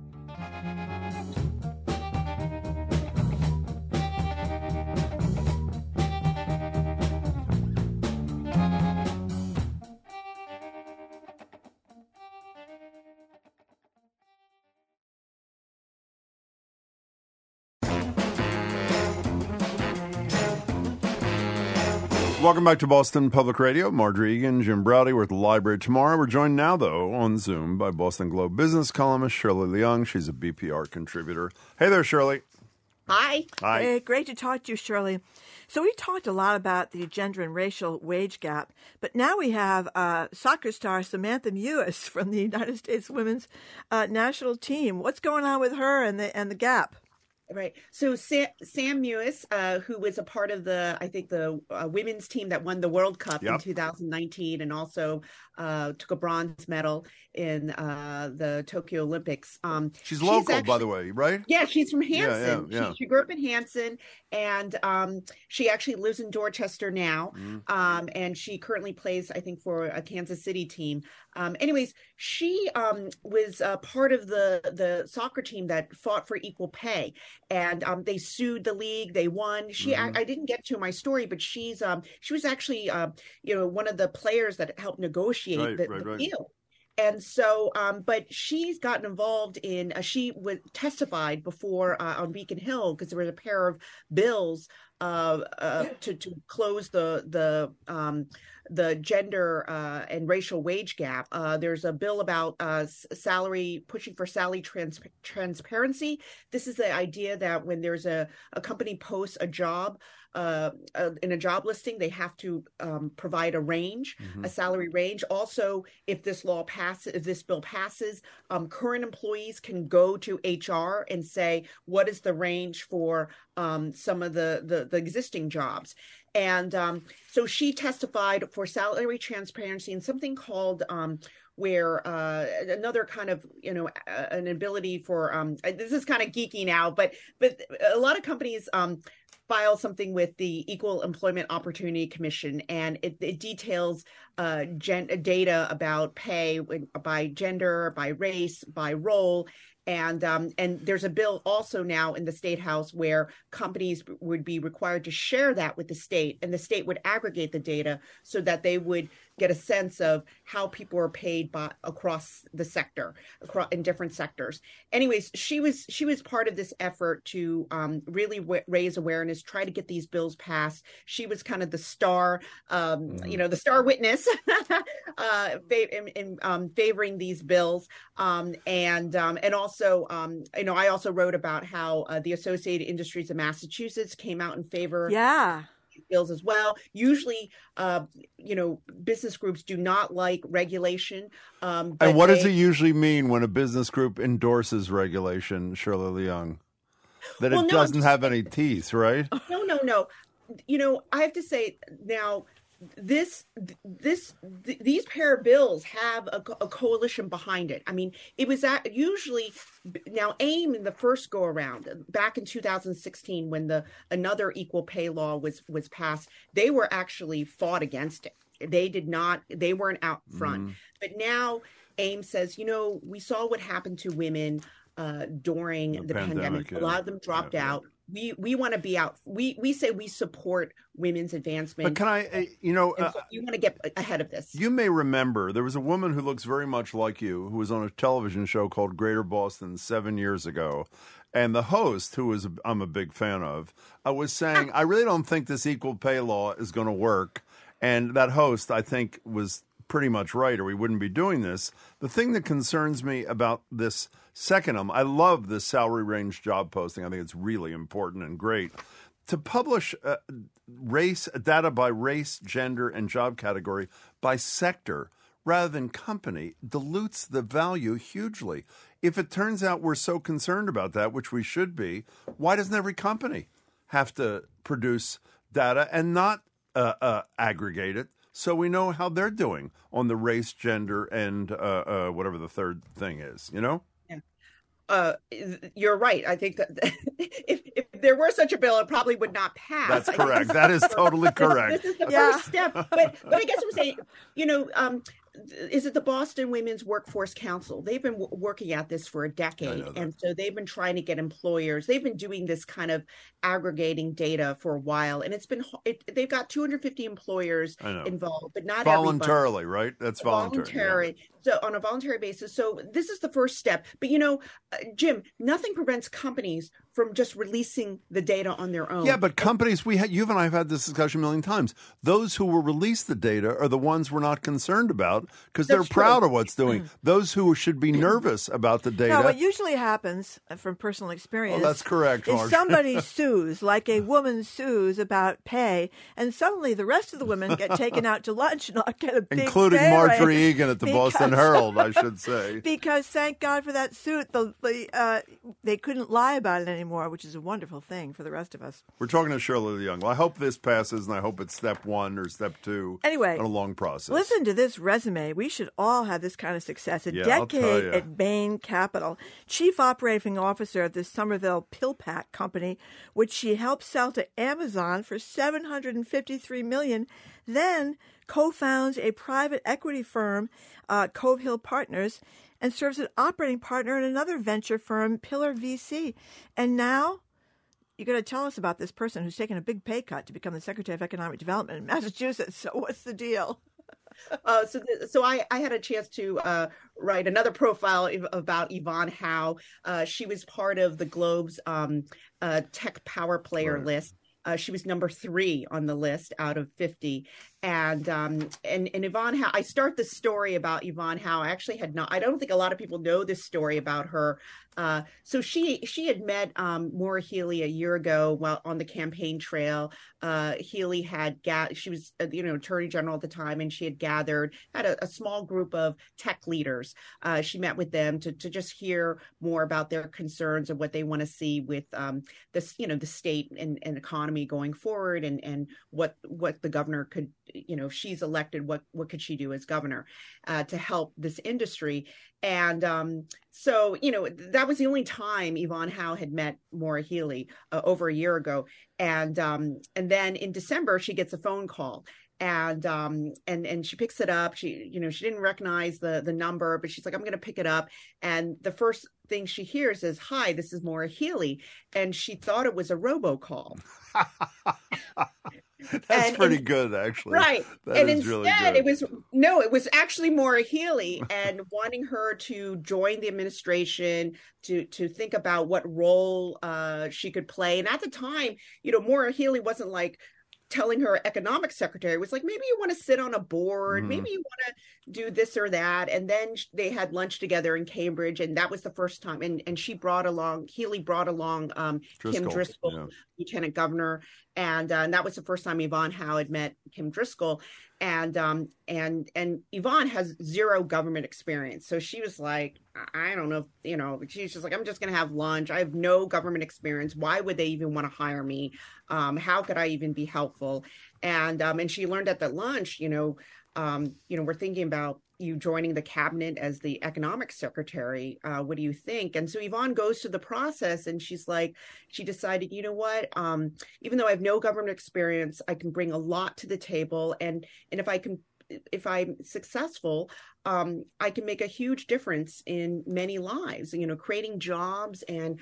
Welcome back to Boston Public Radio. Margery Egan, Jim Browdy. We're at the library tomorrow. We're joined now, though, on Zoom by Boston Globe business columnist Shirley Young. She's a BPR contributor. Hey there, Shirley. Hi. Hi. Hey, great to talk to you, Shirley. So we talked a lot about the gender and racial wage gap, but now we have soccer star Samantha Mewis from the United States women's national team. What's going on with her and the gap? Right. So Sam Mewis, who was a part of the women's team that won the World Cup in 2019 and also took a bronze medal in the Tokyo Olympics. She's local, by the way, right? Yeah, she's from Hanson. Yeah. She grew up in Hanson, and she actually lives in Dorchester now. And she currently plays, I think, for a Kansas City team. Anyways, she was part of the soccer team that fought for equal pay. And they sued the league. They won. I didn't get to my story, but she was actually one of the players that helped negotiate the deal. And so, but she's gotten involved in. She testified before on Beacon Hill because there was a pair of bills to close the gender and racial wage gap. There's a bill about pushing for salary transparency. This is the idea that when there's a company posts a job in a job listing, they have to provide a range, a salary range. Also, if this bill passes, current employees can go to HR and say, what is the range for some of the existing jobs? And so she testified for salary transparency and something called where another kind of, an ability for, this is kind of geeky now, but a lot of companies file something with the Equal Employment Opportunity Commission, and it details data about pay by gender, by race, by role. And there's a bill also now in the State House where companies would be required to share that with the state, and the state would aggregate the data so that they would get a sense of how people are paid across the sector, in different sectors. Anyways, she was part of this effort to really raise awareness, try to get these bills passed. She was kind of the star, the star witness in favoring these bills. And also, I also wrote about how the Associated Industries of Massachusetts came out in favor. Yeah. Bills as well. Usually, business groups do not like regulation. And what does it usually mean when a business group endorses regulation, Shirley Leung? That it doesn't have any teeth, right? No. I have to say now, these pair of bills have a coalition behind it. I mean, it was usually now AIM in the first go around back in 2016 when another equal pay law was passed. They were actually fought against it. They weren't out front. But now AIM says, we saw what happened to women during the pandemic. A lot of them dropped out. We want to be out. We say we support women's advancement. But can I, you want to get ahead of this. You may remember there was a woman who looks very much like you who was on a television show called Greater Boston 7 years ago. And the host, I'm a big fan of, was saying, I really don't think this equal pay law is going to work. And that host, I think, was pretty much right, or we wouldn't be doing this. The thing that concerns me about this second, I love this salary range job posting. I think it's really important and great. To publish data by race, gender, and job category by sector rather than company dilutes the value hugely. If it turns out we're so concerned about that, which we should be, why doesn't every company have to produce data and not aggregate it so we know how they're doing on the race, gender, and whatever the third thing is, You're right. I think that if there were such a bill, it probably would not pass. That's correct. That is totally correct. This is the first step. But I guess I'm saying, is it the Boston Women's Workforce Council? They've been working at this for a decade. And so they've been trying to get employers. They've been doing this kind of aggregating data for a while. And they've got 250 employers involved, but not voluntarily, everybody. Right? That's voluntary. So on a voluntary basis. So this is the first step. But, Jim, nothing prevents companies from just releasing the data on their own. Yeah, but companies, you and I have had this discussion a million times. Those who will release the data are the ones we're not concerned about because they're proud of what's doing. Those who should be nervous about the data. No, what usually happens from personal experience. Well, that's correct, is somebody sues, like a woman sues about pay, and suddenly the rest of the women get taken out to lunch and not get a big including pay Marjorie raise Egan at the Boston Herald, I should say. Because thank God for that suit, they couldn't lie about it anymore, which is a wonderful thing for the rest of us. We're talking to Shirley Leung. Well, I hope this passes, and I hope it's step 1 or step 2 anyway, in a long process. Listen to this resume. We should all have this kind of success. A decade at Bain Capital. Chief Operating Officer of the Somerville PillPack Company, which she helped sell to Amazon for $753 million. Then co-founds a private equity firm, Cove Hill Partners, and serves as operating partner in another venture firm, Pillar VC. And now you're going to tell us about this person who's taken a big pay cut to become the Secretary of Economic Development in Massachusetts. So what's the deal? So I had a chance to write another profile about Yvonne Howe. She was part of the Globe's tech power player list. She was number 3 on the list out of 50. And Yvonne Howe, I start the story about Yvonne Howe. I actually I don't think a lot of people know this story about her. So she had met Maura Healey a year ago while on the campaign trail. Healey she was Attorney General at the time, and she had a small group of tech leaders. She met with them to just hear more about their concerns and what they want to see with this, the state and economy going forward, and what the governor could, if she's elected, what could she do as governor to help this industry? And so, that was the only time Yvonne Howe had met Maura Healey over a year ago. And then in December, she gets a phone call. and she picks it up. She didn't recognize the number, but she's like, I'm going to pick it up. And the first thing she hears is, "Hi, this is Maura Healey," and she thought it was a robocall. That's pretty good, actually. Right. That and is instead, really good. it was actually Maura Healey, and wanting her to join the administration, to think about what role she could play. And at the time, Maura Healey wasn't like telling her economic secretary, was like, maybe you want to sit on a board, maybe you want to do this or that. And then they had lunch together in Cambridge, and that was the first time. And Healey brought along Kim Driscoll, lieutenant governor, and that was the first time Yvonne Howe had met Kim Driscoll. And Yvonne has zero government experience, so she was like, I don't know, she's just like, I'm just going to have lunch. I have no government experience. Why would they even want to hire me? How could I even be helpful? And she learned at that lunch, we're thinking about you joining the cabinet as the economic secretary. What do you think? And so Yvonne goes through the process, and she decided, you know what? Even though I have no government experience, I can bring a lot to the table. And if I'm successful, I can make a huge difference in many lives, creating jobs and,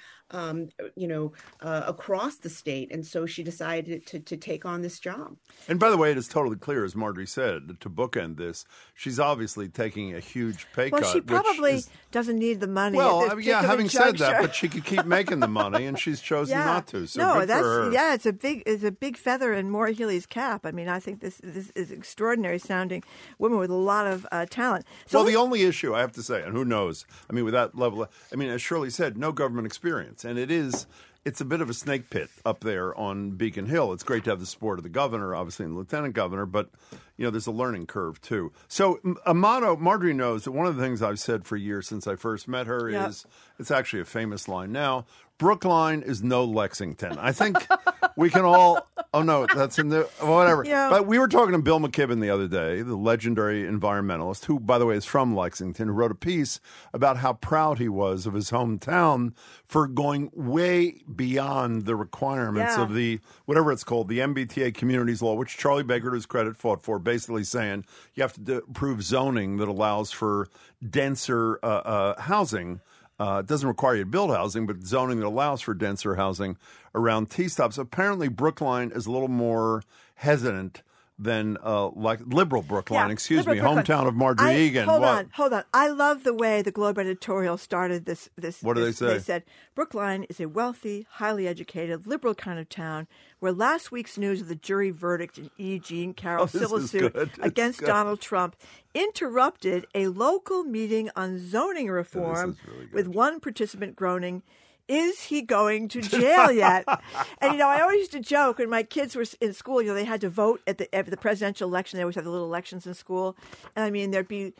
across the state. And so she decided to take on this job. And by the way, it is totally clear, as Marjorie said, to bookend this, she's obviously taking a huge pay cut. Well, she probably doesn't need the money. Well, having said that, but she could keep making the money, and she's chosen not to. So good for her. It's a big feather in Maura Healey's cap. I mean, I think this is extraordinary sounding woman with a lot of talent. So the only issue, I have to say, and who knows, I mean, with that level, as Shirley said, no government experience. And it's a bit of a snake pit up there on Beacon Hill. It's great to have the support of the governor, obviously, and the lieutenant governor, but, there's a learning curve, too. So a motto, Marjorie knows that one of the things I've said for years since I first met her is, it's actually a famous line now, Brookline is no Lexington. I think we can all, that's in the, whatever. Yeah. But we were talking to Bill McKibben the other day, the legendary environmentalist, who, by the way, is from Lexington, who wrote a piece about how proud he was of his hometown for going way beyond the requirements of the, whatever it's called, the MBTA Communities Law, which Charlie Baker, to his credit, fought for, basically saying you have to approve zoning that allows for denser housing. It doesn't require you to build housing, but zoning that allows for denser housing around T-stops. Apparently, Brookline is a little more hesitant than like liberal Brookline, hometown of Marjorie Egan. Hold on. I love the way the Globe editorial started this. What do they say? They said, Brookline is a wealthy, highly educated, liberal kind of town where last week's news of the jury verdict in E. Jean Carroll's civil suit against Donald Trump interrupted a local meeting on zoning reform with one participant groaning, is he going to jail yet? And, I always used to joke when my kids were in school, they had to vote at the presidential election. They always have the little elections in school. And, I mean, there'd be,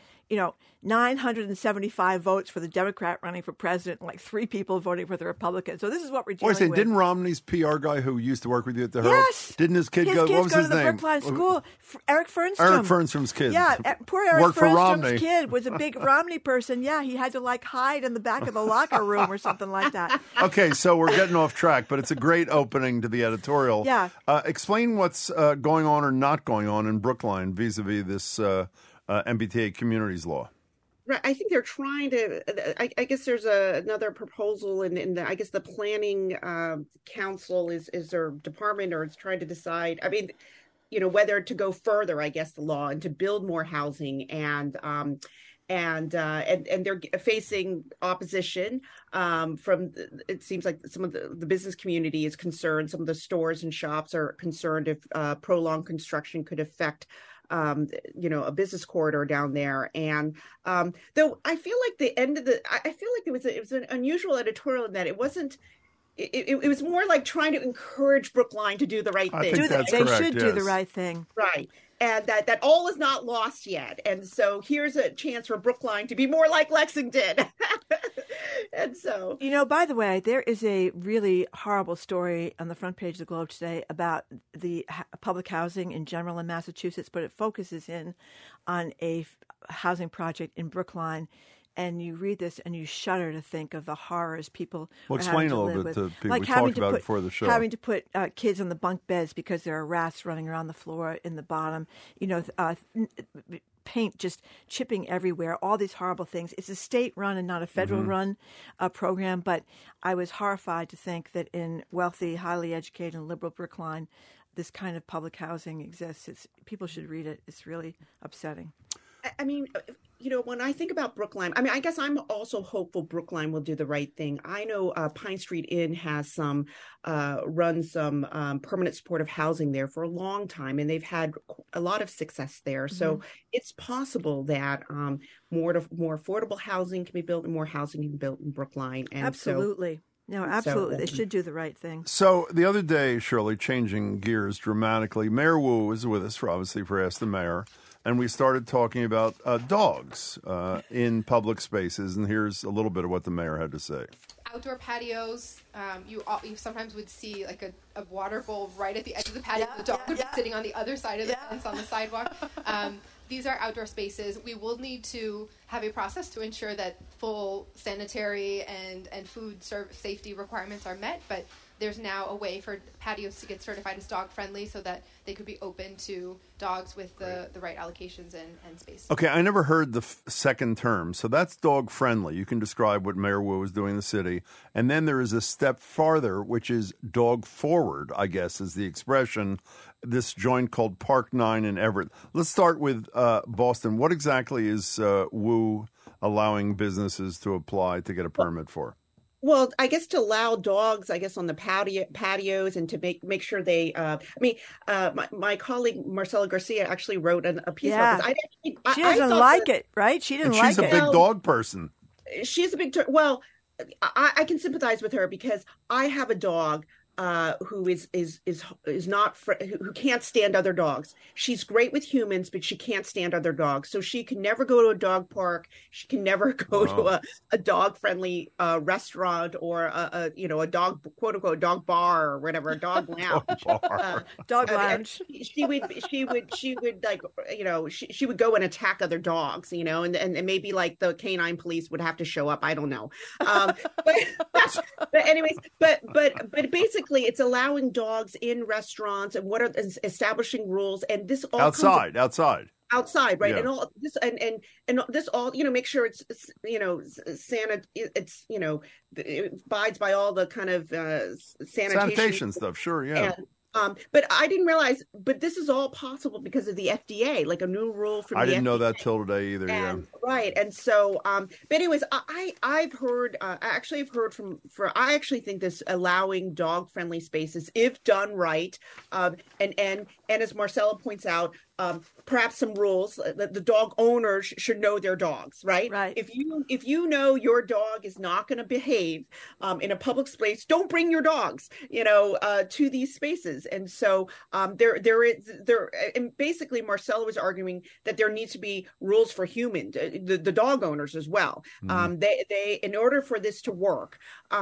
975 votes for the Democrat running for president and like 3 people voting for the Republican. So this is what we're dealing with. Didn't Romney's PR guy who used to work with you at the Herald? Yes. Didn't his kid go? What was his name? To the Brookline school. Eric Fernstrom. Eric Fernstrom's kid. Yeah, poor Eric Worked Fernstrom's kid was a big Romney person. Yeah, he had to hide in the back of the locker room or something like that. Okay, so we're getting off track, but it's a great opening to the editorial. Yeah. Explain what's going on or not going on in Brookline vis-a-vis this MBTA Communities Law. Right. I think they're trying to. I guess there's another proposal, and I guess the planning council is their department, or it's trying to decide. I mean, whether to go further. I guess the law and to build more housing, and they're facing opposition from. It seems like some of the business community is concerned. Some of the stores and shops are concerned if prolonged construction could affect. A business corridor down there. And though I feel like I feel like it was an unusual editorial in that it wasn't, it was more like trying to encourage Brookline to do the right thing. They should do the right thing. Right. And that all is not lost yet. And so here's a chance for Brookline to be more like Lexington. And so, by the way, there is a really horrible story on the front page of the Globe today about the public housing in general in Massachusetts, but it focuses in on a housing project in Brookline. and you read this and you shudder to think of the horrors people Well, are explain having to a little live bit with. to people. Like We having talked to about it put- before the show. Having to put kids on the bunk beds because there are rats running around the floor in the bottom. Paint just chipping everywhere, all these horrible things. It's a state-run and not a federal-run program, but I was horrified to think that in wealthy, highly educated, and liberal Brookline, this kind of public housing exists. People should read it. It's really upsetting. I mean, when I think about Brookline, I mean, I guess I'm also hopeful Brookline will do the right thing. I know Pine Street Inn has run some permanent supportive housing there for a long time, and they've had a lot of success there. So it's possible that more affordable housing can be built and more housing can be built in Brookline. And absolutely. They should do the right thing. So the other day, Shirley, changing gears dramatically, Mayor Wu was with us, for Ask the Mayor. And we started talking about dogs in public spaces. And here's a little bit of what the mayor had to say. Outdoor patios, you sometimes would see like a water bowl right at the edge of the patio. The dog would be sitting on the other side of the fence on the sidewalk. These are outdoor spaces. We will need to have a process to ensure that full sanitary and food safety requirements are met. But there's now a way for patios to get certified as dog friendly so that they could be open to dogs with the right allocations and space. Okay, I never heard the second term. So that's dog friendly. You can describe what Mayor Wu is doing in the city. And then there is a step farther, which is dog forward, I guess is the expression, this joint called Park 9 in Everett. Let's start with Boston. What exactly is Wu allowing businesses to apply to get a permit for? Well, I guess to allow dogs, I guess, on the patios and to make sure they. My colleague Marcela Garcia actually wrote a piece about this. She doesn't like it, right? She didn't like it. She's a big dog person. She's a big. Well, I can sympathize with her because I have a dog who who can't stand other dogs. She's great with humans, but she can't stand other dogs. So she can never go to a dog park. She can never go to a dog friendly restaurant or a dog, quote unquote, dog bar or whatever, a dog lounge. Dog lounge. She would like, she would go and attack other dogs, and maybe like the canine police would have to show up. I don't know. But anyways, but basically, it's allowing dogs in restaurants and what are establishing rules, and this all outside, right? Yeah. And all this and this all make sure it's it abides by all the kind of sanitation stuff. Sure, yeah. But I didn't realize. But this is all possible because of the FDA, like a new rule from. I didn't FDA. know that till today either. Right, and so, but anyways, I've heard. I actually think this allowing dog friendly spaces, if done right, and as Marcella points out, perhaps some rules. The dog owners should know their dogs, right? Right. If you know your dog is not going to behave in a public space, don't bring your dogs, to these spaces. And so and basically Marcella was arguing that there needs to be rules for humans, the dog owners as well. They in order for this to work,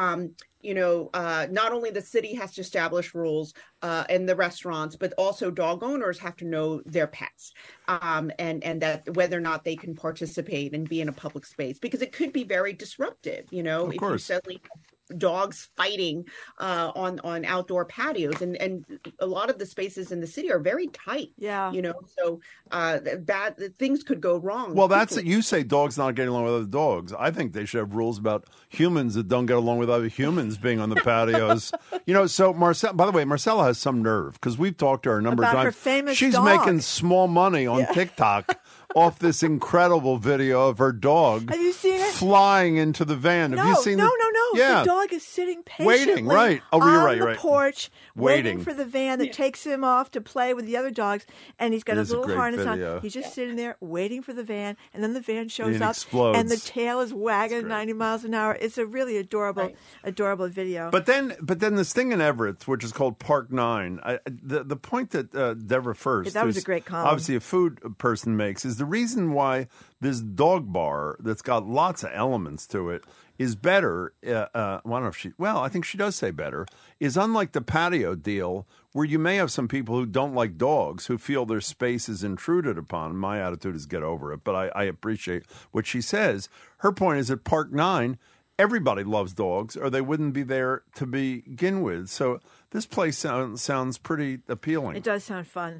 not only the city has to establish rules in the restaurants, but also dog owners have to know their pets, and that whether or not they can participate and be in a public space, because it could be very disruptive. Of if course. you suddenly have dogs fighting on outdoor patios, and a lot of the spaces in the city are very tight. Yeah. So bad things could go wrong. Well, that's it. You say dogs not getting along with other dogs. I think they should have rules about humans that don't get along with other humans being on the patios. So by the way, Marcella has some nerve, because we've talked to her a number about of times. Her famous She's dog. making small money on TikTok off this incredible video of her dog. Have you seen it? Flying into the van. Have you seen No. Yeah. The dog is sitting patiently Waiting, right. Oh, you're right, on the porch, Waiting for the van that takes him off to play with the other dogs, and he's got It his is a little great harness video. on. He's just sitting there waiting for the van, and then the van shows And it up, explodes. and the tail is wagging 90 miles an hour. It's a really adorable video. But then this thing in Everett, which is called Park 9, the point that Deborah First, that was who's a great column. obviously a food person, makes is the reason why this dog bar that's got lots of elements to it is better. I don't know if I think she does say better, is unlike the patio deal where you may have some people who don't like dogs who feel their space is intruded upon. My attitude is get over it, but I appreciate what she says. Her point is at Park 9, everybody loves dogs or they wouldn't be there to begin with. So this place sounds pretty appealing. It does sound fun.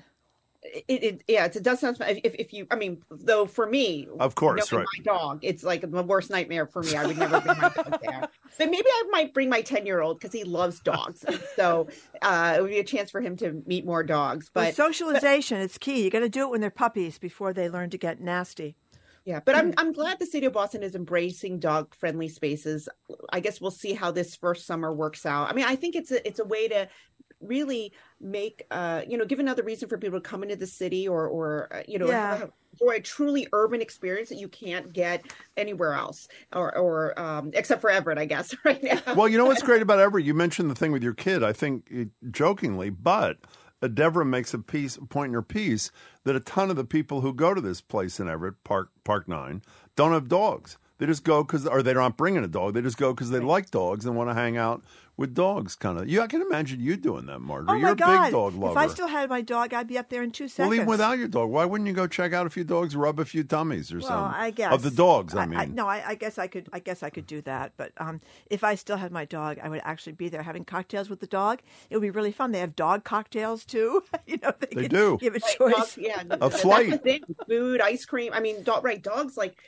It does sound fun. If you, I mean, though for me, of course, right. My dog, it's like the worst nightmare for me. I would never bring my dog there. But maybe I might bring my 10-year-old because he loves dogs. So it would be a chance for him to meet more dogs. But socialization, it's key. You got to do it when they're puppies before they learn to get nasty. Yeah, but I'm glad the city of Boston is embracing dog-friendly spaces. I guess we'll see how this first summer works out. I mean, I think it's a way to really make give another reason for people to come into the city or enjoy a truly urban experience that you can't get anywhere else or except for Everett, I guess, right now. Well, you know what's great about Everett? You mentioned the thing with your kid, I think jokingly, but Deborah makes a point in her piece that a ton of the people who go to this place in Everett, Park 9, don't have dogs. They just go or they're not bringing a dog. They just go because they like dogs and want to hang out with dogs, kind of. I can imagine you doing that, Marjorie. Oh, You're a big dog lover. If I still had my dog, I'd be up there in 2 seconds. Well, even without your dog, why wouldn't you go check out a few dogs, rub a few tummies or something? Well, I guess. Of the dogs, I mean. I guess I could do that. But if I still had my dog, I would actually be there having cocktails with the dog. It would be really fun. They have dog cocktails, too. They do. Give a choice. A flight. That's the thing. Food, ice cream. I mean, dogs, like,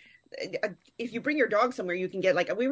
if you bring your dog somewhere, you can get we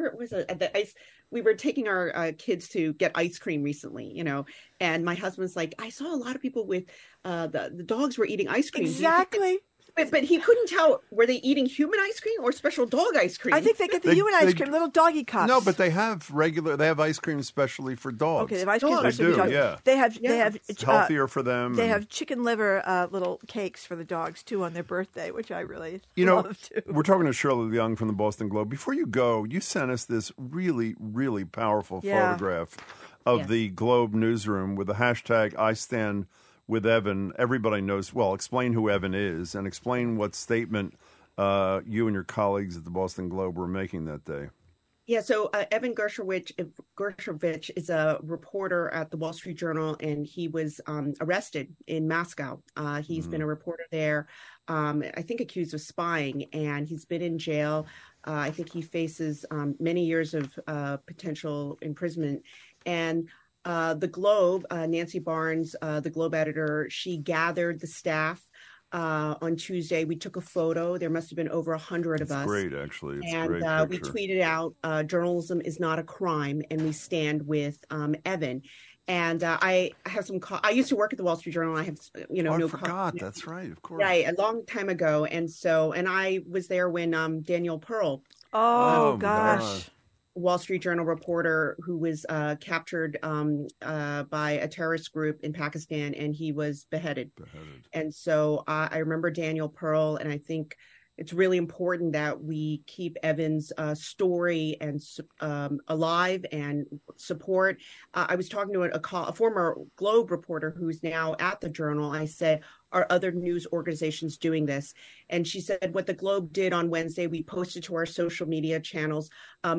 were taking our kids to get ice cream recently, and my husband's like, I saw a lot of people with the dogs were eating ice cream. Exactly. But he couldn't tell, were they eating human ice cream or special dog ice cream? I think they get the human ice cream, little doggy cups. No, but they have ice cream specially for dogs. Okay, they have ice cream especially for dogs. Yeah. They have it's healthier for them. They have chicken liver little cakes for the dogs too on their birthday, which I really love too. We're talking to Shirley Young from the Boston Globe. Before you go, you sent us this really, really powerful photograph of the Globe newsroom with the hashtag I Stand with Evan. Everybody knows. Well, explain who Evan is and explain what statement you and your colleagues at the Boston Globe were making that day. Yeah, so Evan Gershowitz is a reporter at the Wall Street Journal, and he was arrested in Moscow. He's been a reporter there, I think accused of spying, and he's been in jail. I think he faces many years of potential imprisonment. And the Globe, Nancy Barnes, the Globe editor, she gathered the staff on Tuesday. We took a photo. There must have been over 100 of us. It's great, actually. It's and a great we picture. tweeted out, journalism is not a crime, and we stand with Evan. And I have I used to work at the Wall Street Journal. I have, I forgot. That's right, of course. Right, a long time ago. And I was there when Daniel Pearl. Oh gosh. Wall Street Journal reporter who was captured by a terrorist group in Pakistan, and he was beheaded. And so I remember Daniel Pearl, and I think it's really important that we keep Evan's story and alive and support. I was talking to a former Globe reporter who's now at the Journal. I said, are other news organizations doing this? And she said, what the Globe did on Wednesday, we posted to our social media channels.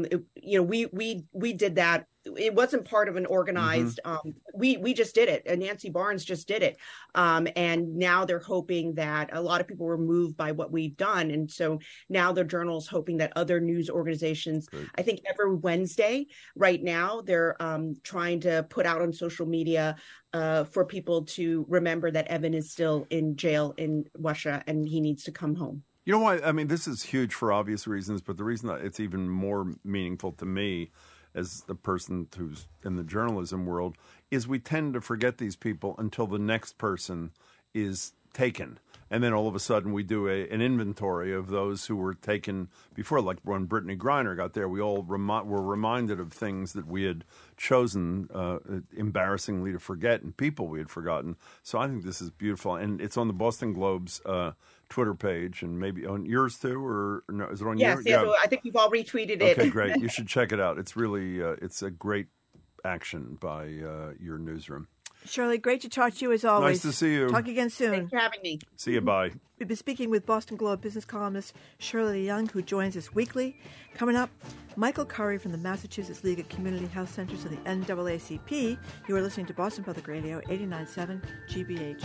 We did that. It wasn't part of an organized, we just did it. And Nancy Barnes just did it. And now they're hoping that a lot of people were moved by what we've done. And so now the Journal's hoping that other news organizations, I think every Wednesday right now, they're trying to put out on social media for people to remember that Evan is still in jail in Russia and he needs to come home. You know why? I mean, this is huge for obvious reasons, but the reason that it's even more meaningful to me as the person who's in the journalism world is we tend to forget these people until the next person is taken. And then all of a sudden we do an inventory of those who were taken before, like when Brittany Griner got there. We all were reminded of things that we had chosen embarrassingly to forget and people we had forgotten. So I think this is beautiful. And it's on the Boston Globe's Twitter page and maybe on yours too, or no, is it on yours? Yes, yeah. I think we've all retweeted it. Okay, great. You should check it out. It's really, it's a great action by your newsroom. Shirley, great to talk to you as always. Nice to see you. Talk again soon. Thanks for having me. See you, bye. We've been speaking with Boston Globe business columnist Shirley Young, who joins us weekly. Coming up, Michael Curry from the Massachusetts League of Community Health Centers of the NAACP. You are listening to Boston Public Radio, 89.7 GBH.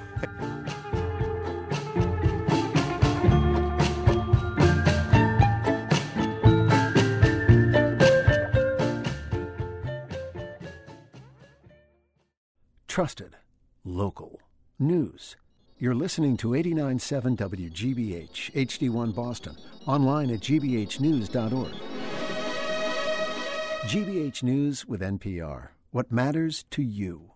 Trusted, local, news. You're listening to 89.7 WGBH, HD1 Boston, online at gbhnews.org. GBH News with NPR. What matters to you.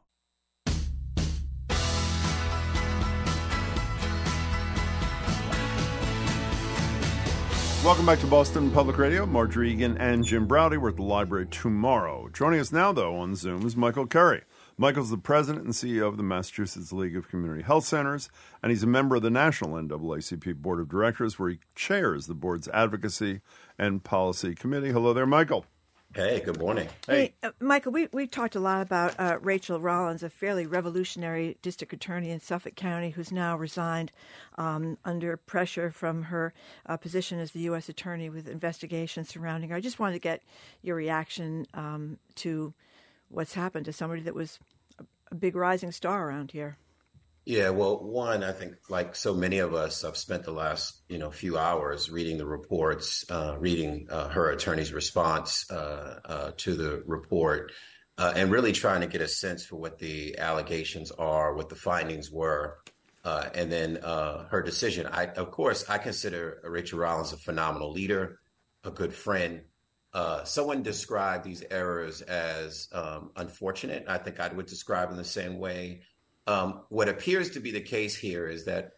Welcome back to Boston Public Radio. Margery Egan and Jim Braude. We're at the library tomorrow. Joining us now, though, on Zoom is Michael Curry. Michael's the president and CEO of the Massachusetts League of Community Health Centers, and he's a member of the National NAACP Board of Directors, where he chairs the board's Advocacy and Policy Committee. Hello there, Michael. Hey, good morning. Hey, Michael, we've talked a lot about Rachel Rollins, a fairly revolutionary district attorney in Suffolk County who's now resigned under pressure from her position as the U.S. attorney with investigations surrounding her. I just wanted to get your reaction to what's happened to somebody that was a big rising star around here. Yeah, well, one, I think like so many of us, I've spent the last, few hours reading the reports, reading her attorney's response to the report, and really trying to get a sense for what the allegations are, what the findings were, and then her decision. Of course, I consider Rachel Rollins a phenomenal leader, a good friend. Someone described these errors as unfortunate. I think I would describe them the same way. What appears to be the case here is that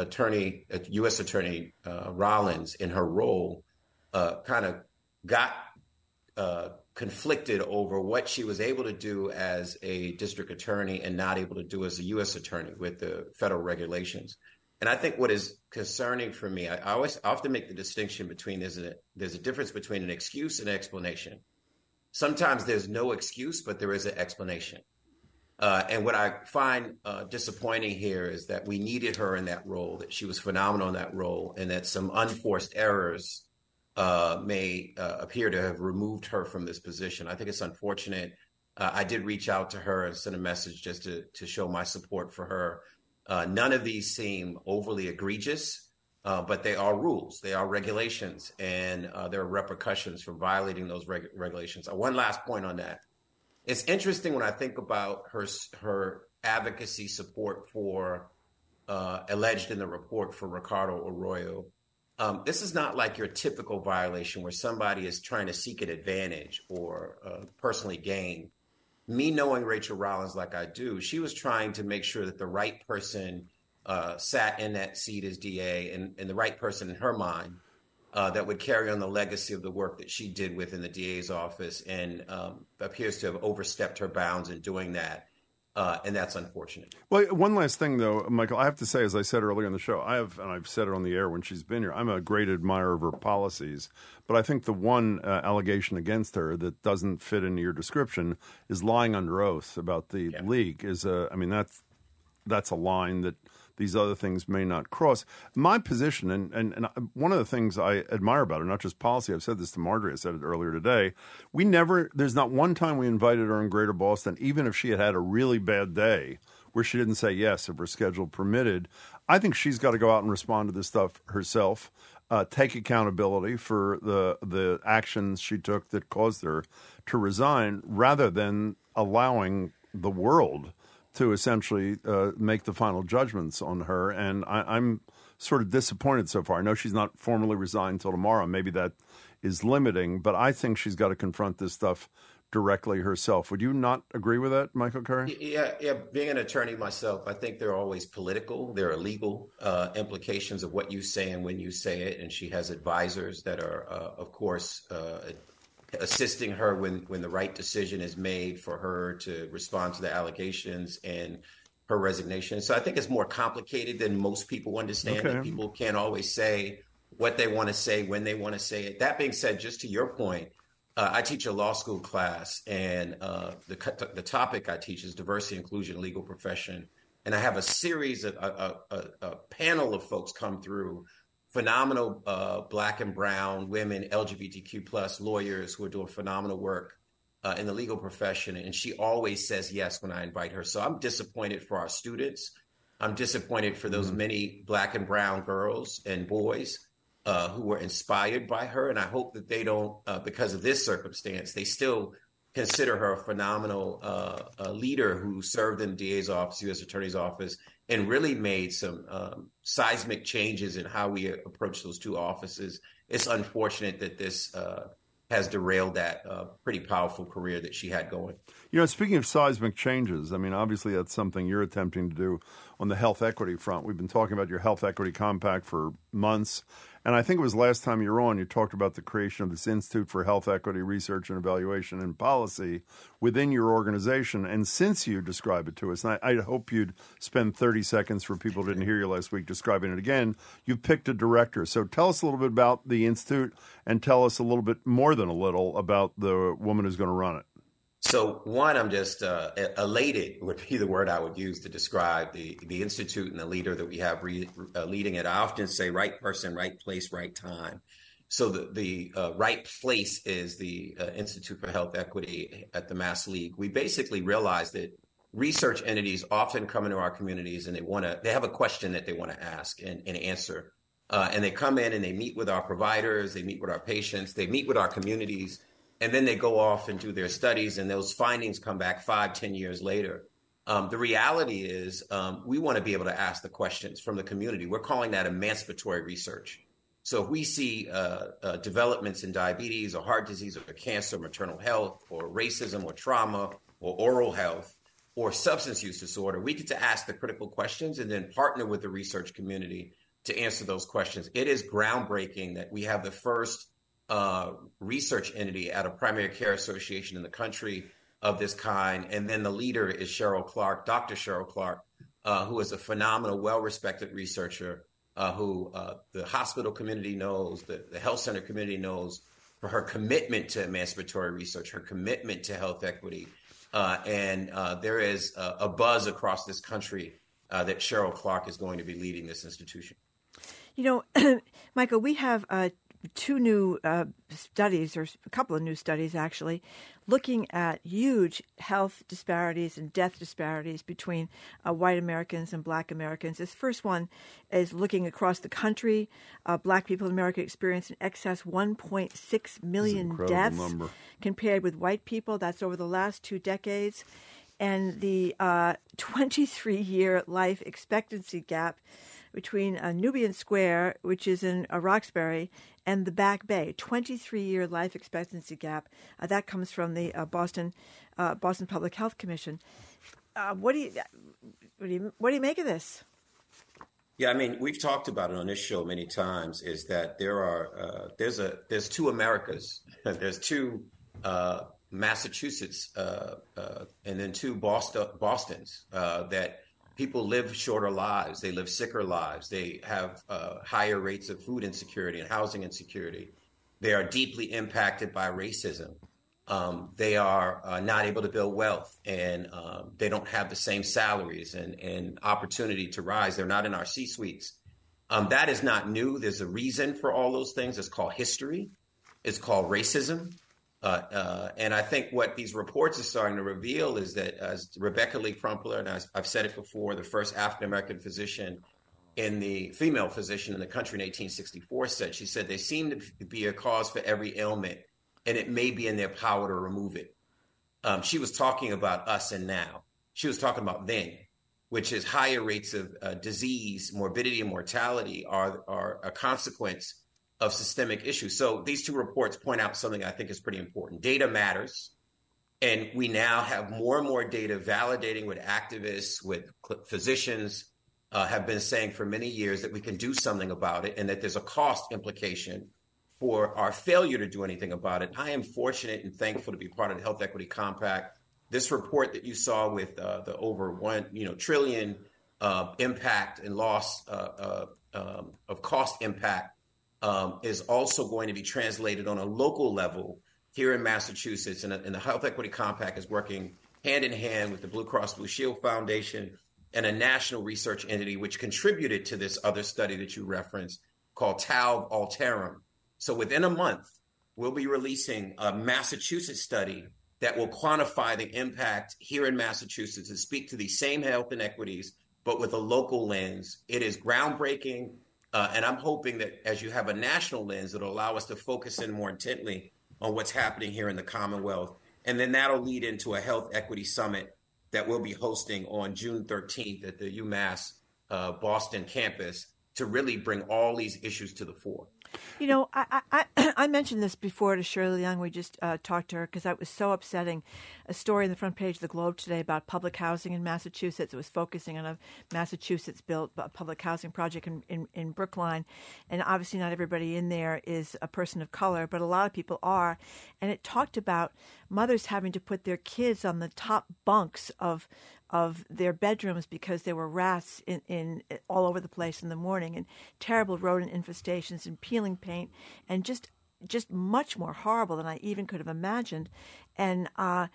U.S. Attorney Rollins, in her role, kind of got conflicted over what she was able to do as a district attorney and not able to do as a U.S. attorney with the federal regulations. And I think what is concerning for me, I often make the distinction between there's a difference between an excuse and an explanation. Sometimes there's no excuse, but there is an explanation. And what I find disappointing here is that we needed her in that role, that she was phenomenal in that role, and that some unforced errors may appear to have removed her from this position. I think it's unfortunate. I did reach out to her and send a message just to show my support for her. None of these seem overly egregious, but they are rules, they are regulations, and there are repercussions for violating those regulations. One last point on that. It's interesting when I think about her advocacy support for alleged in the report for Ricardo Arroyo. This is not like your typical violation where somebody is trying to seek an advantage or personally gain. Me knowing Rachel Rollins like I do, she was trying to make sure that the right person sat in that seat as DA and the right person in her mind that would carry on the legacy of the work that she did within the DA's office, and appears to have overstepped her bounds in doing that. And that's unfortunate. Well, one last thing, though, Michael, I have to say, as I said earlier in the show, I've said it on the air when she's been here, I'm a great admirer of her policies. But I think the one allegation against her that doesn't fit into your description is lying under oath about the leak. That's a line that these other things may not cross. My position, and one of the things I admire about her, not just policy, I've said this to Margery, I said it earlier today, there's not one time we invited her in Greater Boston, even if she had a really bad day, where she didn't say yes if her schedule permitted. I think she's got to go out and respond to this stuff herself, take accountability for the actions she took that caused her to resign, rather than allowing the world to essentially make the final judgments on her. And I'm sort of disappointed so far. I know she's not formally resigned until tomorrow. Maybe that is limiting, but I think she's got to confront this stuff directly herself. Would you not agree with that, Michael Curry? Yeah. Being an attorney myself, I think there are always political, there are legal implications of what you say and when you say it. And she has advisors that are, of course, assisting her when the right decision is made for her to respond to the allegations and her resignation. So I think it's more complicated than most people understand. Okay. People can't always say what they want to say when they want to say it. That being said, just to your point, I teach a law school class, and the topic I teach is diversity, inclusion, legal profession. And I have a series of a panel of folks come through, phenomenal Black and brown women, LGBTQ plus lawyers who are doing phenomenal work in the legal profession. And she always says yes when I invite her. So I'm disappointed for our students. I'm disappointed for those many Black and brown girls and boys who were inspired by her. And I hope that they don't, because of this circumstance, they still consider her a phenomenal leader who served in the DA's office, U.S. Attorney's office, and really made some seismic changes in how we approach those two offices. It's unfortunate that this has derailed that pretty powerful career that she had going. You know, speaking of seismic changes, I mean, obviously that's something you're attempting to do on the health equity front. We've been talking about your health equity compact for months. And I think it was last time you were on, you talked about the creation of this Institute for Health Equity Research and Evaluation and Policy within your organization. And since you describe it to us, and I hope you'd spend 30 seconds for people who didn't hear you last week describing it again, you've picked a director. So tell us a little bit about the Institute and tell us a little bit more than a little about the woman who's going to run it. So one, I'm just elated would be the word I would use to describe the Institute and the leader that we have leading it. I often say right person, right place, right time. So the right place is the Institute for Health Equity at the Mass League. We basically realized that research entities often come into our communities and they have a question that they want to ask and answer. And they come in and they meet with our providers, they meet with our patients, they meet with our communities. And then they go off and do their studies, and those findings come back 5-10 years later. The reality is we want to be able to ask the questions from the community. We're calling that emancipatory research. So if we see developments in diabetes or heart disease or cancer, maternal health or racism or trauma or oral health or substance use disorder, we get to ask the critical questions and then partner with the research community to answer those questions. It is groundbreaking that we have the first research entity at a primary care association in the country of this kind. And then the leader is Cheryl Clark, Dr. Cheryl Clark, who is a phenomenal, well-respected researcher who the hospital community knows, the health center community knows for her commitment to emancipatory research, her commitment to health equity. And there is a buzz across this country that Cheryl Clark is going to be leading this institution. You know, Michael, we have two new studies, or a couple of new studies actually, looking at huge health disparities and death disparities between white Americans and Black Americans. This first one is looking across the country. Black people in America experience in excess 1.6 million deaths number compared with white people. That's over the last 2 decades. And the 23-year life expectancy gap between Nubian Square, which is in Roxbury, and the Back Bay, 23-year life expectancy gap. That comes from the Boston Public Health Commission. What do you make of this? Yeah, I mean, we've talked about it on this show many times. Is that there's two Americas. There's two Massachusetts and then two Bostons that. People live shorter lives. They live sicker lives. They have higher rates of food insecurity and housing insecurity. They are deeply impacted by racism. They are not able to build wealth, and they don't have the same salaries and opportunity to rise. They're not in our C-suites. That is not new. There's a reason for all those things. It's called history. It's called racism. And I think what these reports are starting to reveal is that, as Rebecca Lee Crumpler, and I've said it before, the first African-American female physician in the country in 1864 said, she said, they seem to be a cause for every ailment, and it may be in their power to remove it. She was talking about us and now. She was talking about then, which is higher rates of disease, morbidity, and mortality are a consequence of systemic issues. So these two reports point out something I think is pretty important. Data matters. And we now have more and more data validating what activists, with physicians have been saying for many years, that we can do something about it and that there's a cost implication for our failure to do anything about it. I am fortunate and thankful to be part of the Health Equity Compact. This report that you saw with the over $1 trillion impact and loss of cost impact is also going to be translated on a local level here in Massachusetts, and the Health Equity Compact is working hand in hand with the Blue Cross Blue Shield Foundation and a national research entity which contributed to this other study that you referenced called Taub Alterum. So within a month, we'll be releasing a Massachusetts study that will quantify the impact here in Massachusetts and speak to these same health inequities, but with a local lens. It is groundbreaking, and I'm hoping that as you have a national lens, it'll allow us to focus in more intently on what's happening here in the Commonwealth. And then that'll lead into a health equity summit that we'll be hosting on June 13th at the UMass Boston campus to really bring all these issues to the fore. You know, I mentioned this before to Shirley Young. We just talked to her because that was so upsetting. A story in the front page of the Globe today about public housing in Massachusetts. It was focusing on a Massachusetts-built public housing project in Brookline. And obviously not everybody in there is a person of color, but a lot of people are. And it talked about mothers having to put their kids on the top bunks of their bedrooms because there were rats in all over the place in the morning, and terrible rodent infestations and peeling paint, and just much more horrible than I even could have imagined. And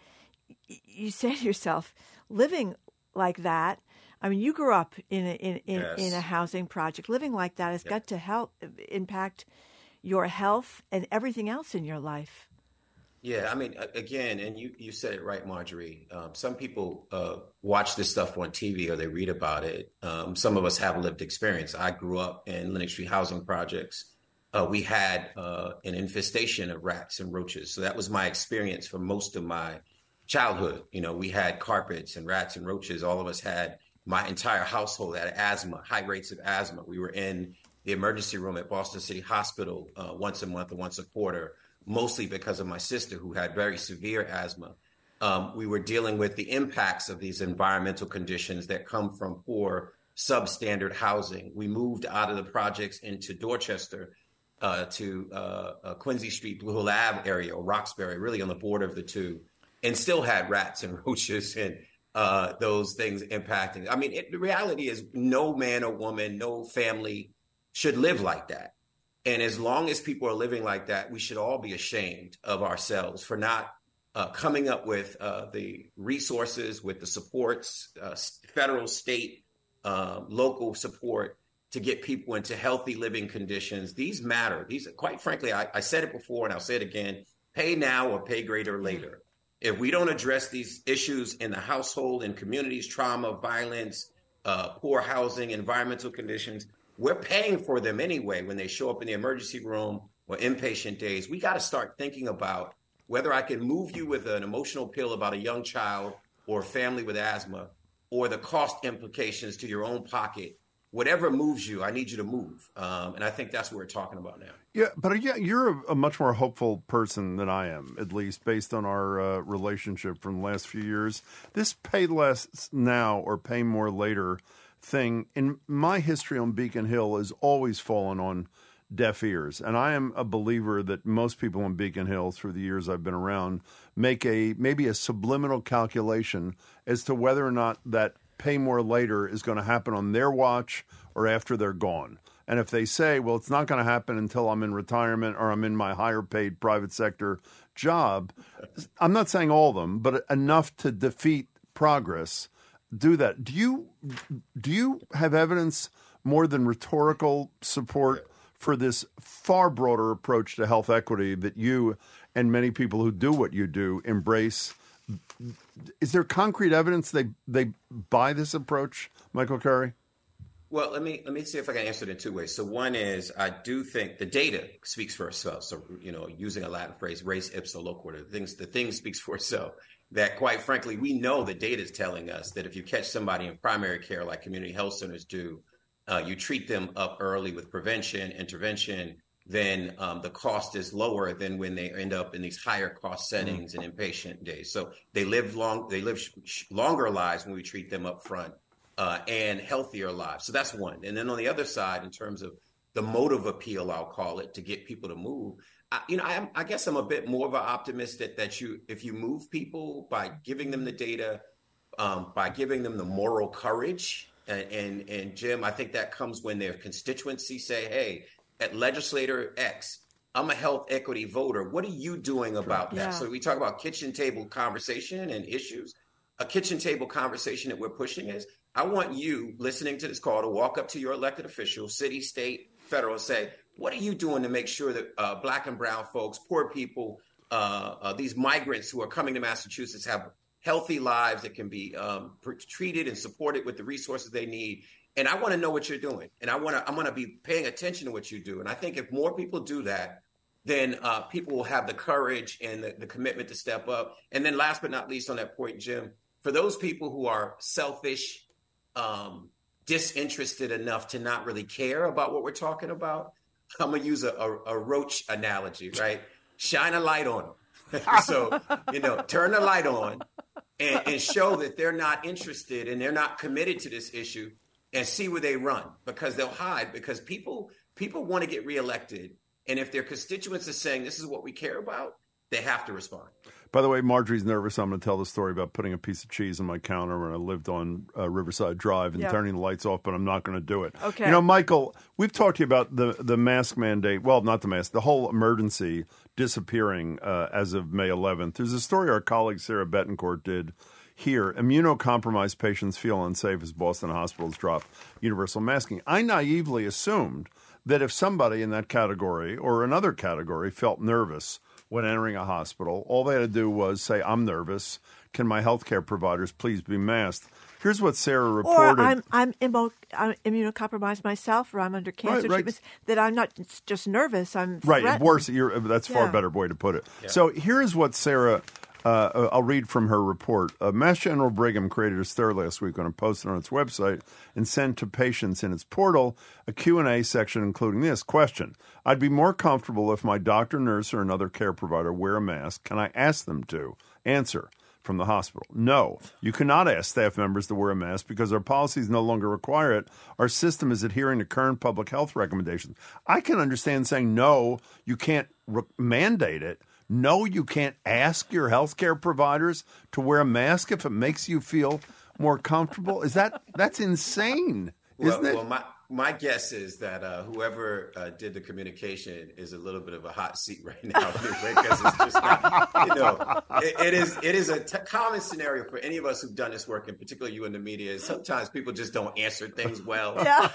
you say to yourself, living like that. I mean, you grew up in a housing project. Living like that has got to impact your health and everything else in your life. Yeah, I mean, again, and you said it right, Marjorie. Some people watch this stuff on TV or they read about it. Some of us have lived experience. I grew up in Lenox Street housing projects. We had an infestation of rats and roaches. So that was my experience for most of my childhood. You know, we had carpets and rats and roaches. All of us had, my entire household had asthma, high rates of asthma. We were in the emergency room at Boston City Hospital once a month or once a quarter, mostly because of my sister who had very severe asthma. We were dealing with the impacts of these environmental conditions that come from poor substandard housing. We moved out of the projects into Dorchester to Quincy Street, Blue Hill Ave area, or Roxbury, really on the border of the two, and still had rats and roaches and those things impacting. I mean, the reality is no man or woman, no family should live like that. And as long as people are living like that, we should all be ashamed of ourselves for not coming up with the resources, with the supports, federal, state, local support to get people into healthy living conditions. These matter. These, quite frankly, I said it before and I'll say it again, pay now or pay greater later. If we don't address these issues in the household and communities, trauma, violence, poor housing, environmental conditions, we're paying for them anyway when they show up in the emergency room or inpatient days. We got to start thinking about whether I can move you with an emotional pill about a young child or a family with asthma, or the cost implications to your own pocket. Whatever moves you, I need you to move. And I think that's what we're talking about now. Yeah, but you're a much more hopeful person than I am, at least based on our relationship from the last few years. This pay less now or pay more later thing in my history on Beacon Hill has always fallen on deaf ears. And I am a believer that most people on Beacon Hill through the years I've been around make maybe a subliminal calculation as to whether or not that pay more later is going to happen on their watch or after they're gone. And if they say, well, it's not going to happen until I'm in retirement or I'm in my higher paid private sector job, I'm not saying all of them, but enough to defeat progress, do that. Do you have evidence more than rhetorical support for this far broader approach to health equity that you and many people who do what you do embrace? Is there concrete evidence they buy this approach, Michael Curry? Well, let me see if I can answer it in two ways. So one is, I do think the data speaks for itself. So, you know, using a Latin phrase, res ipsa loquitur, the thing speaks for itself. That quite frankly, we know the data is telling us that if you catch somebody in primary care like community health centers do, you treat them up early with prevention, intervention, then the cost is lower than when they end up in these higher cost settings and inpatient days. So they live longer lives when we treat them up front and healthier lives. So that's one. And then on the other side, in terms of the motive appeal, I'll call it, to get people to move, I guess I'm a bit more of an optimist that if you move people by giving them the data, by giving them the moral courage, and Jim, I think that comes when their constituency say, hey, at legislator X, I'm a health equity voter. What are you doing about that? Yeah. So we talk about kitchen table conversation and issues. A kitchen table conversation that we're pushing is, I want you listening to this call to walk up to your elected official, city, state, federal, and say, what are you doing to make sure that Black and brown folks, poor people, these migrants who are coming to Massachusetts have healthy lives that can be treated and supported with the resources they need? And I want to know what you're doing. And I'm going to be paying attention to what you do. And I think if more people do that, then people will have the courage and the commitment to step up. And then last but not least on that point, Jim, for those people who are selfish, disinterested enough to not really care about what we're talking about, I'm going to use a roach analogy, right? Shine a light on them. So, turn the light on and show that they're not interested and they're not committed to this issue, and see where they run, because they'll hide, because people want to get reelected. And if their constituents are saying this is what we care about, they have to respond. By the way, Marjorie's nervous. I'm going to tell the story about putting a piece of cheese on my counter when I lived on Riverside Drive and turning the lights off, but I'm not going to do it. Okay. Michael, we've talked to you about the mask mandate. Well, not the mask, the whole emergency disappearing as of May 11th. There's a story our colleague Sarah Betancourt did here. Immunocompromised patients feel unsafe as Boston hospitals drop universal masking. I naively assumed that if somebody in that category or another category felt nervous when entering a hospital, all they had to do was say, I'm nervous. Can my healthcare providers please be masked? Here's what Sarah reported. Or I'm immunocompromised myself, or I'm under cancer treatments, that I'm not just nervous, I'm threatened. Right, worse. That's a far better way to put it. Yeah. So here's what Sarah, I'll read from her report. Mass General Brigham created a stir last week when it posted on its website and sent to patients in its portal a Q&A section including this question. I'd be more comfortable if my doctor, nurse, or another care provider wear a mask. Can I ask them to? Answer from the hospital. No, you cannot ask staff members to wear a mask because our policies no longer require it. Our system is adhering to current public health recommendations. I can understand saying, no, you can't mandate it. No, you can't ask your healthcare providers to wear a mask if it makes you feel more comfortable. That's insane, isn't it? Well, my guess is that whoever did the communication is a little bit of a hot seat right now, because it's just not, it is a common scenario for any of us who've done this work, and particularly you in the media. Sometimes people just don't answer things well. Yeah.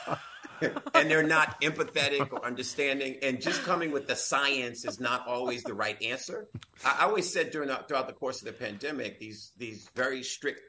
And they're not empathetic or understanding, and just coming with the science is not always the right answer. I always said throughout the course of the pandemic, these very strict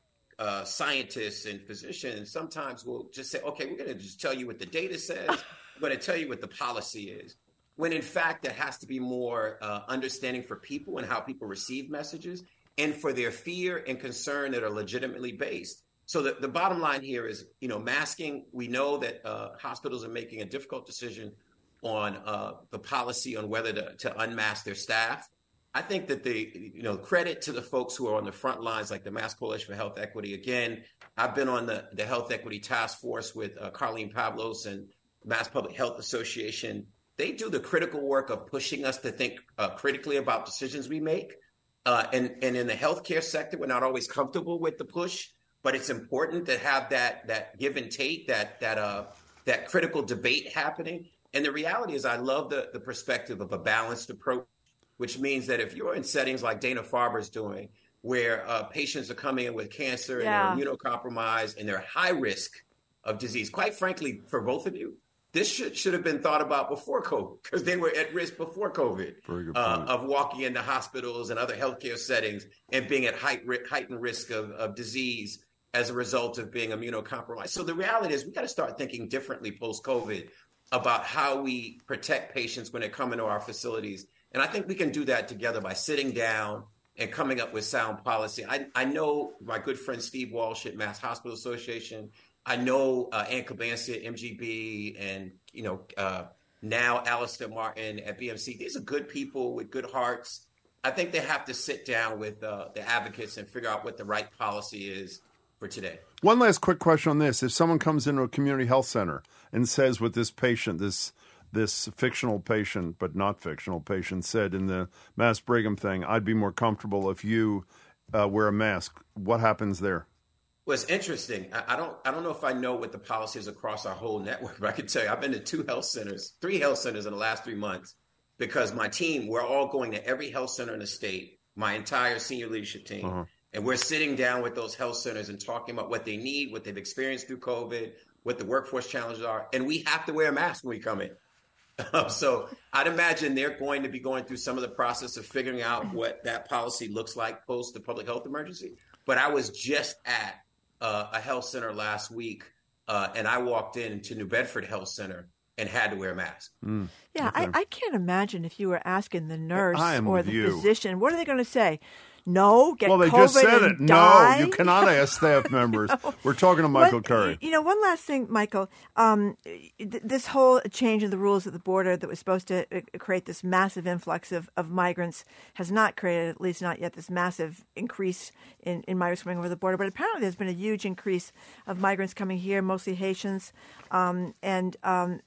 scientists and physicians sometimes will just say, okay, we're going to just tell you what the data says. We're going to tell you what the policy is. When in fact, there has to be more understanding for people and how people receive messages, and for their fear and concern that are legitimately based. So the bottom line here is, masking. We know that hospitals are making a difficult decision on the policy on whether to unmask their staff. I think that credit to the folks who are on the front lines, like the Mass Coalition for Health Equity. Again, I've been on the Health Equity Task Force with Carlene Pavlos and Mass Public Health Association. They do the critical work of pushing us to think critically about decisions we make. And in the healthcare sector, we're not always comfortable with the push. But it's important to have that give and take, that critical debate happening. And the reality is, I love the perspective of a balanced approach, which means that if you're in settings like Dana-Farber's doing, where patients are coming in with cancer and they're immunocompromised and they're high risk of disease, quite frankly, for both of you, this should have been thought about before COVID, because they were at risk before COVID of walking into hospitals and other healthcare settings and being at heightened risk of disease as a result of being immunocompromised. So the reality is, we got to start thinking differently post-COVID about how we protect patients when they come into our facilities. And I think we can do that together by sitting down and coming up with sound policy. I know my good friend Steve Walsh at Mass Hospital Association. I know Ann Cabansi at MGB, and now Alistair Martin at BMC. These are good people with good hearts. I think they have to sit down with the advocates and figure out what the right policy is for today. One last quick question on this. If someone comes into a community health center and says what this patient, this fictional patient, but not fictional patient, said in the Mass Brigham thing, I'd be more comfortable if you wear a mask, what happens there? Well, it's interesting. I don't know if I know what the policy is across our whole network, but I can tell you I've been to 3 health centers in the last 3 months. because my team, we're all going to every health center in the state, my entire senior leadership team. And we're sitting down with those health centers and talking about what they need, what they've experienced through COVID, what the workforce challenges are. And we have to wear a mask when we come in. So I'd imagine they're going to be going through some of the process of figuring out what that policy looks like post the public health emergency. But I was just at a health center last week, and I walked into New Bedford Health Center and had to wear a mask. Yeah, Okay. I can't imagine if you were asking the nurse I am or with the you. physician, what are they going to say? No, get Well, they COVID just said and it. die? No, you cannot ask staff members. We're talking to Michael Curry. You know, one last thing, Michael. This whole change in the rules at the border that was supposed to create this massive influx of migrants has not created, at least not yet, this massive increase in migrants coming over the border. But apparently there's been a huge increase of migrants coming here, mostly Haitians, and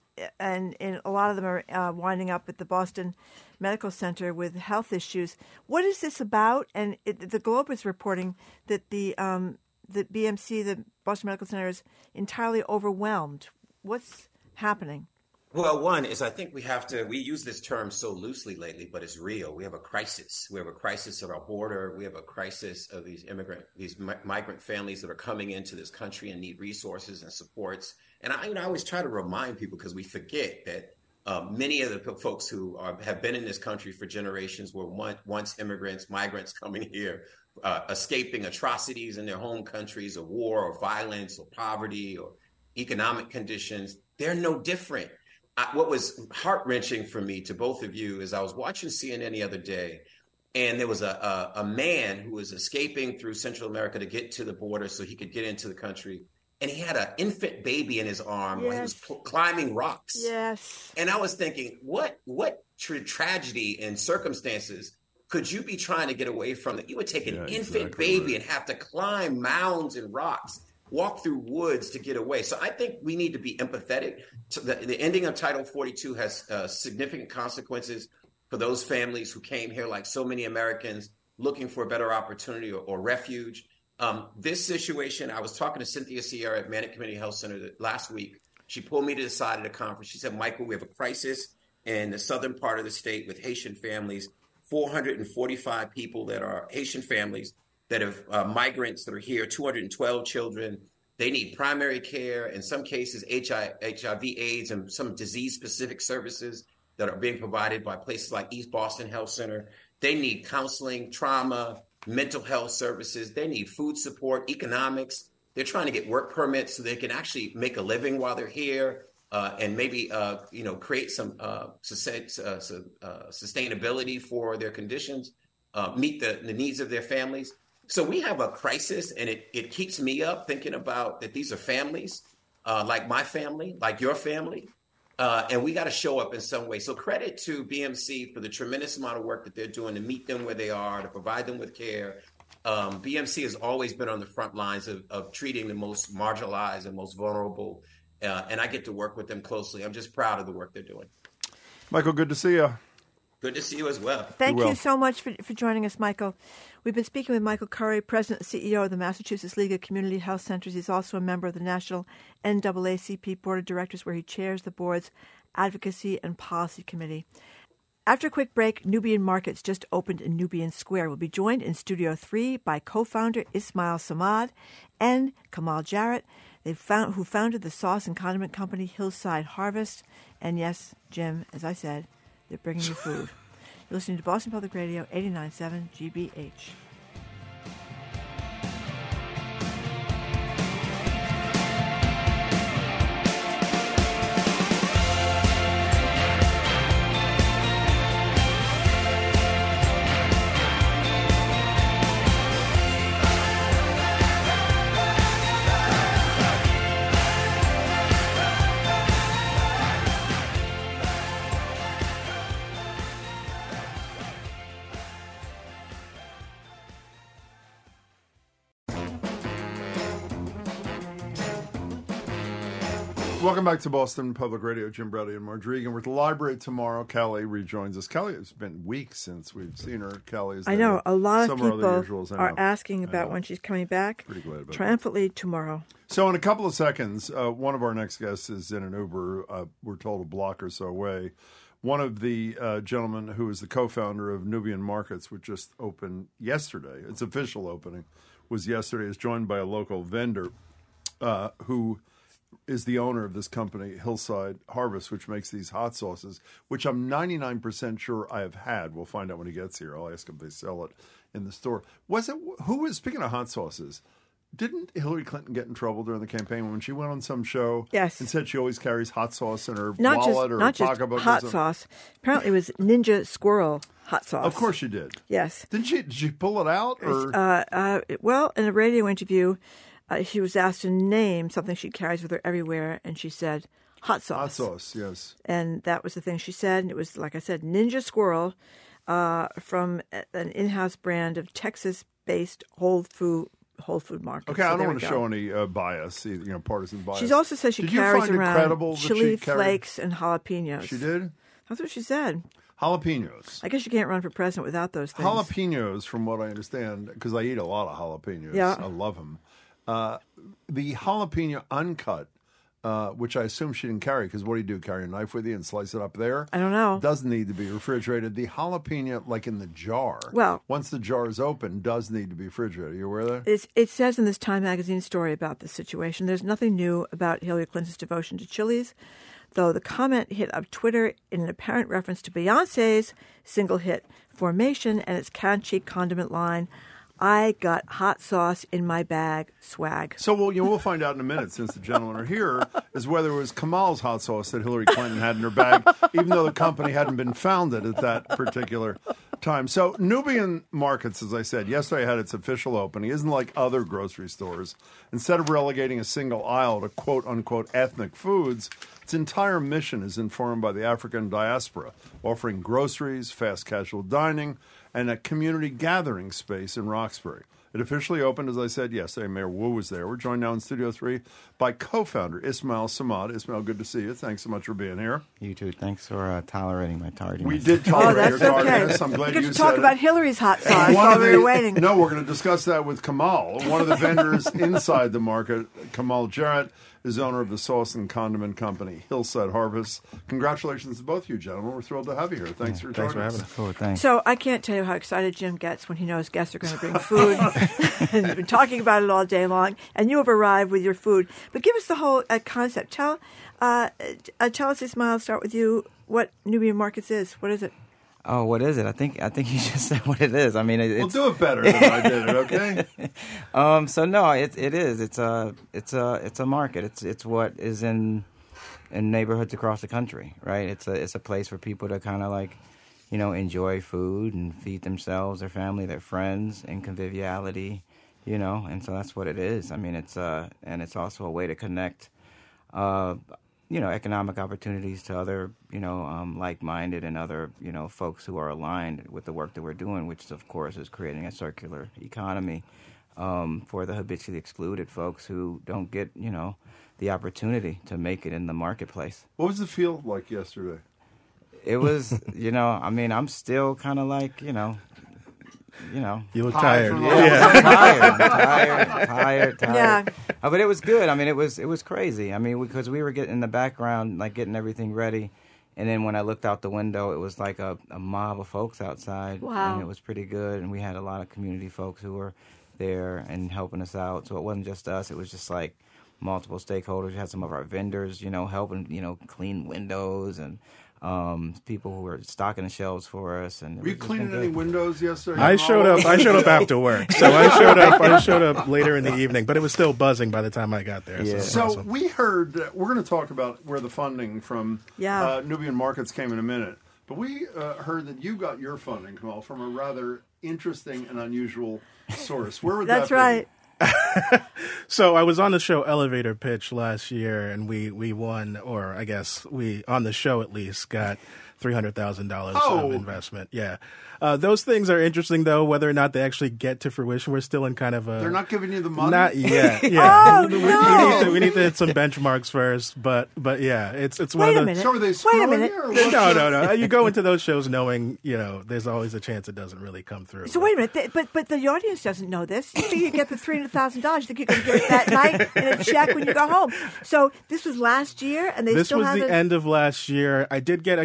a lot of them are winding up at the Boston Medical Center with health issues. What is this about? And the Globe is reporting that the BMC, the Boston Medical Center, is entirely overwhelmed. What's happening? Well, one is I think we use this term so loosely lately, but it's real. We have a crisis. We have a crisis at our border. We have a crisis of these migrant families that are coming into this country and need resources and supports. And I always try to remind people, because we forget that many of the folks who have been in this country for generations were once immigrants, migrants coming here, escaping atrocities in their home countries, or war or violence or poverty or economic conditions. They're no different. What was heart-wrenching for me, to both of you, is I was watching CNN the other day, and there was a man who was escaping through Central America to get to the border so he could get into the country. And he had an infant baby in his arm while he was climbing rocks. Yes. And I was thinking, what tragedy and circumstances could you be trying to get away from, that you would take an infant baby and have to climb mounds and rocks, walk through woods to get away? So I think we need to be empathetic. The ending of Title 42 has significant consequences for those families who came here, like so many Americans, looking for a better opportunity or refuge. This situation, I was talking to Cynthia Sierra at Manic Community Health Center last week. She pulled me to the side of the conference. She said, Michael, we have a crisis in the southern part of the state with Haitian families, 445 people that are Haitian families that have migrants that are here, 212 children. They need primary care, in some cases HIV, AIDS, and some disease-specific services that are being provided by places like East Boston Health Center. They need counseling, trauma, mental health services. They need food support, economics. They're trying to get work permits so they can actually make a living while they're here, and maybe create some sustainability for their conditions, meet the needs of their families. So we have a crisis, and it keeps me up thinking about that these are families, like my family, like your family, and we got to show up in some way. So credit to BMC for the tremendous amount of work that they're doing to meet them where they are, to provide them with care. BMC has always been on the front lines of treating the most marginalized and most vulnerable, and I get to work with them closely. I'm just proud of the work they're doing. Michael, good to see you. Good to see you as well. Thank you so much for joining us, Michael. We've been speaking with Michael Curry, President and CEO of the Massachusetts League of Community Health Centers. He's also a member of the National NAACP Board of Directors, where he chairs the board's Advocacy and Policy Committee. After a quick break, Nubian Markets just opened in Nubian Square. We'll be joined in Studio 3 by co-founder Ismail Samad and Kamal Jarrett, who founded the sauce and condiment company Hillside Harvest. And yes, Jim, as I said, they're bringing you food. You're listening to Boston Public Radio, 89.7 GBH. Welcome back to Boston Public Radio. Jim Brady and Marge Regan. We're at the library tomorrow. Callie rejoins us. Callie, it's been weeks since we've seen her. Callie is I know. A lot of people are asking about when she's coming back. Pretty glad about triumphantly tomorrow. So in a couple of seconds, one of our next guests is in an Uber. We're told a block or so away. One of the gentlemen who is the co-founder of Nubian Markets, which just opened yesterday, its official opening was yesterday, is joined by a local vendor who is the owner of this company, Hillside Harvest, which makes these hot sauces, which I'm 99% sure I have had. We'll find out when he gets here. I'll ask him if they sell it in the store. Speaking of hot sauces, didn't Hillary Clinton get in trouble during the campaign when she went on some show and said she always carries hot sauce in her wallet or pocketbook? Not just hot sauce. Apparently it was Ninja Squirrel hot sauce. Of course she did. Yes. Did she pull it out? Or? Well, in a radio interview, she was asked to name something she carries with her everywhere, and she said hot sauce. Hot sauce, yes. And that was the thing she said. And it was, like I said, Ninja Squirrel from an in-house brand of Texas-based Whole Food market. Okay, I don't want to show any bias, partisan bias. She also says she carries around chili flakes and jalapenos. She did? That's what she said. Jalapenos. I guess you can't run for president without those things. Jalapenos, from what I understand, because I eat a lot of jalapenos. Yeah. I love them. The jalapeno uncut, which I assume she didn't carry, because what do you do, carry a knife with you and slice it up there? I don't know. Doesn't need to be refrigerated. The jalapeno, like in the jar, once the jar is open, does need to be refrigerated. Are you aware of that? It says in this Time magazine story about this situation, there's nothing new about Hillary Clinton's devotion to chilies, though the comment hit up Twitter in an apparent reference to Beyonce's single hit Formation and its catchy condiment line, I got hot sauce in my bag, swag. So we'll find out in a minute, since the gentlemen are here, is whether it was Kamal's hot sauce that Hillary Clinton had in her bag, even though the company hadn't been founded at that particular time. So Nubian Markets, as I said, yesterday had its official opening. It isn't like other grocery stores. Instead of relegating a single aisle to quote-unquote ethnic foods, its entire mission is informed by the African diaspora, offering groceries, fast casual dining, and a community gathering space in Roxbury. It officially opened, as I said, yesterday. Mayor Wu was there. We're joined now in Studio 3 by co-founder Ismail Samad. Ismail, good to see you. Thanks so much for being here. You too. Thanks for tolerating my tardiness. We did tolerate your tardiness. Okay. I'm glad you said get to talk about Hillary's hot sauce while we were waiting. No, we're going to discuss that with Kamal. One of the vendors inside the market, Kamal Jarrett, is owner of the sauce and condiment company, Hillside Harvest. Congratulations to both of you, gentlemen. We're thrilled to have you here. Thanks for joining us. Cool, thanks. So I can't tell you how excited Jim gets when he knows guests are going to bring food. And he's been talking about it all day long, and you have arrived with your food. But give us the whole concept. Tell us, Ismail, I'll start with you, what Nubian Markets is. What is it? Oh, what is it? I think you just said what it is. I mean, we'll do it better than I did it. Okay. So no, it is. It's a market. It's what is in neighborhoods across the country, right? It's a place for people to kind of like, enjoy food and feed themselves, their family, their friends, in conviviality, And so that's what it is. I mean, and it's also a way to connect. Economic opportunities to other, like-minded and other, folks who are aligned with the work that we're doing, which, of course, is creating a circular economy for the habitually excluded folks who don't get, the opportunity to make it in the marketplace. What was the feel like yesterday? It was, I'm still kind of like, You look tired. I'm tired. Yeah. But it was good. I mean, it was crazy. I mean, because we were getting in the background, like getting everything ready. And then when I looked out the window, it was like a mob of folks outside. Wow. And it was pretty good. And we had a lot of community folks who were there and helping us out. So it wasn't just us. It was just like multiple stakeholders. We had some of our vendors, helping, clean windows and people who were stocking the shelves for us. And were you cleaning any windows yesterday? I showed up after work, so I showed up later in the evening, but it was still buzzing by the time I got there. Yeah. So awesome. We heard we're going to talk about where the funding from Nubian Markets came in a minute, but we heard that you got your funding, Kamal, from a rather interesting and unusual source. Where would that be? That's right. So I was on the show Elevator Pitch last year, and we won, or I guess we, on the show at least, got $300,000 of investment. Yeah. Those things are interesting, though, whether or not they actually get to fruition. We're still in kind of a... They're not giving you the money? Not yet. Yeah. We need to hit some benchmarks first, but yeah, it's one of the... Minute. So are they Wait a minute. No. You go into those shows knowing, there's always a chance it doesn't really come through. So wait a minute, but the audience doesn't know this. You think you get the $300,000. You think you're going to get it that night in a check when you go home. So this was last year, and they this still was haven't... the end of last year. I did get a grant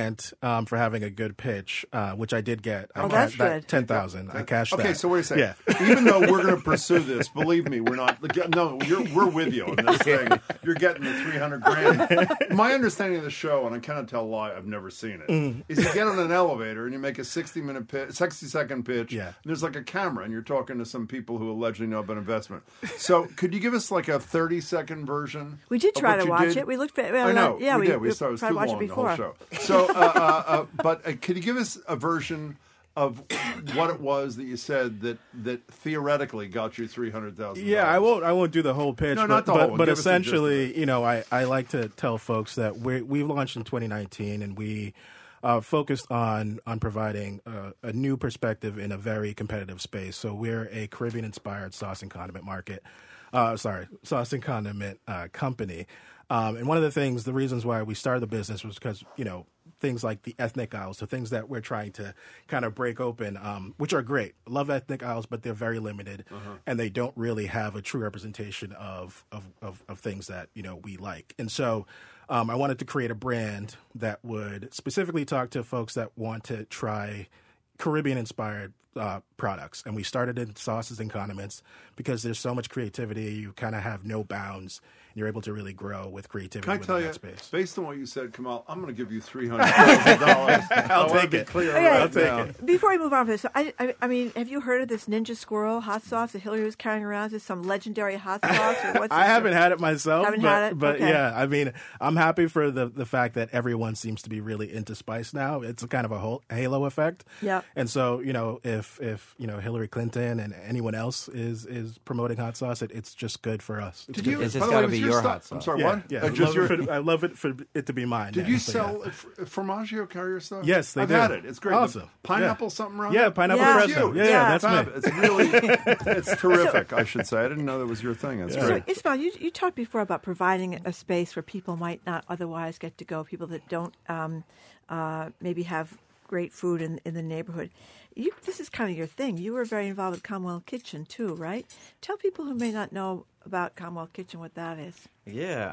$10,000 for having a good pitch, which I did get. That's good. $10,000. I cashed that. Okay, so wait a second. Yeah. Even though we're going to pursue this, believe me, we're not. No, we're with you on this thing. You're getting the $300,000. My understanding of the show, and I cannot tell a lie, I've never seen it, is you get on an elevator and you make a 60-second pitch. Yeah. And there's like a camera, and you're talking to some people who allegedly know about investment. So, could you give us like a 30-second version? We did try to watch it. We looked at. I know. Yeah, we did. We saw it was too long, the whole show. So, but could you give us a version of what it was that you said that theoretically got you $300,000? Yeah, I won't do the whole pitch. No, but, not the whole one. But Give us the gist of essentially, I like to tell folks that we launched in 2019, and we focused on providing a new perspective in a very competitive space. So we're a Caribbean-inspired sauce and condiment sauce and condiment company. And one of the reasons why we started the business was because, things like the ethnic aisles, so things that we're trying to kind of break open, which are great. Love ethnic aisles, but they're very limited, and they don't really have a true representation of things that, we like. And so I wanted to create a brand that would specifically talk to folks that want to try Caribbean-inspired products. And we started in sauces and condiments because there's so much creativity. You kind of have no bounds. You're able to really grow with creativity. Can I tell you, that space. based on what you said, Kamal, I'm going to give you $300,000. I'll take it. I'll take it. Before we move on from this, I mean, have you heard of this Ninja Squirrel hot sauce that Hillary was carrying around? Is this some legendary hot sauce? Or what's I haven't had it myself. But okay. yeah, I mean, I'm happy for the fact that everyone seems to be really into spice now. It's a kind of a whole halo effect. Yeah. And so, if Hillary Clinton and anyone else is promoting hot sauce, it's just good for us. It's just got to be your hot sauce. I'm sorry, Yeah, what? yeah. I love it for it to be mine. Did yeah. you So, sell Formaggio carrier stuff? Yes, they I've do. had it. It's great. Awesome. Pineapple something wrong? Yeah, pineapple fresco. Yeah, that's me. It's really, it's terrific, I should say. I didn't know that was your thing. That's great. So, Ismail, you talked before about providing a space where people might not otherwise get to go, people that don't maybe have great food in the neighborhood. This is kind of your thing. You were very involved with Commonwealth Kitchen, too, right? Tell people who may not know about Commonwealth Kitchen what that is. Yeah,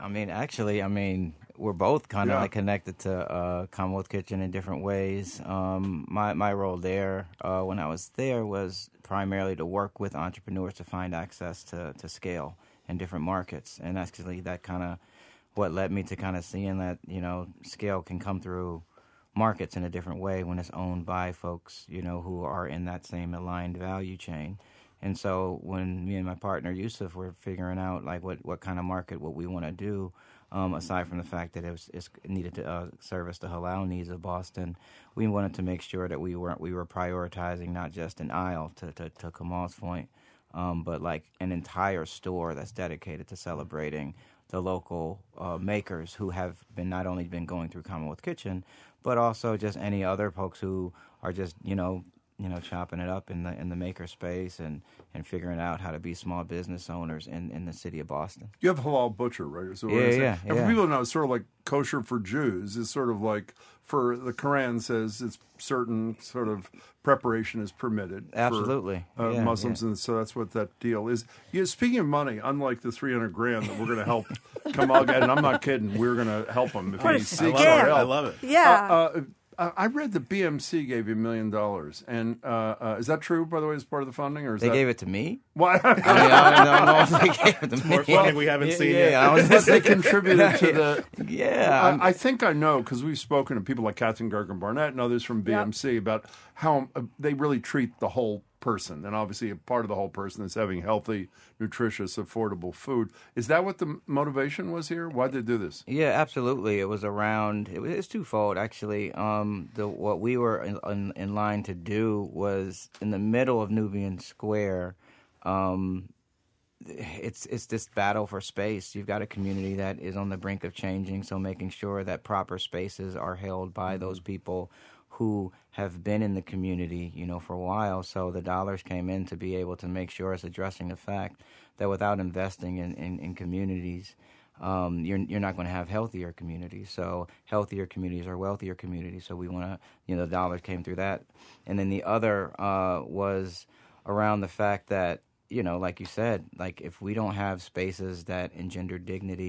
we're both kind of connected to Commonwealth Kitchen in different ways. My role there, when I was there, was primarily to work with entrepreneurs to find access to scale in different markets. And actually that kind of what led me to kind of seeing that, scale can come through markets in a different way when it's owned by folks, who are in that same aligned value chain. And so when me and my partner Yusuf were figuring out like what kind of market what we want to do, aside from the fact that it needed to service the halal needs of Boston, we wanted to make sure that we were prioritizing not just an aisle to Kamal's point, but like an entire store that's dedicated to celebrating the local makers who have not only been going through Commonwealth Kitchen, but also just any other folks who are just chopping it up in the maker space and figuring out how to be small business owners in the city of Boston. You have Halal Butcher, right? So yeah. And for people to know, it's sort of like kosher for Jews. It's sort of like for the Quran says it's certain sort of preparation is permitted. Absolutely. For Muslims, and so that's what that deal is. Speaking of money, unlike the $300,000 that we're going to help Kamal get, and I'm not kidding, we're going to help him if he seeks our help. I love it. Yeah. I read that BMC gave you $1 million, and is that true? By the way, as part of the funding, or is they gave it to me? What? I don't know if they gave it to It's me. more funding we haven't seen yet. But they contributed to the. Yeah, I think I know because we've spoken to people like Catherine Gergen Barnett and others from BMC about how they really treat the whole person, and obviously a part of the whole person is having healthy, nutritious, affordable food. Is that what the motivation was here? Why did they do this? Yeah, absolutely. It was around. It's twofold actually. What we were in line to do was in the middle of Nubian Square. It's this battle for space. You've got a community that is on the brink of changing, so making sure that proper spaces are held by those people who have been in the community, for a while. So the dollars came in to be able to make sure it's addressing the fact that without investing in communities, you're not going to have healthier communities. So healthier communities are wealthier communities. So we want to, the dollars came through that. And then the other was around the fact that, like you said, like if we don't have spaces that engender dignity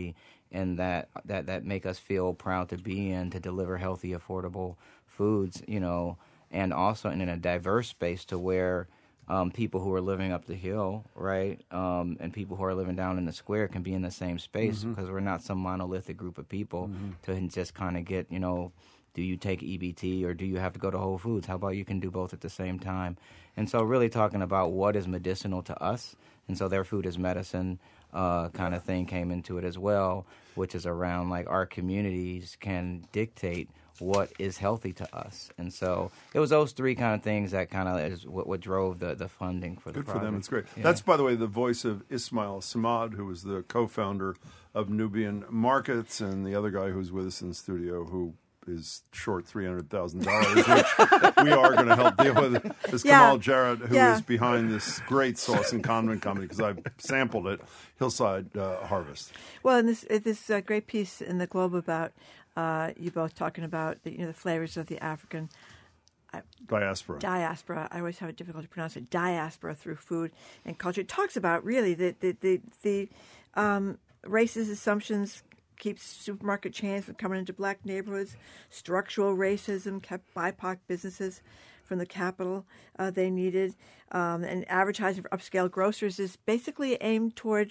and that make us feel proud to be in, to deliver healthy, affordable foods, and also in a diverse space to where people who are living up the hill, right, and people who are living down in the square can be in the same space, because we're not some monolithic group of people to just kind of get, do you take EBT or do you have to go to Whole Foods? How about you can do both at the same time? And so really talking about what is medicinal to us, and so their food is medicine kind of thing came into it as well, which is around like our communities can dictate what is healthy to us. And so it was those three kind of things that kind of is what drove the funding for the project. Good for them. It's great. Yeah. That's, by the way, the voice of Ismail Samad, who is the co-founder of Nubian Markets, and the other guy who's with us in the studio who is short $300,000, which we are going to help deal with, is Kamal Jarrett, who is behind this great sauce and condiment company, because I've sampled it, Hillside Harvest. Well, and this great piece in the Globe about you both talking about the flavors of the African diaspora. I always have a difficulty pronouncing it. Diaspora through food and culture. It talks about really the racist assumptions keeps supermarket chains from coming into black neighborhoods. Structural racism kept BIPOC businesses from the capital they needed, and advertising for upscale grocers is basically aimed toward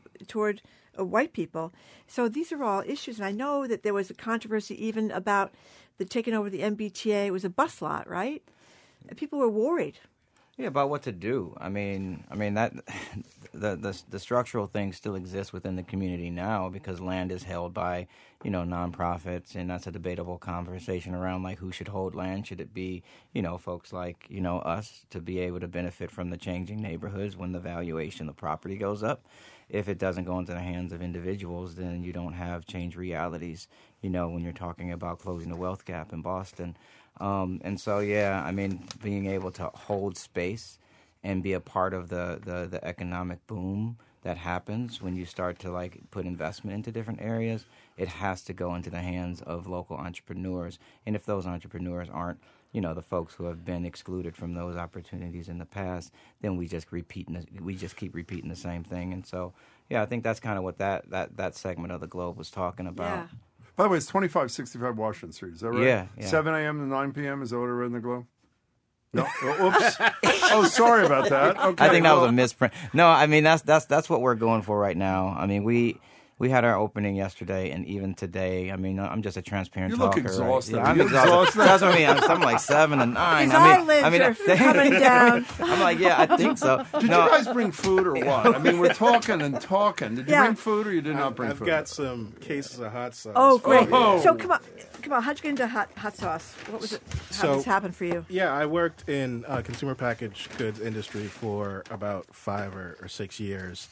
white people. So these are all issues, and I know that there was a controversy even about the taking over the MBTA. It was a bus lot, right? And people were worried. Yeah, about what to do. I mean that the structural things still exist within the community now, because land is held by nonprofits, and that's a debatable conversation around like who should hold land. Should it be folks like us to be able to benefit from the changing neighborhoods when the valuation of property goes up? If it doesn't go into the hands of individuals, then you don't have change realities. When you're talking about closing the wealth gap in Boston. And so, being able to hold space and be a part of the economic boom that happens when you start to put investment into different areas, it has to go into the hands of local entrepreneurs. And if those entrepreneurs aren't, the folks who have been excluded from those opportunities in the past, then we just keep repeating the same thing. And so, I think that's kind of what that segment of the Globe was talking about. Yeah. By the way, it's 2565 Washington Street. Is that right? Yeah. 7 a.m. to 9 p.m. Is that what I read in the Globe? No. Oops. Oh, sorry about that. Okay. I think that was a misprint. No, I mean that's what we're going for right now. I mean we had our opening yesterday, and even today. I mean, I'm just a transparent talker. You look exhausted. Right? Yeah, I'm exhausted. That's what I mean. I'm like 7 to 9. His eyelids are coming down. I'm like, yeah, I think so. Did you guys bring food or what? I mean, we're talking and talking. Did you bring food or you did not bring food? I've got some cases of hot sauce. Oh, great. Oh. So come on. How'd you get into hot sauce? What was it? How did this happen for you? Yeah, I worked in consumer packaged goods industry for about 5 or 6 years.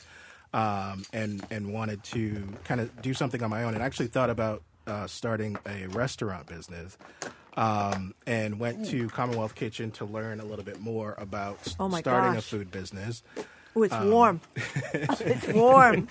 And wanted to kind of do something on my own, and actually thought about starting a restaurant business, and went to Commonwealth Kitchen to learn a little bit more about starting a food business. Oh, it's warm. It's warm.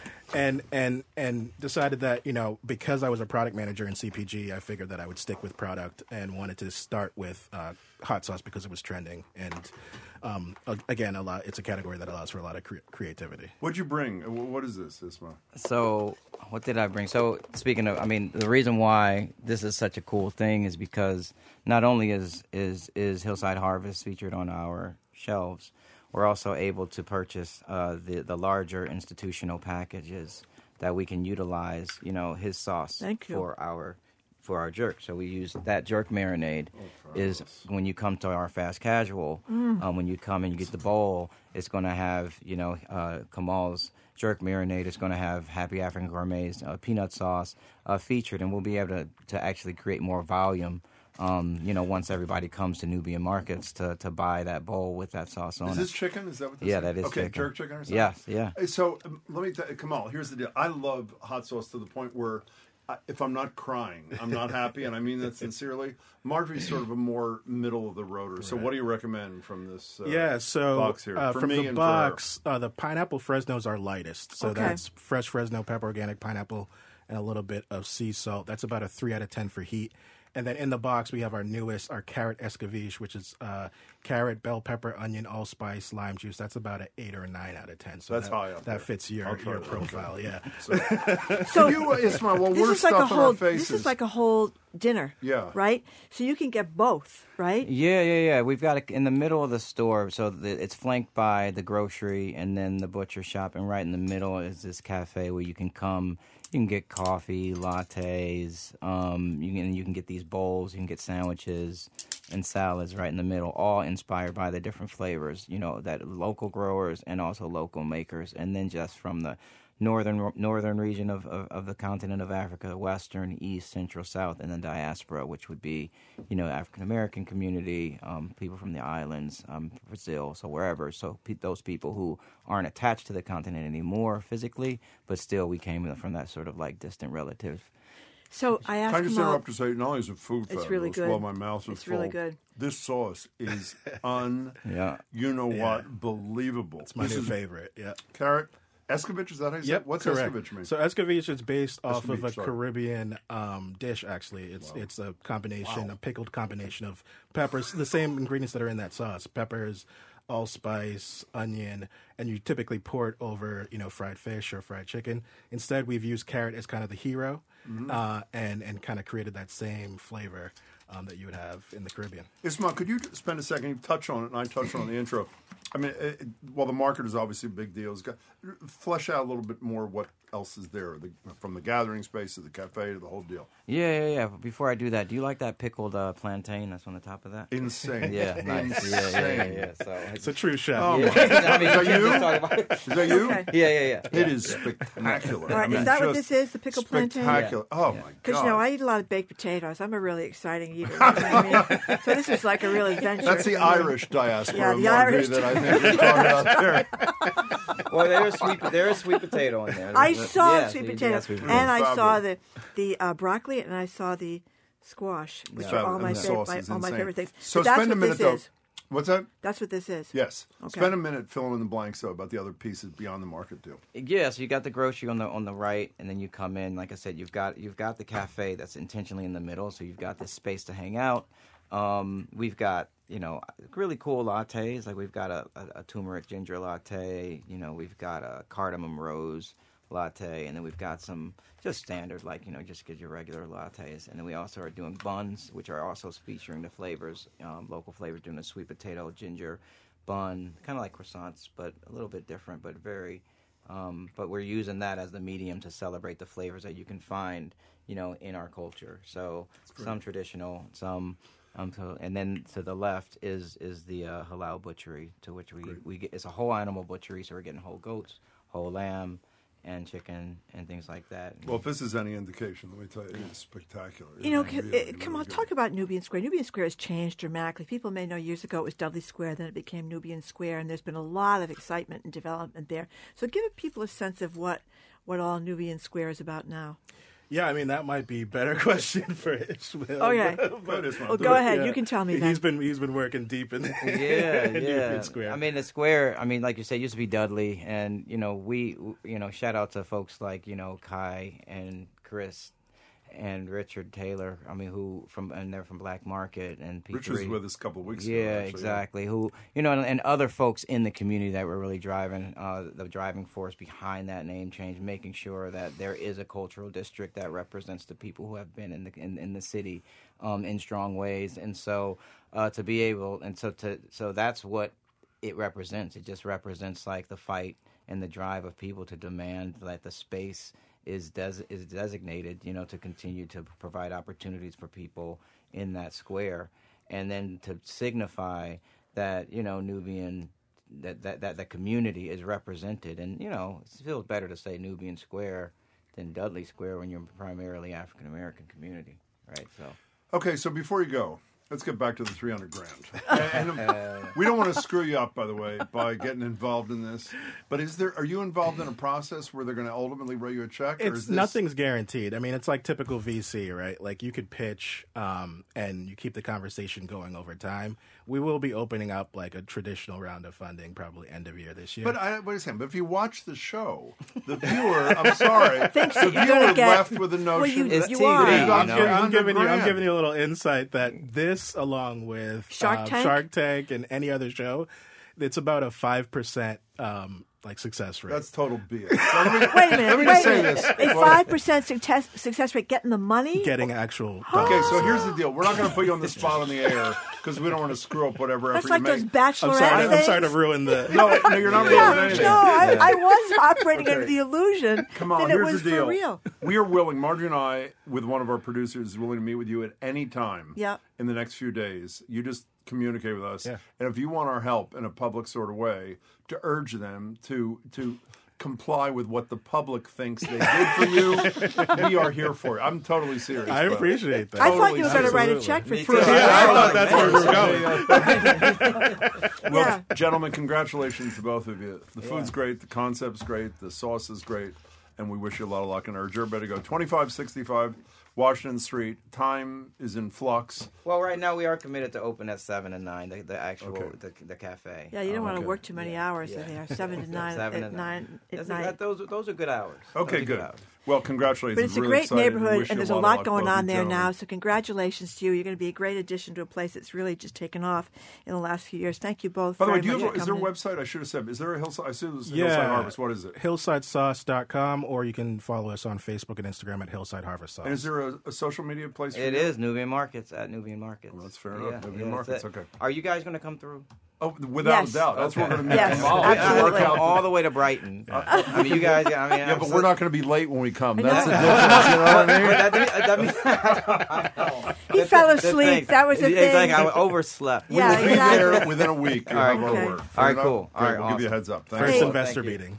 And decided that, because I was a product manager in CPG, I figured that I would stick with product and wanted to start with hot sauce because it was trending. And again, it's a category that allows for a lot of creativity. What'd you bring? What is this, Isma? So what did I bring? So speaking of, the reason why this is such a cool thing is because not only is Hillside Harvest featured on our shelves, we're also able to purchase the larger institutional packages that we can utilize, his sauce for our jerk. So we use that jerk marinade is when you come to our fast casual, when you come and you get the bowl, it's going to have, Kamal's jerk marinade. It's going to have Happy African Gourmet's peanut sauce featured, and we'll be able to actually create more volume once everybody comes to Nubian Markets to buy that bowl with that sauce on it. Is this chicken? Is that what this is? Yeah, that is chicken. Okay, jerk chicken or something? Yes, yeah. So let me tell you, Kamal, here's the deal. I love hot sauce to the point where if I'm not crying, I'm not happy, and I mean that sincerely. Marjorie's sort of a more middle of the roader. So what do you recommend from this box here? From the box, the pineapple Fresnos are lightest. So that's fresh Fresno pepper, organic pineapple, and a little bit of sea salt. That's about a 3 out of 10 for heat. And then in the box, we have our newest, our carrot escabeche, which is carrot, bell pepper, onion, allspice, lime juice. That's about an 8 or a 9 out of 10. So that's high up there. That fits your profile, yeah. So you, Ismail, well, we're stuffing our faces. This is like a whole dinner, right? So you can get both, right? Yeah. We've got it in the middle of the store, so it's flanked by the grocery and then the butcher shop, and right in the middle is this cafe where you can come. You can get coffee, lattes. You can get these bowls. You can get sandwiches and salads right in the middle, all inspired by the different flavors. That local growers and also local makers, and then just from the northern region of the continent of Africa, western, east, central, south, and then diaspora, which would be, African American community, people from the islands, Brazil, so wherever. So those people who aren't attached to the continent anymore physically, but still we came from that sort of like distant relative. So I asked Can I just interrupt to say, not only is it food it's fabulous, really good. while my mouth is full, really good. This sauce is believable. It's my new favorite, yeah. Carrot. Escabeche, is that how you say it? What's correct. escabeche mean? So escabeche is based off of a Caribbean dish, actually. It's a combination, a pickled combination of peppers, the same ingredients that are in that sauce. Peppers, allspice, onion, and you typically pour it over, fried fish or fried chicken. Instead, we've used carrot as kind of the hero and kind of created that same flavor that you would have in the Caribbean. Ismail, could you spend a second, you touch on it, and I touched on it in the intro. I mean, while the market is obviously a big deal, flesh out a little bit more what else is there, from the gathering space to the cafe to the whole deal. Yeah. Before I do that, do you like that pickled plantain that's on the top of that? Insane. Yeah, nice. Insane. Yeah. So it's a true chef. Oh, is that you? Is that you? Okay. Yeah. It is spectacular. All right, is that what this is, the pickled plantain? Spectacular. Oh, my God. Because, I eat a lot of baked potatoes. I'm a really exciting eater. You know what I mean? So this is like a real adventure. That's the Irish diaspora the Irish that I think you're talking about there. Well, there's sweet potato in there. I saw sweet so potato, and I saw the broccoli, and I saw the squash, which are all my favorite things. So that's spend a minute, though. Is. What's that? That's what this is. Yes. Okay. Spend a minute filling in the blanks, though, about the other pieces beyond the market deal. Yeah, so you got the grocery on the right, and then you come in. Like I said, you've got the cafe that's intentionally in the middle, so you've got this space to hang out. We've got really cool lattes. Like we've got a turmeric ginger latte. We've got a cardamom rose latte, and then we've got some just standard, just get your regular lattes. And then we also are doing buns, which are also featuring the flavors, local flavors, doing a sweet potato ginger bun, kind of like croissants, but a little bit different, but very. But we're using that as the medium to celebrate the flavors that you can find, in our culture. So some traditional, some. And then to the left is the halal butchery, to which we get. It's a whole animal butchery, so we're getting whole goats, whole lamb, and chicken and things like that. Well, if this is any indication, let me tell you, it is spectacular. Come on, talk about Nubian Square. Nubian Square has changed dramatically. People may know years ago it was Dudley Square, then it became Nubian Square, and there's been a lot of excitement and development there. So give people a sense of what all Nubian Square is about now. Yeah, I mean, that might be a better question for Ishmael. Okay. Go ahead. Yeah. You can tell me that. He's been working deep in Nubian Square. I mean, the square, like you said, used to be Dudley. And, we shout out to folks like, Kai and Chris and Richard Taylor, they're from Black Market and P3. Richard was with us a couple of weeks ago. Yeah, exactly. Who, and other folks in the community that were really driving, the driving force behind that name change, making sure that there is a cultural district that represents the people who have been in the city, in strong ways. And so, to be able, so that's what it represents. It just represents like the fight and the drive of people to demand that the space is designated, to continue to provide opportunities for people in that square, and then to signify that Nubian that the community is represented, and it feels better to say Nubian Square than Dudley Square when you're primarily African American community, right? So okay, so before you go, Let's get back to the $300,000. And we don't want to screw you up, by the way, by getting involved in this. But are you involved in a process where they're going to ultimately write you a check? Nothing's guaranteed. I mean, it's like typical VC, right? Like you could pitch and you keep the conversation going over time. We will be opening up like a traditional round of funding probably end of year this year. But wait a second. But if you watch the show, the viewer, I'm sorry, the viewer left with the notion that you are. I'm giving you a little insight that this, along with Shark Tank and any other show, it's about a 5% success rate. That's total BS. Wait a minute. Let me just say this. A 5% success rate getting the money? Getting actual Okay, so here's the deal. We're not going to put you on the spot on the air because we don't want to screw up whatever effort you make. That's like those bachelorette things. I'm sorry to ruin the... No, you're not ruining anything. No, I was operating under the illusion Come on, that it here's was the deal. for real. We are willing, Marjorie and I, with one of our producers, is willing to meet with you at any time in the next few days. You just communicate with us. Yeah. And if you want our help in a public sort of way, to urge them to comply with what the public thinks they did for you, we are here for it. I'm totally serious. I appreciate that. I thought you were going to write a check for free. I thought that's where we were going. Well, gentlemen, congratulations to both of you. The food's great, the concept's great, the sauce is great, and we wish you a lot of luck and urge everybody to go 2565 Washington Street. Time is in flux. Well, right now we are committed to open at 7 and 9. The actual the cafe. Yeah, you don't want to work too many hours. So they are 7 to 9 at 9 at night. Those are good hours. Okay, good. Well, congratulations. But it's a great neighborhood, and there's a lot going on there now. So congratulations to you. You're going to be a great addition to a place that's really just taken off in the last few years. Thank you both. By the way, is there a website? I should have said. Is there a Hillside? I assume it's Hillside Harvest. What is it? HillsideSauce.com, or you can follow us on Facebook and Instagram at Hillside Harvest Sauce. And is there a social media place for It is Nubian Markets at Nubian Markets. Well, that's fair enough. Nubian Markets, okay. Are you guys going to come through? Oh, without a doubt. That's where we're going to meet tomorrow. Absolutely. All the way to Brighton. I mean, you guys. Yeah, but we're not going to be late when we come. That's the difference. You know what I mean? He fell asleep. That was the thing. It's like I overslept. Yeah, we'll be there within a week. All right, cool. All right, cool. All right, we'll give you a heads up. First investor meeting.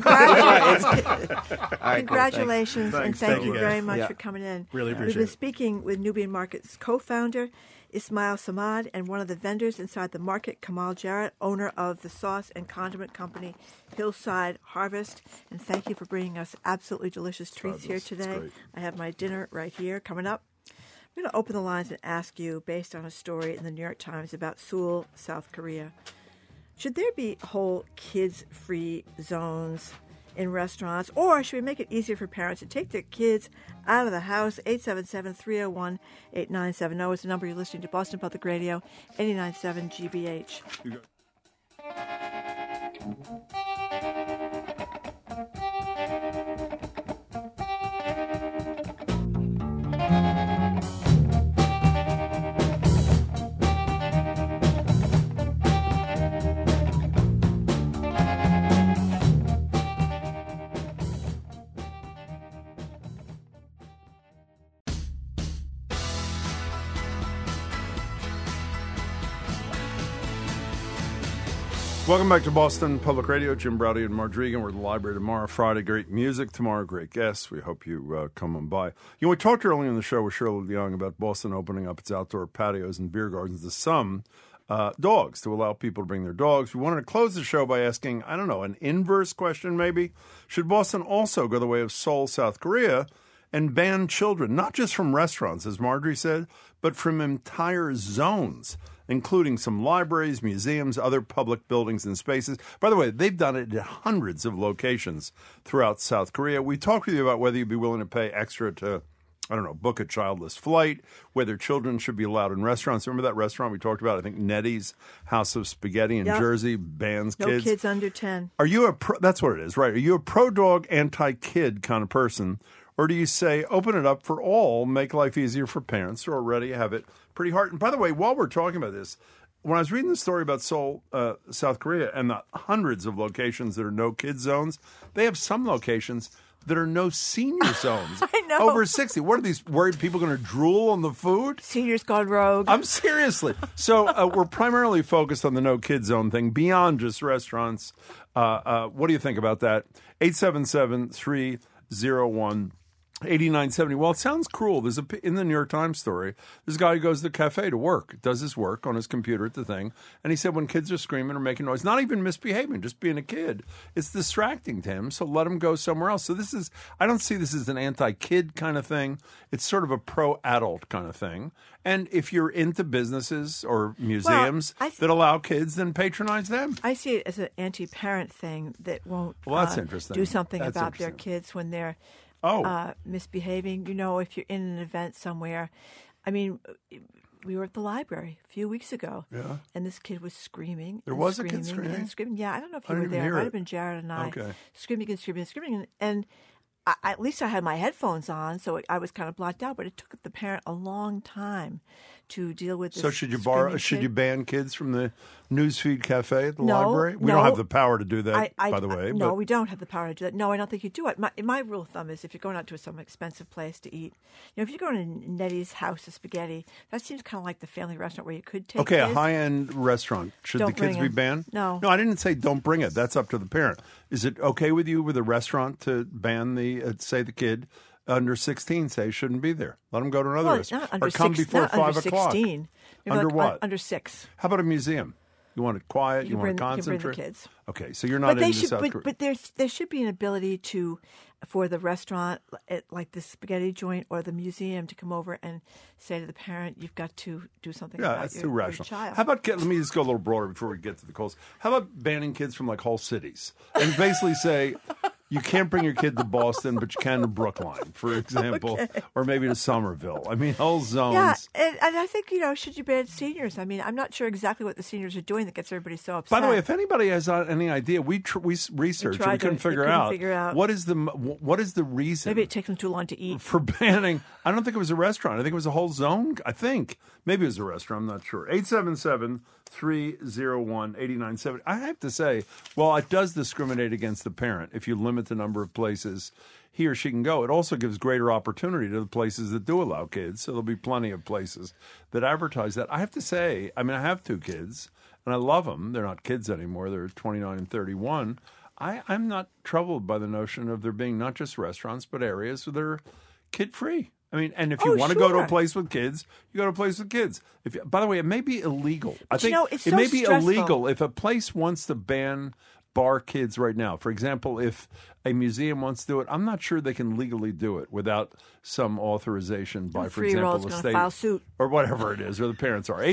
Congratulations, and thank you very much for coming in. Really appreciate it. We've been speaking with Nubian Market's co-founder, Ismail Samad, and one of the vendors inside the market, Kamal Jarrett, owner of the sauce and condiment company Hillside Harvest. And thank you for bringing us absolutely delicious treats here today. I have my dinner right here coming up. I'm going to open the lines and ask you, based on a story in the New York Times about Seoul, South Korea, should there be whole kids-free zones in restaurants, or should we make it easier for parents to take their kids out of the house? 877-301-8970 is the number. You're listening to Boston Public Radio, 89.7 GBH. Welcome back to Boston Public Radio. Jim Browdy and Marge Regan. We're at the library tomorrow, Friday. Great music tomorrow, great guests. We hope you come on by. You know, we talked earlier in the show with Shirley Young about Boston opening up its outdoor patios and beer gardens to some dogs, to allow people to bring their dogs. We wanted to close the show by asking, I don't know, an inverse question maybe. Should Boston also go the way of Seoul, South Korea, and ban children, not just from restaurants, as Marjorie said, but from entire zones, including some libraries, museums, other public buildings and spaces? By the way, they've done it at hundreds of locations throughout South Korea. We talked with you about whether you'd be willing to pay extra to, I don't know, book a childless flight, whether children should be allowed in restaurants. Remember that restaurant we talked about? I think Nettie's House of Spaghetti in Jersey bans kids. No kids under 10. Are you that's what it is, right? Are you a pro-dog, anti-kid kind of person? Or do you say, open it up for all, make life easier for parents who already have it pretty hard? And by the way, while we're talking about this, when I was reading the story about Seoul, South Korea, and the hundreds of locations that are no kid zones, they have some locations that are no senior zones. I know. Over 60. What are these worried people going to drool on the food? Seniors gone rogue. I'm seriously. So we're primarily focused on the no kid zone thing beyond just restaurants. What do you think about that? 877-301-8970. 8970. Well, it sounds cruel. There's in the New York Times story, there's a guy who goes to the cafe to work, does his work on his computer at the thing, and he said when kids are screaming or making noise, not even misbehaving, just being a kid, it's distracting to him, so let him go somewhere else. So I don't see this as an anti-kid kind of thing. It's sort of a pro-adult kind of thing. And if you're into businesses or museums that allow kids, then patronize them. I see it as an anti-parent thing that won't that's interesting. do something about their kids when they're misbehaving. If you're in an event somewhere. I mean, we were at the library a few weeks ago, and this kid was screaming. There was a kid screaming? And screaming. Yeah, I don't know if you were there. It might have been Jared and I. Okay. Screaming and screaming and screaming. And at least I had my headphones on, so I was kind of blocked out, but it took the parent a long time to deal with this. So should you ban kids from the newsfeed cafe at the No, library? We no. don't have the power to do that, by the way. No, but we don't have the power to do that. No, I don't think you do it. My rule of thumb is if you're going out to some expensive place to eat, if you're going to Nettie's House of Spaghetti, that seems kind of like the family restaurant where you could take Okay, kids. a high-end restaurant. Should Don't the kids bring be them. banned? No. No, I didn't say don't bring it. That's up to the parent. Is it okay with you with a restaurant to ban say the kid under 16, say, shouldn't be there? Let them go to another restaurant. Not under Or come before 5 o'clock. 16. Maybe Under like what? Under 6. How about a museum? You want it quiet? You want to You can concentrate? bring the kids. Okay, so you're not into South Korea. But there should be an ability for the restaurant, like the spaghetti joint or the museum, to come over and say to the parent, "You've got to do something about that's your, too your rational. child." How about let me just go a little broader before we get to the calls. How about banning kids from like whole cities and basically say you can't bring your kid to Boston, but you can to Brookline, for example, or maybe to Somerville. I mean, whole zones. Yeah, and I think should you ban seniors? I mean, I'm not sure exactly what the seniors are doing that gets everybody so upset. By the way, if anybody has any idea, we researched and we couldn't figure out what is the reason. Maybe it takes them too long to eat for banning. I don't think it was a restaurant. I think it was a whole zone. I think maybe it was a restaurant. I'm not sure. 877-301-8970. I have to say, well, it does discriminate against the parent if you limit the number of places he or she can go. It also gives greater opportunity to the places that do allow kids. So there'll be plenty of places that advertise that. I have to say, I mean, I have 2 kids, and I love them. They're not kids anymore. They're 29 and 31. I'm not troubled by the notion of there being not just restaurants, but areas that are kid-free. I mean, and if you want to go to a place with kids, you go to a place with kids. By the way, it may be illegal. I think it's it so may be stressful. illegal if a place wants to ban bar kids right now. For example, if a museum wants to do it, I'm not sure they can legally do it without some authorization by, for example, the state file suit or whatever it is, or the parents are.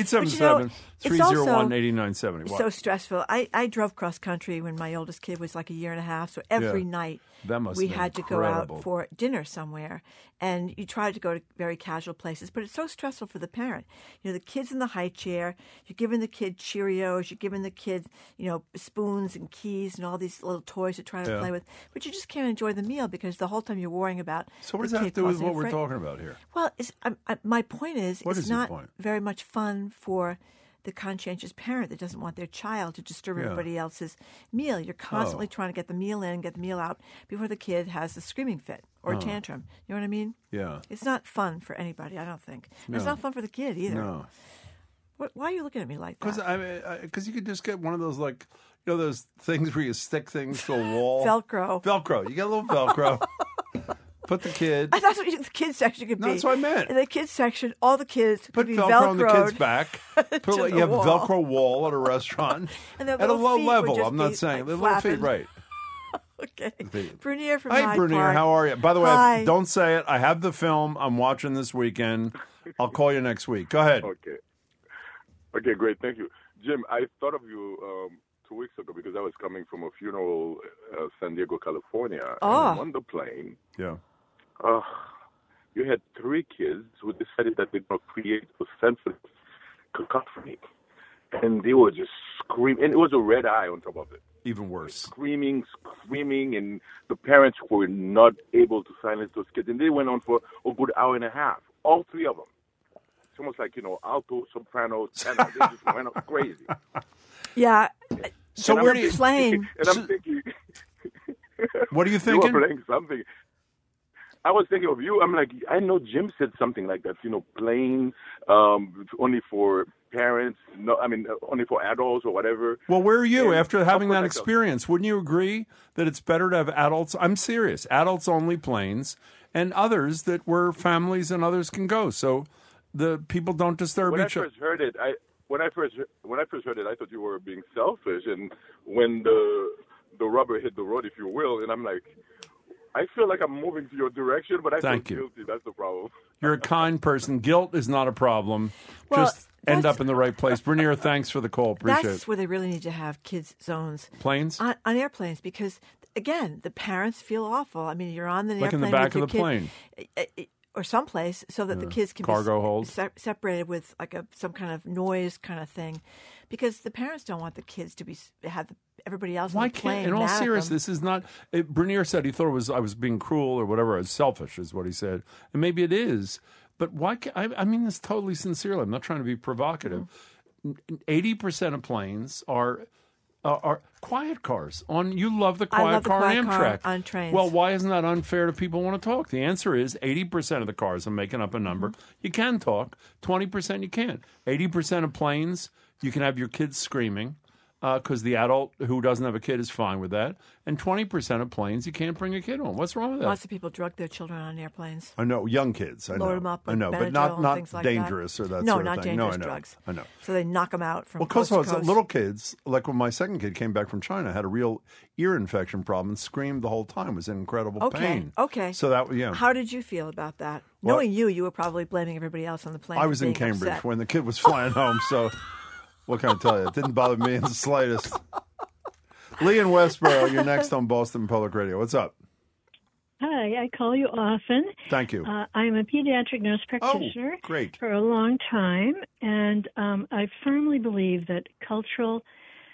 877-301-8970. It's so stressful. I drove cross country when my oldest kid was like a year and a half, so every night we had to go out for dinner somewhere. And you try to go to very casual places, but it's so stressful for the parent. The kid's in the high chair. You're giving the kid Cheerios. You're giving the kid, spoons and keys and all these little toys to try to play with. But you just can't enjoy the meal because the whole time you're worrying about. So what does that have to do with what we're talking about here? Well, my point is, what it's is not your point? very much fun for the conscientious parent that doesn't want their child to disturb everybody else's meal. You're constantly trying to get the meal in, get the meal out before the kid has a screaming fit or a tantrum. You know what I mean? Yeah. It's not fun for anybody, I don't think. No. It's not fun for the kid either. No. Why are you looking at me like that? Because you could just get one of those, like, those things where you stick things to a wall. Velcro. You get a little Velcro. Put the kid. That's what the kids section could be. That's what I meant. In the kids section, all the kids put could be Velcro on the Velcroed kid's back. to You have a wall. Velcro wall at a restaurant And their at a little low feet would level. just I'm not be, saying like, the little feet, flapping. right? Okay. Brunier from Hi, Hyde Brunier. Park. How are you? By the way, Hi. don't say it. I have the film. I'm watching this weekend. I'll call you next week. Go ahead. Okay, great. Thank you. Jim, I thought of you 2 weeks ago because I was coming from a funeral San Diego, California. And I'm on the plane. Yeah. You had 3 kids who decided that they're going to create a senseless cacophony. And they were just screaming. And it was a red eye on top of it. Even worse. Screaming, and the parents were not able to silence those kids. And they went on for a good hour and a half, all 3 of them. It's almost like, alto, soprano, tenor. They just went up crazy. Yeah. So and where I'm do you... thinking, and I'm thinking... What are you You thinking? were playing something. I was thinking of you. I'm like, I know Jim said something like that. Planes only for parents. No, I mean only for adults or whatever. Well, where are you And after having of course that I experience? Wouldn't you agree that it's better to have adults? I'm serious. Adults only planes, and others that where families and others can go, so the people don't disturb When each other. I first heard it, when I first heard it, I thought you were being selfish. And when the rubber hit the road, if you will, and I'm like, I feel like I'm moving to your direction, but I Thank feel you. guilty. That's the problem. You're a kind person. Guilt is not a problem. Well, Just end up in the right place. Bernier, thanks for the call. Appreciate That's it. where they really need to have kids zones. Planes? On airplanes, because, again, the parents feel awful. I mean, you're on the Like in airplane the back with of the your kid, plane. or someplace, so that the kids can cargo be hold. separated with like some kind of noise kind of thing, because the parents don't want the kids to have everybody else Why in the plane. can't? In all mad at them. seriousness, this is not. Bernier said he thought I was being cruel or whatever. I was selfish, is what he said, and maybe it is. But why? I mean this totally sincerely. I'm not trying to be provocative. 80% of planes are quiet cars. You love the quiet love the car quiet on car Amtrak. on trains. Well, why isn't that unfair to people who want to talk? The answer is 80% of the cars. I'm making up a number. You can talk. 20% you can't. 80% of planes you can have your kids screaming. Because the adult who doesn't have a kid is fine with that. And 20% of planes, you can't bring a kid on. What's wrong with that? Lots of people drug their children on airplanes. I know, young kids. I know. Load them up with I know, but Benadryl and not things like dangerous that. or that No, sort of not thing. dangerous No, I know. drugs. I know. So they knock them out from Well, coast because to coast. little kids, like when my second kid came back from China, had a real ear infection problem and screamed the whole time. Was in incredible pain. Okay. So that, yeah. How did you feel about that? Well, Knowing you were probably blaming everybody else on the plane. I for was in being Cambridge upset. when the kid was flying home, so what can I tell you? It didn't bother me in the slightest. Lee in Westboro, you're next on Boston Public Radio. What's up? Hi, I call you often. Thank you. I'm a pediatric nurse practitioner great. for a long time, and I firmly believe that cultural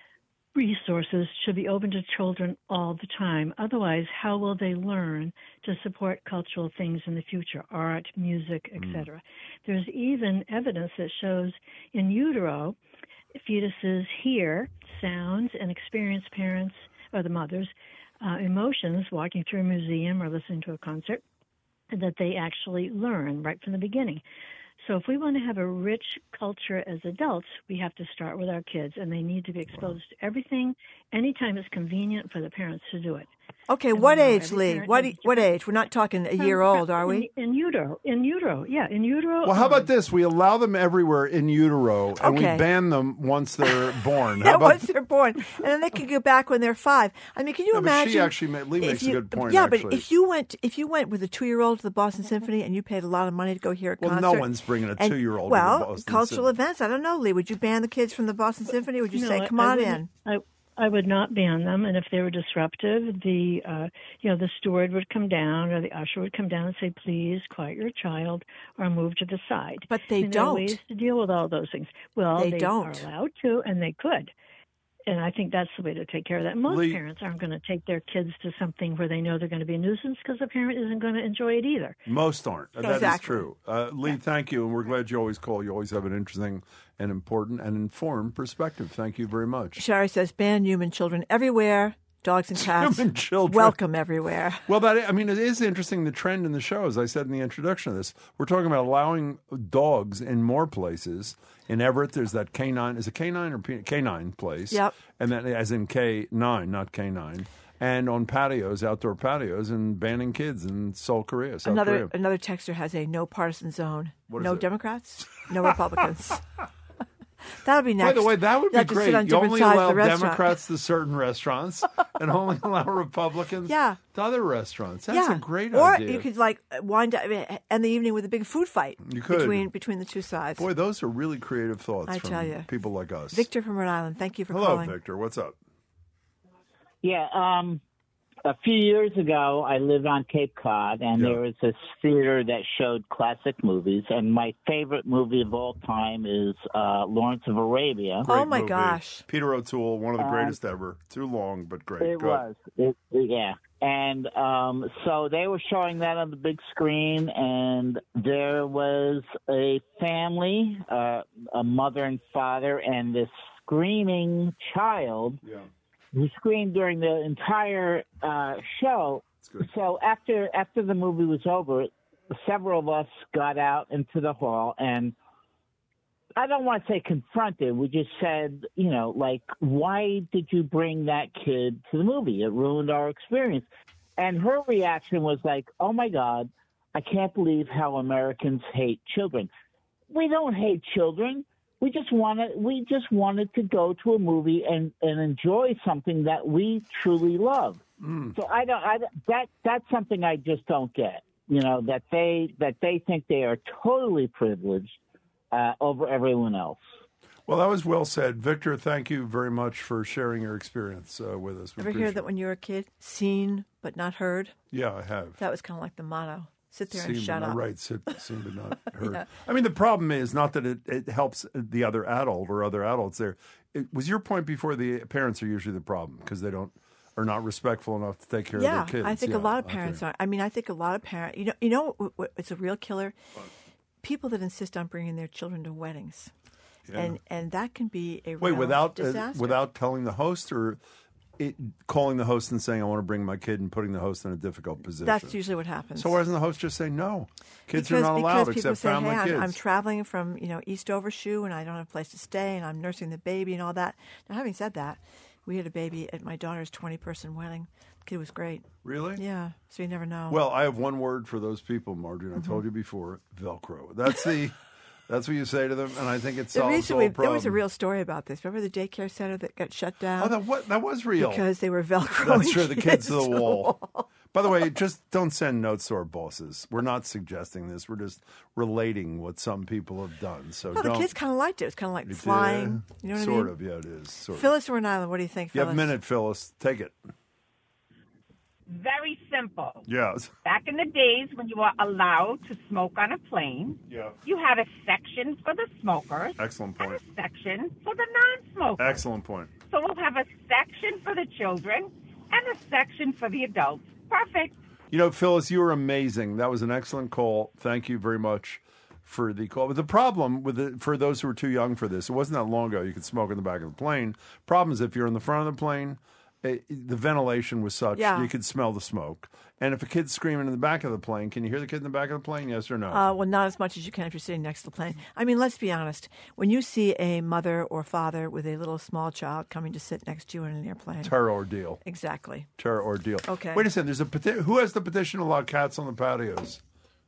resources should be open to children all the time. Otherwise, how will they learn to support cultural things in the future, art, music, etc.? There's even evidence that shows in utero, fetuses hear sounds and experience parents or the mothers' emotions walking through a museum or listening to a concert, and that they actually learn right from the beginning. So if we want to have a rich culture as adults, we have to start with our kids, and they need to be exposed to everything anytime it's convenient for the parents to do it. Okay, And what we know age, every Lee? parent What age? We're not talking a year old, are we? In utero, yeah, in utero. Well, how about this? We allow them everywhere in utero, and we Okay. ban them once they're born. Yeah, How about once they're born, and then they can go back when they're 5. I mean, can you No, but imagine? she actually Lee if makes a you- good point, Yeah, actually. but if you went with a 2-year-old to the Boston Symphony and you paid a lot of money to go hear a Well, concert, no one's bringing a and- 2-year-old to the Well, Boston cultural Symphony. events. I don't know, Lee. Would you ban the kids from the Boston Symphony? Would you No, say, "Come I on wouldn't. in"? I would not ban them, and if they were disruptive, the steward would come down or the usher would come down and say, "Please quiet your child or move to the side." But they And there are don't. ways to deal with all those things. Well, They they don't. are allowed to, and they could. And I think that's the way to take care of that. Most Lee- parents aren't going to take their kids to something where they know they're going to be a nuisance because the parent isn't going to enjoy it either. Most aren't. That is Exactly. true. Lee, thank you, and we're glad you always call. You always have an interesting and important and informed perspective. Thank you very much. Shari says, "Ban human children everywhere. Dogs and cats, Human children. welcome everywhere." Well, it is interesting, the trend in the show, as I said in the introduction of this. We're talking about allowing dogs in more places. In Everett, there's that K9. Is it K9 or K9 place? Yep. And then as in K9, not K9. And on patios, outdoor patios, and banning kids in Seoul, Korea, South Korea. Another texter has a no partisan zone. What is No it? Democrats, no Republicans. That would be next. By the way, that would You'll be have to great. sit on You different only sides of allow the restaurant. Democrats to certain restaurants and only allow Republicans to other restaurants. That's a great or idea. you could wind up end the evening with a big food fight. You could. between the two sides. Boy, those are really creative thoughts I from tell you. people like us. Victor from Rhode Island, thank you for Hello, calling. Victor. What's up? Yeah, a few years ago, I lived on Cape Cod, and there was this theater that showed classic movies. And my favorite movie of all time is Lawrence of Arabia. Oh, Great movie. Peter O'Toole, one of the greatest ever. Too long, but great. It Go ahead. was. Yeah. And so they were showing that on the big screen, and there was a family, a mother and father, and this screaming child. Yeah. Who screamed during the entire show, So after the movie was over, several of us got out into the hall, and I don't want to say confronted. We just said, like, why did you bring that kid to the movie? It ruined our experience. And her reaction was like, oh, my God, I can't believe how Americans hate children. We don't hate children. We just wanted to go to a movie and enjoy something that we truly love. So that's something I just don't get. That they think they are totally privileged over everyone else. Well, that was well said. Victor, thank you very much for sharing your experience with us. Ever hear that when you were a kid? Seen but not heard? Yeah, I have. That was kind of like the motto. Sit there and seen shut up. Right, seen but not heard. Yeah. I mean, the problem is not that it helps the other adult or other adults there. It was your point before, the parents are usually the problem because they are not respectful enough to take care of their kids. I think a lot of parents are. I mean, I think a lot of parents, it's a real killer. People that insist on bringing their children to weddings. Yeah. And that can be a real disaster. Without telling the host or calling the host and saying, I want to bring my kid, and putting the host in a difficult position. That's usually what happens. So why doesn't the host just say no? Kids are not allowed except say, family kids. I'm traveling from East Overshoe and I don't have a place to stay and I'm nursing the baby and all that. Now, having said that, we had a baby at my daughter's 20-person wedding. The kid was great. Really? Yeah. So you never know. Well, I have one word for those people, Marjorie. I told you before, Velcro. That's what you say to them, and I think it solves the whole problem. There was a real story about this. Remember the daycare center that got shut down? Oh, that was real. Because they were Velcroing That's true, the kids to the wall. By the way, just don't send notes to our bosses. We're not suggesting this. We're just relating what some people have done. So the kids kind of liked it. It was kind of like flying. You know what I mean? Sort of, yeah, it is. Phyllis, Rhode Island, what do you think, Phyllis? You have a minute, Phyllis. Take it. Very simple. Yes. Back in the days when you were allowed to smoke on a plane, you had a section for the smokers. Excellent point. And a section for the non-smokers. Excellent point. So we'll have a section for the children and a section for the adults. Perfect. Phyllis, you were amazing. That was an excellent call. Thank you very much for the call. But the problem for those who are too young for this, it wasn't that long ago you could smoke in the back of the plane. Problem is if you're in the front of the plane, the ventilation was such you could smell the smoke. And if a kid's screaming in the back of the plane, can you hear the kid in the back of the plane? Yes or no? Well, not as much as you can if you're sitting next to the plane. I mean, let's be honest. When you see a mother or father with a little small child coming to sit next to you in an airplane. Terror ordeal. Exactly. Terror ordeal. Okay. Wait a second. Who has the petition to allow cats on the patios?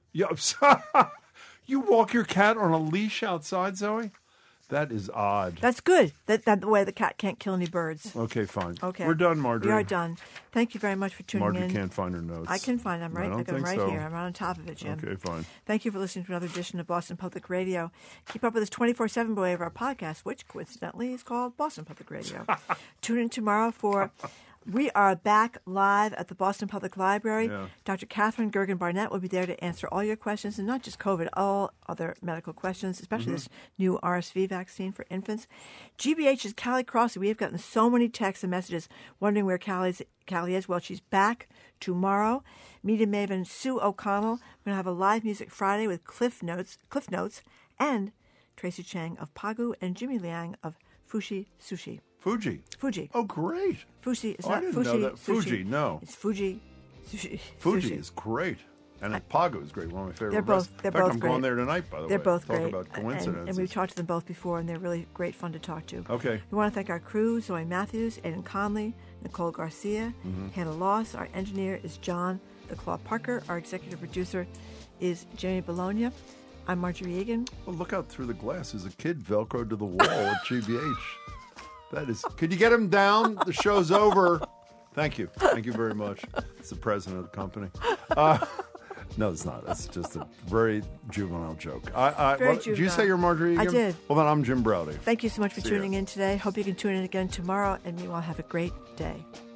You walk your cat on a leash outside, Zoe? That is odd. That's good. That the way the cat can't kill any birds. Okay, fine. Okay. We're done, Marjorie. We are done. Thank you very much for tuning in. Marjorie can't find her notes. I can find them, right? I got them right so. here. I'm right on top of it, Jim. Okay, fine. Thank you for listening to another edition of Boston Public Radio. Keep up with us 24/7 by way of our podcast, which coincidentally is called Boston Public Radio. Tune in tomorrow for... We are back live at the Boston Public Library. Yeah. Dr. Catherine Gergen Barnett will be there to answer all your questions, and not just COVID, all other medical questions, especially this new RSV vaccine for infants. GBH's Callie Crossley. We have gotten so many texts and messages wondering where Callie is. Well, she's back tomorrow. Media maven Sue O'Connell. We're going to have a live music Friday with Cliff Notes, and Tracy Chang of Pagu and Jimmy Liang of Fuji Sushi. Fuji. Oh, great. Fuji is I not didn't Fuji. know that. Fuji, no. It's Fuji Sushi. Fuji is great. And Pagu is great. One of my favorite restaurants. They're both I'm great. going there tonight, by the way. They're both Talk great. about coincidences. And we've talked to them both before, and they're really great fun to talk to. Okay. We want to thank our crew, Zoe Matthews, Aidan Conley, Nicole Garcia, Hannah Loss. Our engineer is John the Claw Parker. Our executive producer is Jamie Bologna. I'm Marjorie Egan. Well, look out through the glass. There's a kid Velcroed to the wall at GBH. That is. Could you get him down? The show's over. Thank you. Thank you very much. It's the president of the company. No, it's not. That's just a very juvenile joke. Did you say you're Marjorie Egan? I did. Well, then I'm Jim Browdy. Thank you so much for tuning in today. Hope you can tune in again tomorrow, and you all have a great day.